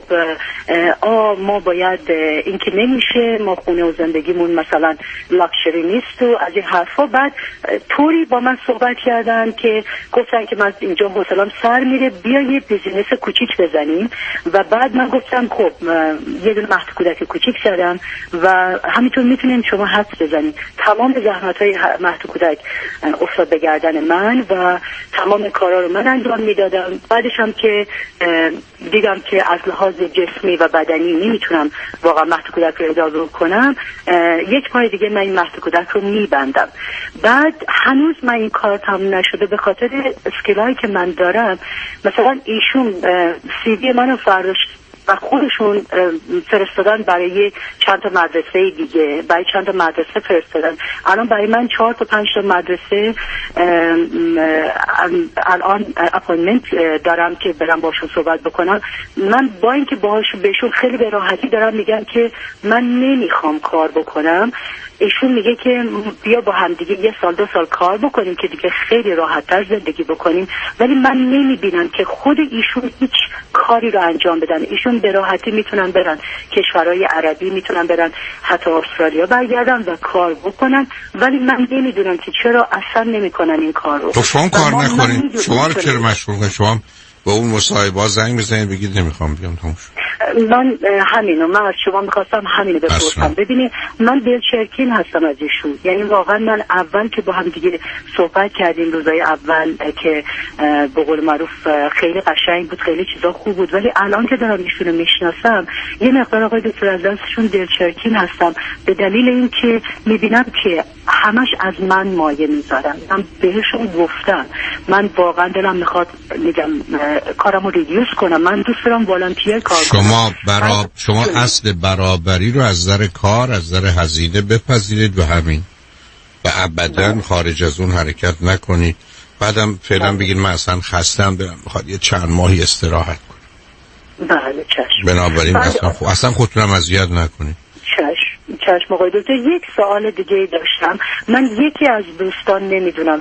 V: آ ما باید این که نمیشه، ما خونه و زندگیمون مثلا لاکچری نیست و از این حرفا. بعد طوری با من صحبت کردن که گفتن که من اینجا حوصله‌ام سر میره، بیا یه بیزینس کوچیک بزنیم. و بعد من گفتم خب یه دونه مهد کودک کوچیک زدم و همینطور میتونین شما حدس بزنید تمام زحمت‌های مهد کودک افتاد به گردن من و تمام کارا رو من انجام میدادم. بعدش هم که دیدم که از لحاظ جسمی و بدنی نمیتونم واقعا مهد کودک رو اداره کنم، یک ماه دیگه من این مهد کودک رو میبندم. بعد هنوز من این کار تمام نشده به خاطر اسکیلایی که من دارم. مثلا ایشون سی وی منو فرداش و خودشون فرستادن برای چند تا مدرسه دیگه، برای چند تا مدرسه فرستادن. الان برای من چهار تا پنج تا مدرسه الان اپاینتمنت دارم که برم باشون صحبت بکنم. من با اینکه باهاشون بهشون خیلی به راحتی دارم میگم که من نمیخوام کار بکنم، ایشون میگه که بیا با هم دیگه یه سال دو سال کار بکنیم که دیگه خیلی راحت‌تر زندگی بکنیم. ولی من نمیبینم که خود ایشون هیچ کاری رو انجام بدن. ایشون به راحتی میتونن برن کشورهای عربی، میتونن برن حتی استرالیا برگردن و کار بکنن، ولی من نمیدونم که چرا اصلا نمیکنن این کار رو.
A: تو شما کار نکنین، شما رو چرا مشغول کنین؟ شما با اون مصاحبه زنگ بزنید بگید نمیخوام بیام تموم شد.
V: من همینو من از شما میخواستم همینو بپرسم. ببینید من دل چرکین هستم از ایشون، یعنی واقعا من اول که با هم دیگه صحبت کردیم روزای اول که به قول معروف خیلی قشنگ بود، خیلی چیزا خوب بود، ولی الان که دارم ایشون رو میشناسم یه مقدار آقای دکتر از دستشون دل چرکین هستم، به دلیل اینکه میبینم که همش از من مایه میذارن. من بهشون گفتم من واقعا دلم میخواد میگم کارمو ریدیوس کنم، من دوست دارم والنتیر کار کنم.
A: شما برا... شما اصل برابری رو از نظر کار، از نظر هزینه بپذیرید و همین و ابدا خارج از اون حرکت نکنید. بعدم فعلا بگید من اصلا خستم دارم میخواد یه چند ماهی استراحت کنم.
V: بله چشم.
A: بنابراین اصلا, خو... اصلا خودتونم اذیت نکنید.
V: چشم چشم آقای دکتر. یک سوال دیگه داشتم. من یکی از دوستان نمیدونم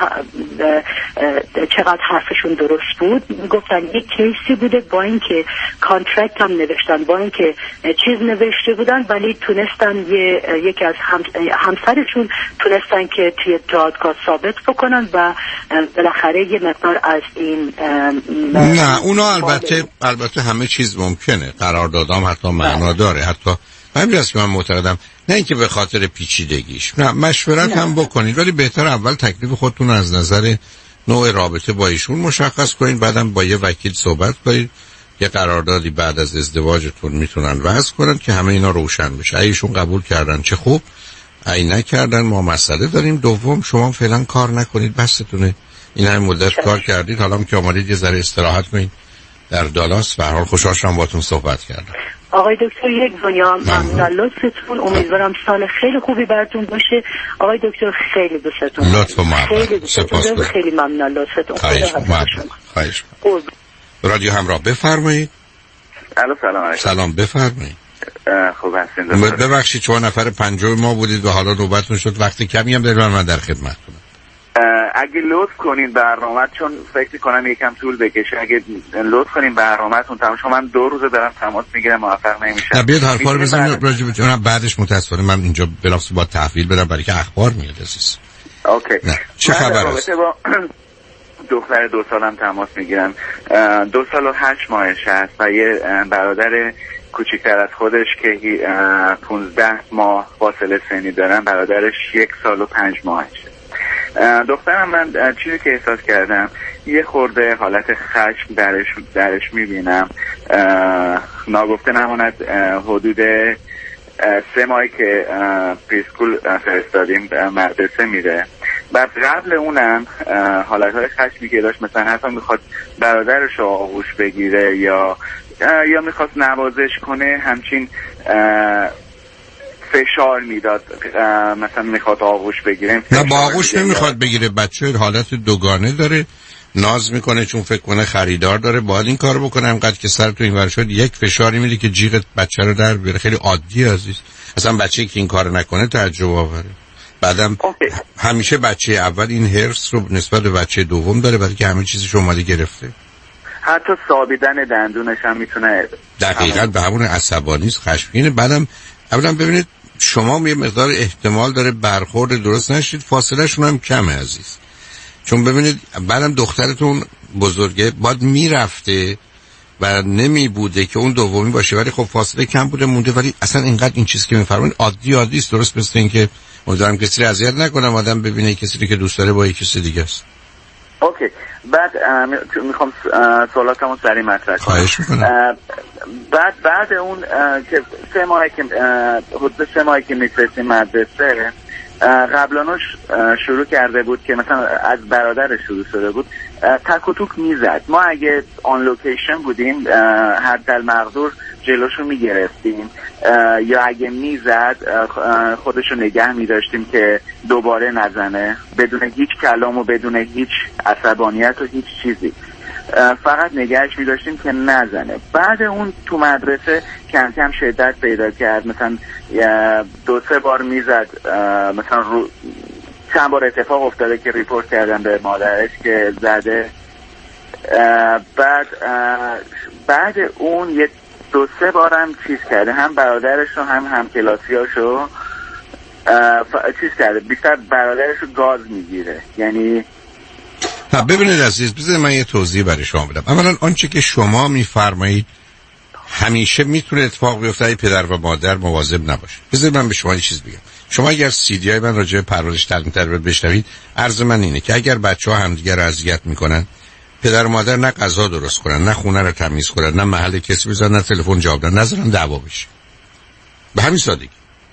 V: چقدر حرفشون درست بود، گفتن یک کیسی بوده با اینکه کانترکت هم نوشتن، با اینکه چیز نوشته بودن، ولی تونستن یه یکی از هم همسرشون تونستن که توی دادگاه ثابت بکنن و بالاخره یه مقدار از این
A: نه اونا البته البته همه چیز ممکنه، قراردادام حتی معنا داره، حتی همین است که من معتقدم نه اینکه به خاطر پیچیدگیش، نه مشورت نه. هم بکنید، ولی بهتر اول تکلیف خودتون از نظر نوع رابطه با ایشون مشخص کنید، بعدم با یه وکیل صحبت کنید، یه قراردادی بعد از ازدواجتون میتونن وضع کنن که همه اینا روشن بشه. ایشون قبول کردن چه خوب، ای نکردن ما مسئله داریم. دوم شما فعلا کار نکنید، بستونه این همه مدت کار کردید، حالا که آمدید یه ذره استراحت کنید در دالاس. به هر حال خوشحال شدم باهاتون صحبت کردم.
V: آقای دکتر یک دنیا ممنون لطفتون، امیدوارم سال خیلی خوبی براتون باشه. آقای دکتر خیلی دوستتون
A: لطف و محبت.
V: سپاس. خیلی ممنون لطفتون.
A: خواهش می‌کنم. رادیو همراه بفرمایید.
C: الو سلام.
A: سلام بفرمایید.
C: خوب هستین؟
A: ببخشید شما نفر پنجم ما بودید و حالا نوبتتون شد، وقتی کمی هم دارید، من در خدمتتونم.
C: اگه لطف کنین برنامه، چون فکر کنم یکم طول بکشه، اگه لطف کنین برنامه‌تون تمام شما، من دو روزه دارم تماس میگیرم موفق نمیشم.
A: نه بیاد حرفا رو بزنید راجع به بعدش متأسفانه من اینجا بلافاصله با تحویل بدم برای که اخبار میاد عزیز.
C: اوکی.
A: نه. چه خبر است؟
C: با دختر دو سالم تماس میگیرم. دو سال و هشت ماهش هست و یه برادر کوچکتر از خودش که پونزده ماه فاصله سنی دارن، برادرش یک سال و پنج ماهشه. دخترم من چیزی که احساس کردم یه خورده حالت خشم درش درش میبینم، ناگفته نماند حدود سه ماهی که پریسکول فرستادیم مدرسه میره. بعد قبل اونم حالتهای خشمی که داشت، مثلا حتی میخواد برادرش رو آغوش بگیره یا یا میخواست نوازش کنه، همچین فشار میداد، مثلا میخواد آغوش بگیره.
A: نه با آغوش نمیخواد بگیره، بچه حالت دوگانه داره، ناز میکنه چون فکر کنه خریدار داره، باید این کار بکنه. همقدر که سر تو این ور شد یک فشاری میده که جیغ بچه رو در بیاره. خیلی عادی عزیز، اصلا بچه که این کار نکنه تعجب آوره. بعدم همیشه بچه اول این هرس رو نسبت به بچه دوم داره، برای که همه چیزش اومده گرفته.
C: حتی سابیدن دندونش هم میتونه
A: دقیقاً به همون عصبانی است، خشمگینه. بعدم اولا ببینید شما یه مقدار احتمال داره برخورد درست نشید، فاصله شون هم کمه عزیز، چون ببینید بعدم دخترتون بزرگه باید میرفته و نمی بوده که اون دومی باشه، ولی خب فاصله کم بوده مونده. ولی اصلا اینقدر این چیز که میفرمایید عادی عادی است، درست مثل این که امیدوارم کسی رو اذیت نکنم، آدم ببینه کسی رو که دوست داره با کسی دیگه است.
C: اوکی. بعد میخوام سوالاتمو سریع مطرح کنم. بعد بعد اون که سه ماهی که حدود سه ماهی که میفرستیم مدرسه، قبلانوش شروع کرده بود که مثلا از برادرش شروع شده بود تک و توک میزد. ما اگه آن لوکیشن بودیم حد المقدور جلوشو میگرفتیم، یا اگه میزد خودشو نگه میداشتیم که دوباره نزنه، بدون هیچ کلام و بدون هیچ عصبانیت و هیچ چیزی، فقط نگهش میداشتیم که نزنه. بعد اون تو مدرسه کم کم شدت پیدا کرد، مثلا دو سه بار میزد، مثلا رو چند بار اتفاق افتاده که ریپورت کردم به مادرش که زده. بعد بعد اون یه دو سه بارم چیز کرده، هم برادرش رو هم هم کلاسیاشو چیز کرده، بیشتر برادرش رو گاز میگیره. یعنی
A: ببینید عزیز، بذارید من یه توضیح برای شما بدم. اولا آنچه که شما میفرمایید همیشه میتونه اتفاق بیفته اگه پدر و مادر مواظب نباشه. بذارید من به شما یه چیز بگم. شما اگر سی دی های من راجع به پرورش تعلیم تربیت بشنوید، عرض من اینه که اگر بچه‌ها همدیگه رو اذیت میکنن، پدر و مادر نه غذا درست کنن، نه خونه رو تمیز کنن، نه محل کسی بزنن، نه تلفن جواب بدن، نذارن دعوا بشه. به همین سادگی.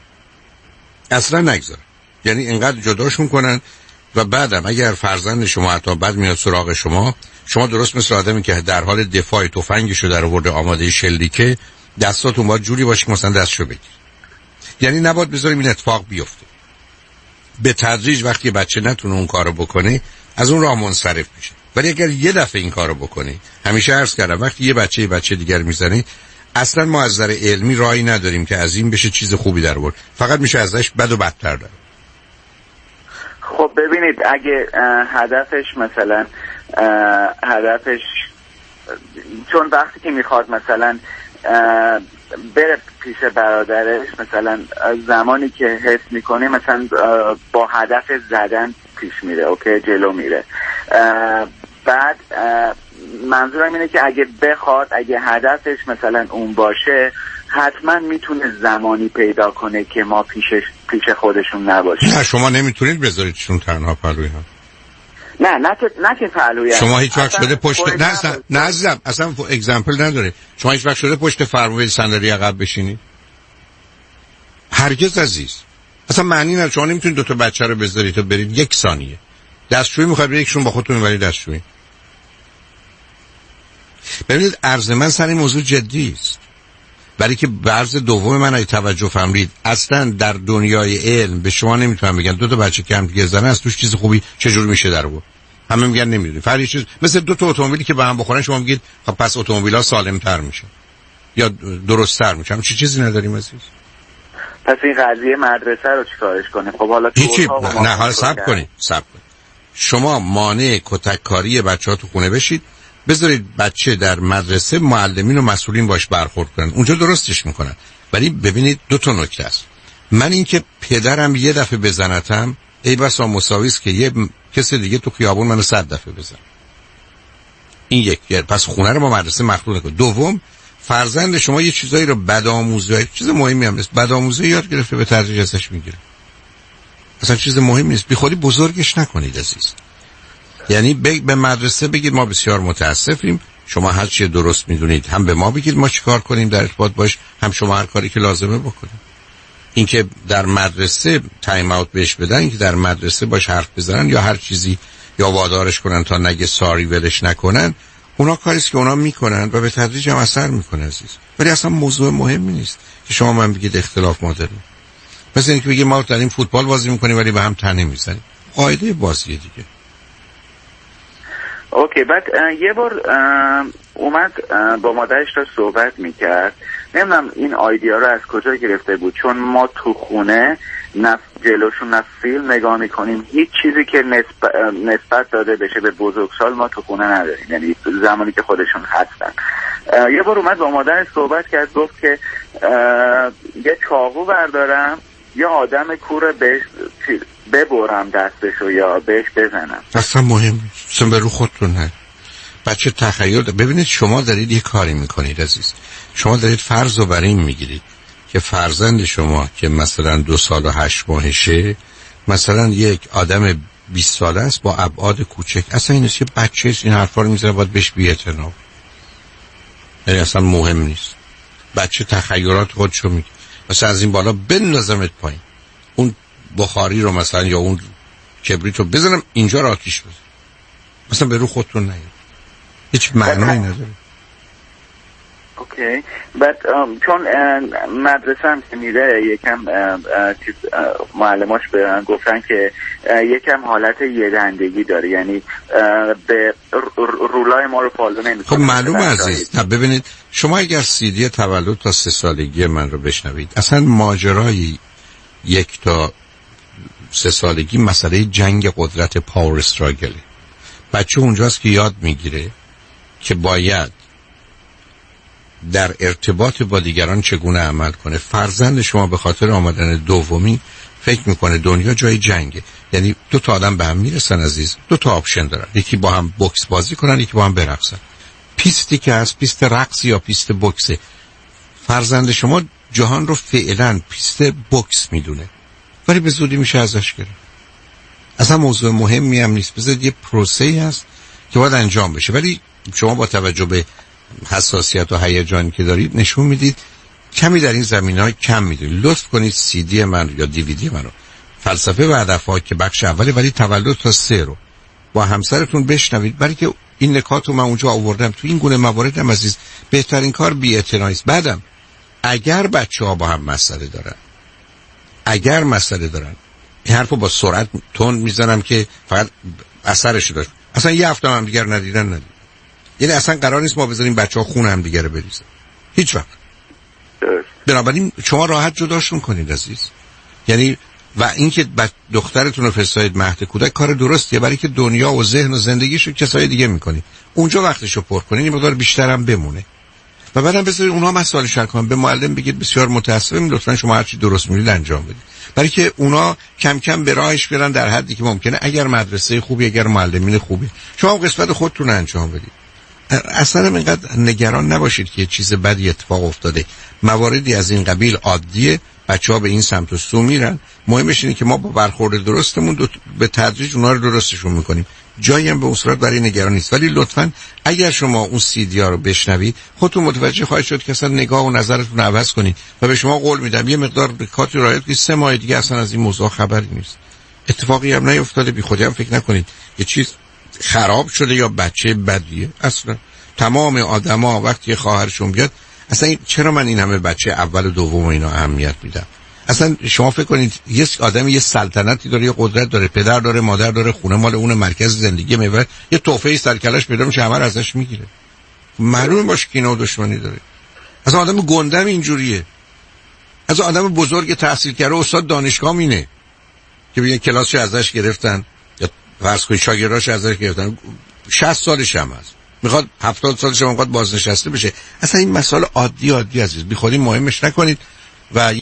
A: اصلا نگذارن. یعنی اینقدر جداشون کنن و بعدم اگر فرزند شما حتی بعد میاد سراغ شما، شما درست مثل آدمی که در حال دفاع تفنگشو در آورده آماده شلیکه، دستاتون باید جوری باشه که مثلا دستشو بگیر. یعنی نباید بذاریم این اتفاق بیفته. به تدریج وقتی بچه نتونه اون کارو بکنه، از اون راه منصرف میشه. ولی اگر یه دفعه این کارو بکنی، همیشه عرض کردم وقتی یه بچه یه بچه دیگر میزنه، اصلا ما از نظر علمی راهی نداریم که از این بشه چیز خوبی در آورد، فقط میشه ازش بد و بدتر داره.
C: خب ببینید اگه هدفش مثلا هدفش چون وقتی که میخواد مثلا بره پیش برادرش، مثلا زمانی که حس میکنه مثلا با هدف زدن پیش میره، اوکی جلو میره. بعد منظورم اینه که اگه بخواد، اگه هدفش مثلا اون باشه، حتما میتونه زمانی پیدا کنه که ما پیشش پیش خودشون نباشیم.
A: نه شما نمیتونید بذاریدشون تنها پلوی هم.
C: نه نه که نه که پلوی
A: شما هیچ وقت شده پشت نه اصلا نه عزیزم اصلا اگزمپل نداره. شما هیچ وقت شده پشت فرمون صندلی عقب بشینید؟ هرگز عزیز. اصلا معنی نداره. شما نمیتونید دو تا بچه رو بذارید تا برید یک ثانیه دستشویی میخواد برید، یکشون با خودتون میبرید دستشویی. ببینید عرض من سر این موضوع جدی است، برای که به عرض دوم من اگه توجه فرمودید، اصلا در دنیای علم به شما نمیتونن بگن دو تا بچه کم دیگه زنه از توش چیز خوبی چجور میشه در بود. همه میگن نمیدونی. فرض چیز مثل دو تا اتومبیلی که به هم بخورن شما میگید خب پس اتومبیل‌ها سالم‌تر میشه یا درست‌تر میشه. همین چیزی نداریم عزیز.
C: پس این قضیه مدرسه رو چیکارش کنه؟ خب حالا
A: هیچی نه حالا صبر کنید صبر کنید. شما مانع کتککاری بچه‌ها تو خونه بشید، بذارید بچه در مدرسه معلمین و مسئولین باش برخورد کنن، اونجا درستش میکنن. ولی ببینید دو تا نکته است. من اینکه پدرم یه دفعه بزنتم ای بسا مساوی است که یه کسی دیگه تو خیابون منو صد دفعه بزنه. این یک. پس خونه رو با مدرسه مخلوط نکن. دوم، فرزند شما یه چیزایی رو بدآموزی، چیز مهمی هم نیست، بدآموزی یاد گرفته به تدریج ازش میگیره. اصلا چیز مهمی نیست. بی خودی بزرگش نکنید عزیز. یعنی به مدرسه بگید ما بسیار متاسفیم، شما هر چی درست میدونید هم به ما بگید ما چیکار کنیم در ارتباط باش، هم شما هر کاری که لازمه بکنید. اینکه در مدرسه تایم اوت بهش بدن، اینکه در مدرسه باش حرف بزنن یا هر چیزی یا وادارش کنن تا نگه ساری ولش نکنن، اونا کاریست که اونا میکنن و به تدریج هم اثر میکنه عزیز. ولی اصلا موضوع مهمی نیست که شما من بگید اختلاف ما داریم. مثلا اینکه بگید ما داریم فوتبال بازی میکنیم ولی به هم تنه میزنیم. قاعده بازیه دیگه.
C: اوکی. بعد یه بار اومد با مادرش تا صحبت میکرد، نمیدونم این آیدیا رو از کجا گرفته بود، چون ما تو خونه نه جلوشون نه فیلم نگاه میکنیم، هیچ چیزی که نسبت, نسبت داده بشه به بزرگسال ما تو خونه نداریم، یعنی زمانی که خودشون هستن. یه بار اومد با مادرش صحبت کرد، گفت که یه چاقو بردارم یا آدم کور بهش ببرم دستشو یا بهش بزنم.
A: اصلا مهم نیست. اصلا به رو خودتون نه. بچه تخیل دا. ببینید شما دارید یه کاری میکنید عزیز. شما دارید فرض رو بر این میگیرید که فرزند شما که مثلا دو سال و هشت ماهشه مثلا یک آدم بیست ساله است با ابعاد کوچک. اصلا این است که بچه است، این حرفا رو میزنه باید بهش بی‌اعتنا. یعنی اصلا مهم نیست. بچه تخیلات خودشو میگه. مثلا از این بالا بندازمت پایین، اون بخاری رو مثلا یا اون کبریت رو بزنم اینجا را آتیش بزنم. مثلا به رو خودتون نیاد، هیچ معنایی نداره.
C: اوکی. بعد چون مدرسه هم که میره یکم چیز معلماش به گفتن که یکم حالت یه دندگی داره، یعنی به رولای ما رو فالو نمیکنه.
A: خب معلومه عزیز. نه ببینید شما اگر سیدی تولد تا سه سالگی من رو بشنوید، اصلا ماجرای یک تا سه سالگی مسئله جنگ قدرت پاور استراگل. بچه اونجاست که یاد میگیره که باید در ارتباط با دیگران چگونه عمل کنه. فرزند شما به خاطر آمدن دومی فکر میکنه دنیا جای جنگه، یعنی دو تا آدم به هم میرسن عزیز، دو تا آپشن دارن، یکی با هم بوکس بازی کنن، یکی با هم برقصن. پیستی که هست پیست رقص یا پیست بوکسه. فرزند شما جهان رو فعلا پیست بوکس میدونه ولی به زودی میشه ازش گرفت. اصلا موضوع مهمی هم نیست. بذارید یه پروسه‌ای هست که باید انجام بشه، ولی شما با توجه به حساسیت و هیجانی که دارید نشون میدید کمی در این زمینه‌ها کم میدونید. لطف کنید سی دی من یا دی وی دی من رو فلسفه و هدف‌ها که بخش اولی ولی تولد تا سه رو با همسرتون بشنوید، برای که این نکات رو من اونجا آوردم. تو این گونه موارد هم عزیز بهترین کار بی‌اعتنایی است. بعدم اگر بچه‌ها با هم مسئله دارن اگر مسئله دارن این حرفو با سرعت تون میزنم که فقط اثرش داشت. اصلا یه هفته هم دیگر ندیدن ندیدن. یعنی اصلا قرار نیست ما بذاریم بچه‌ها خون هم دیگه رو بریزن. هیچ وقت. بنابراین شما راحت جداشون کنید عزیز. یعنی و اینکه دخترتون رو فرستادید مهد کودک کار درستیه، برای که دنیا و ذهن و زندگیشو کسای دیگه میکنید، اونجا وقتشو پر کنید، این مقدار بیشتر هم بمونه و بعدم بذارید اونها مسائل شرح کنن. به معلم بگید بسیار متاسفم، لطفا شما هر چی درست می‌دونید انجام بدید، برای که اونا کم کم به راهش برن در حدی که ممکنه. اگر مدرسه خوبی، اگر معلمین خوبی، شما قسمت خودتون انجام بدید. اصلا اینقدر نگران نباشید که چیز بدی اتفاق افتاده. مواردی از این قبیل عادیه، بچه‌ها به این سمت و سو میرن. مهمش اینه که ما با برخورد درستمون به تدریج اونها رو درستشون میکنیم. جایی هم به اون صورت برای نگران نیست. ولی لطفاً اگر شما اون سیدیا رو بشنوید، خودتون متوجه خواهید شد که اصلا نگاه و نظرتون رو عوض کنید و به شما قول میدم یه مقدار کاتی رعایت کنید، سه ماه دیگه اصلا از این موضوع خبری نیست. اتفاقی هم نیفتاده، بی خودی هم فکر نکنید یه چیز خراب شده یا بچه بدیه. اصلا تمام آدما وقتی خواهرشون بیاد، اصلا این چرا من این همه بچه اول و دوم و اینا اهمیت میدم؟ اصلا شما فکر کنید یه آدم یه سلطنتی داره، یه قدرت داره، پدر داره، مادر داره، خونه مال اون، مرکز زندگی میبره، یه تحفه سرکلش پیدا میشه همه رو ازش میگیره. معلومه باشه کینه و دشمنی داره. اصلا آدم گندم اینجوریه. از آدم بزرگ تحصیل کرده استاد دانشگاه مینه که یه کلاسش ازش گرفتن یا فرض کنید شاگرداش ازش گرفتن، شصت سالش هم هست، میخواد هفتاد سالش هم میخواد بازنشسته بشه. اصلا این مسائل عادی عادی عزیز، بی خودی مهمش نکنید و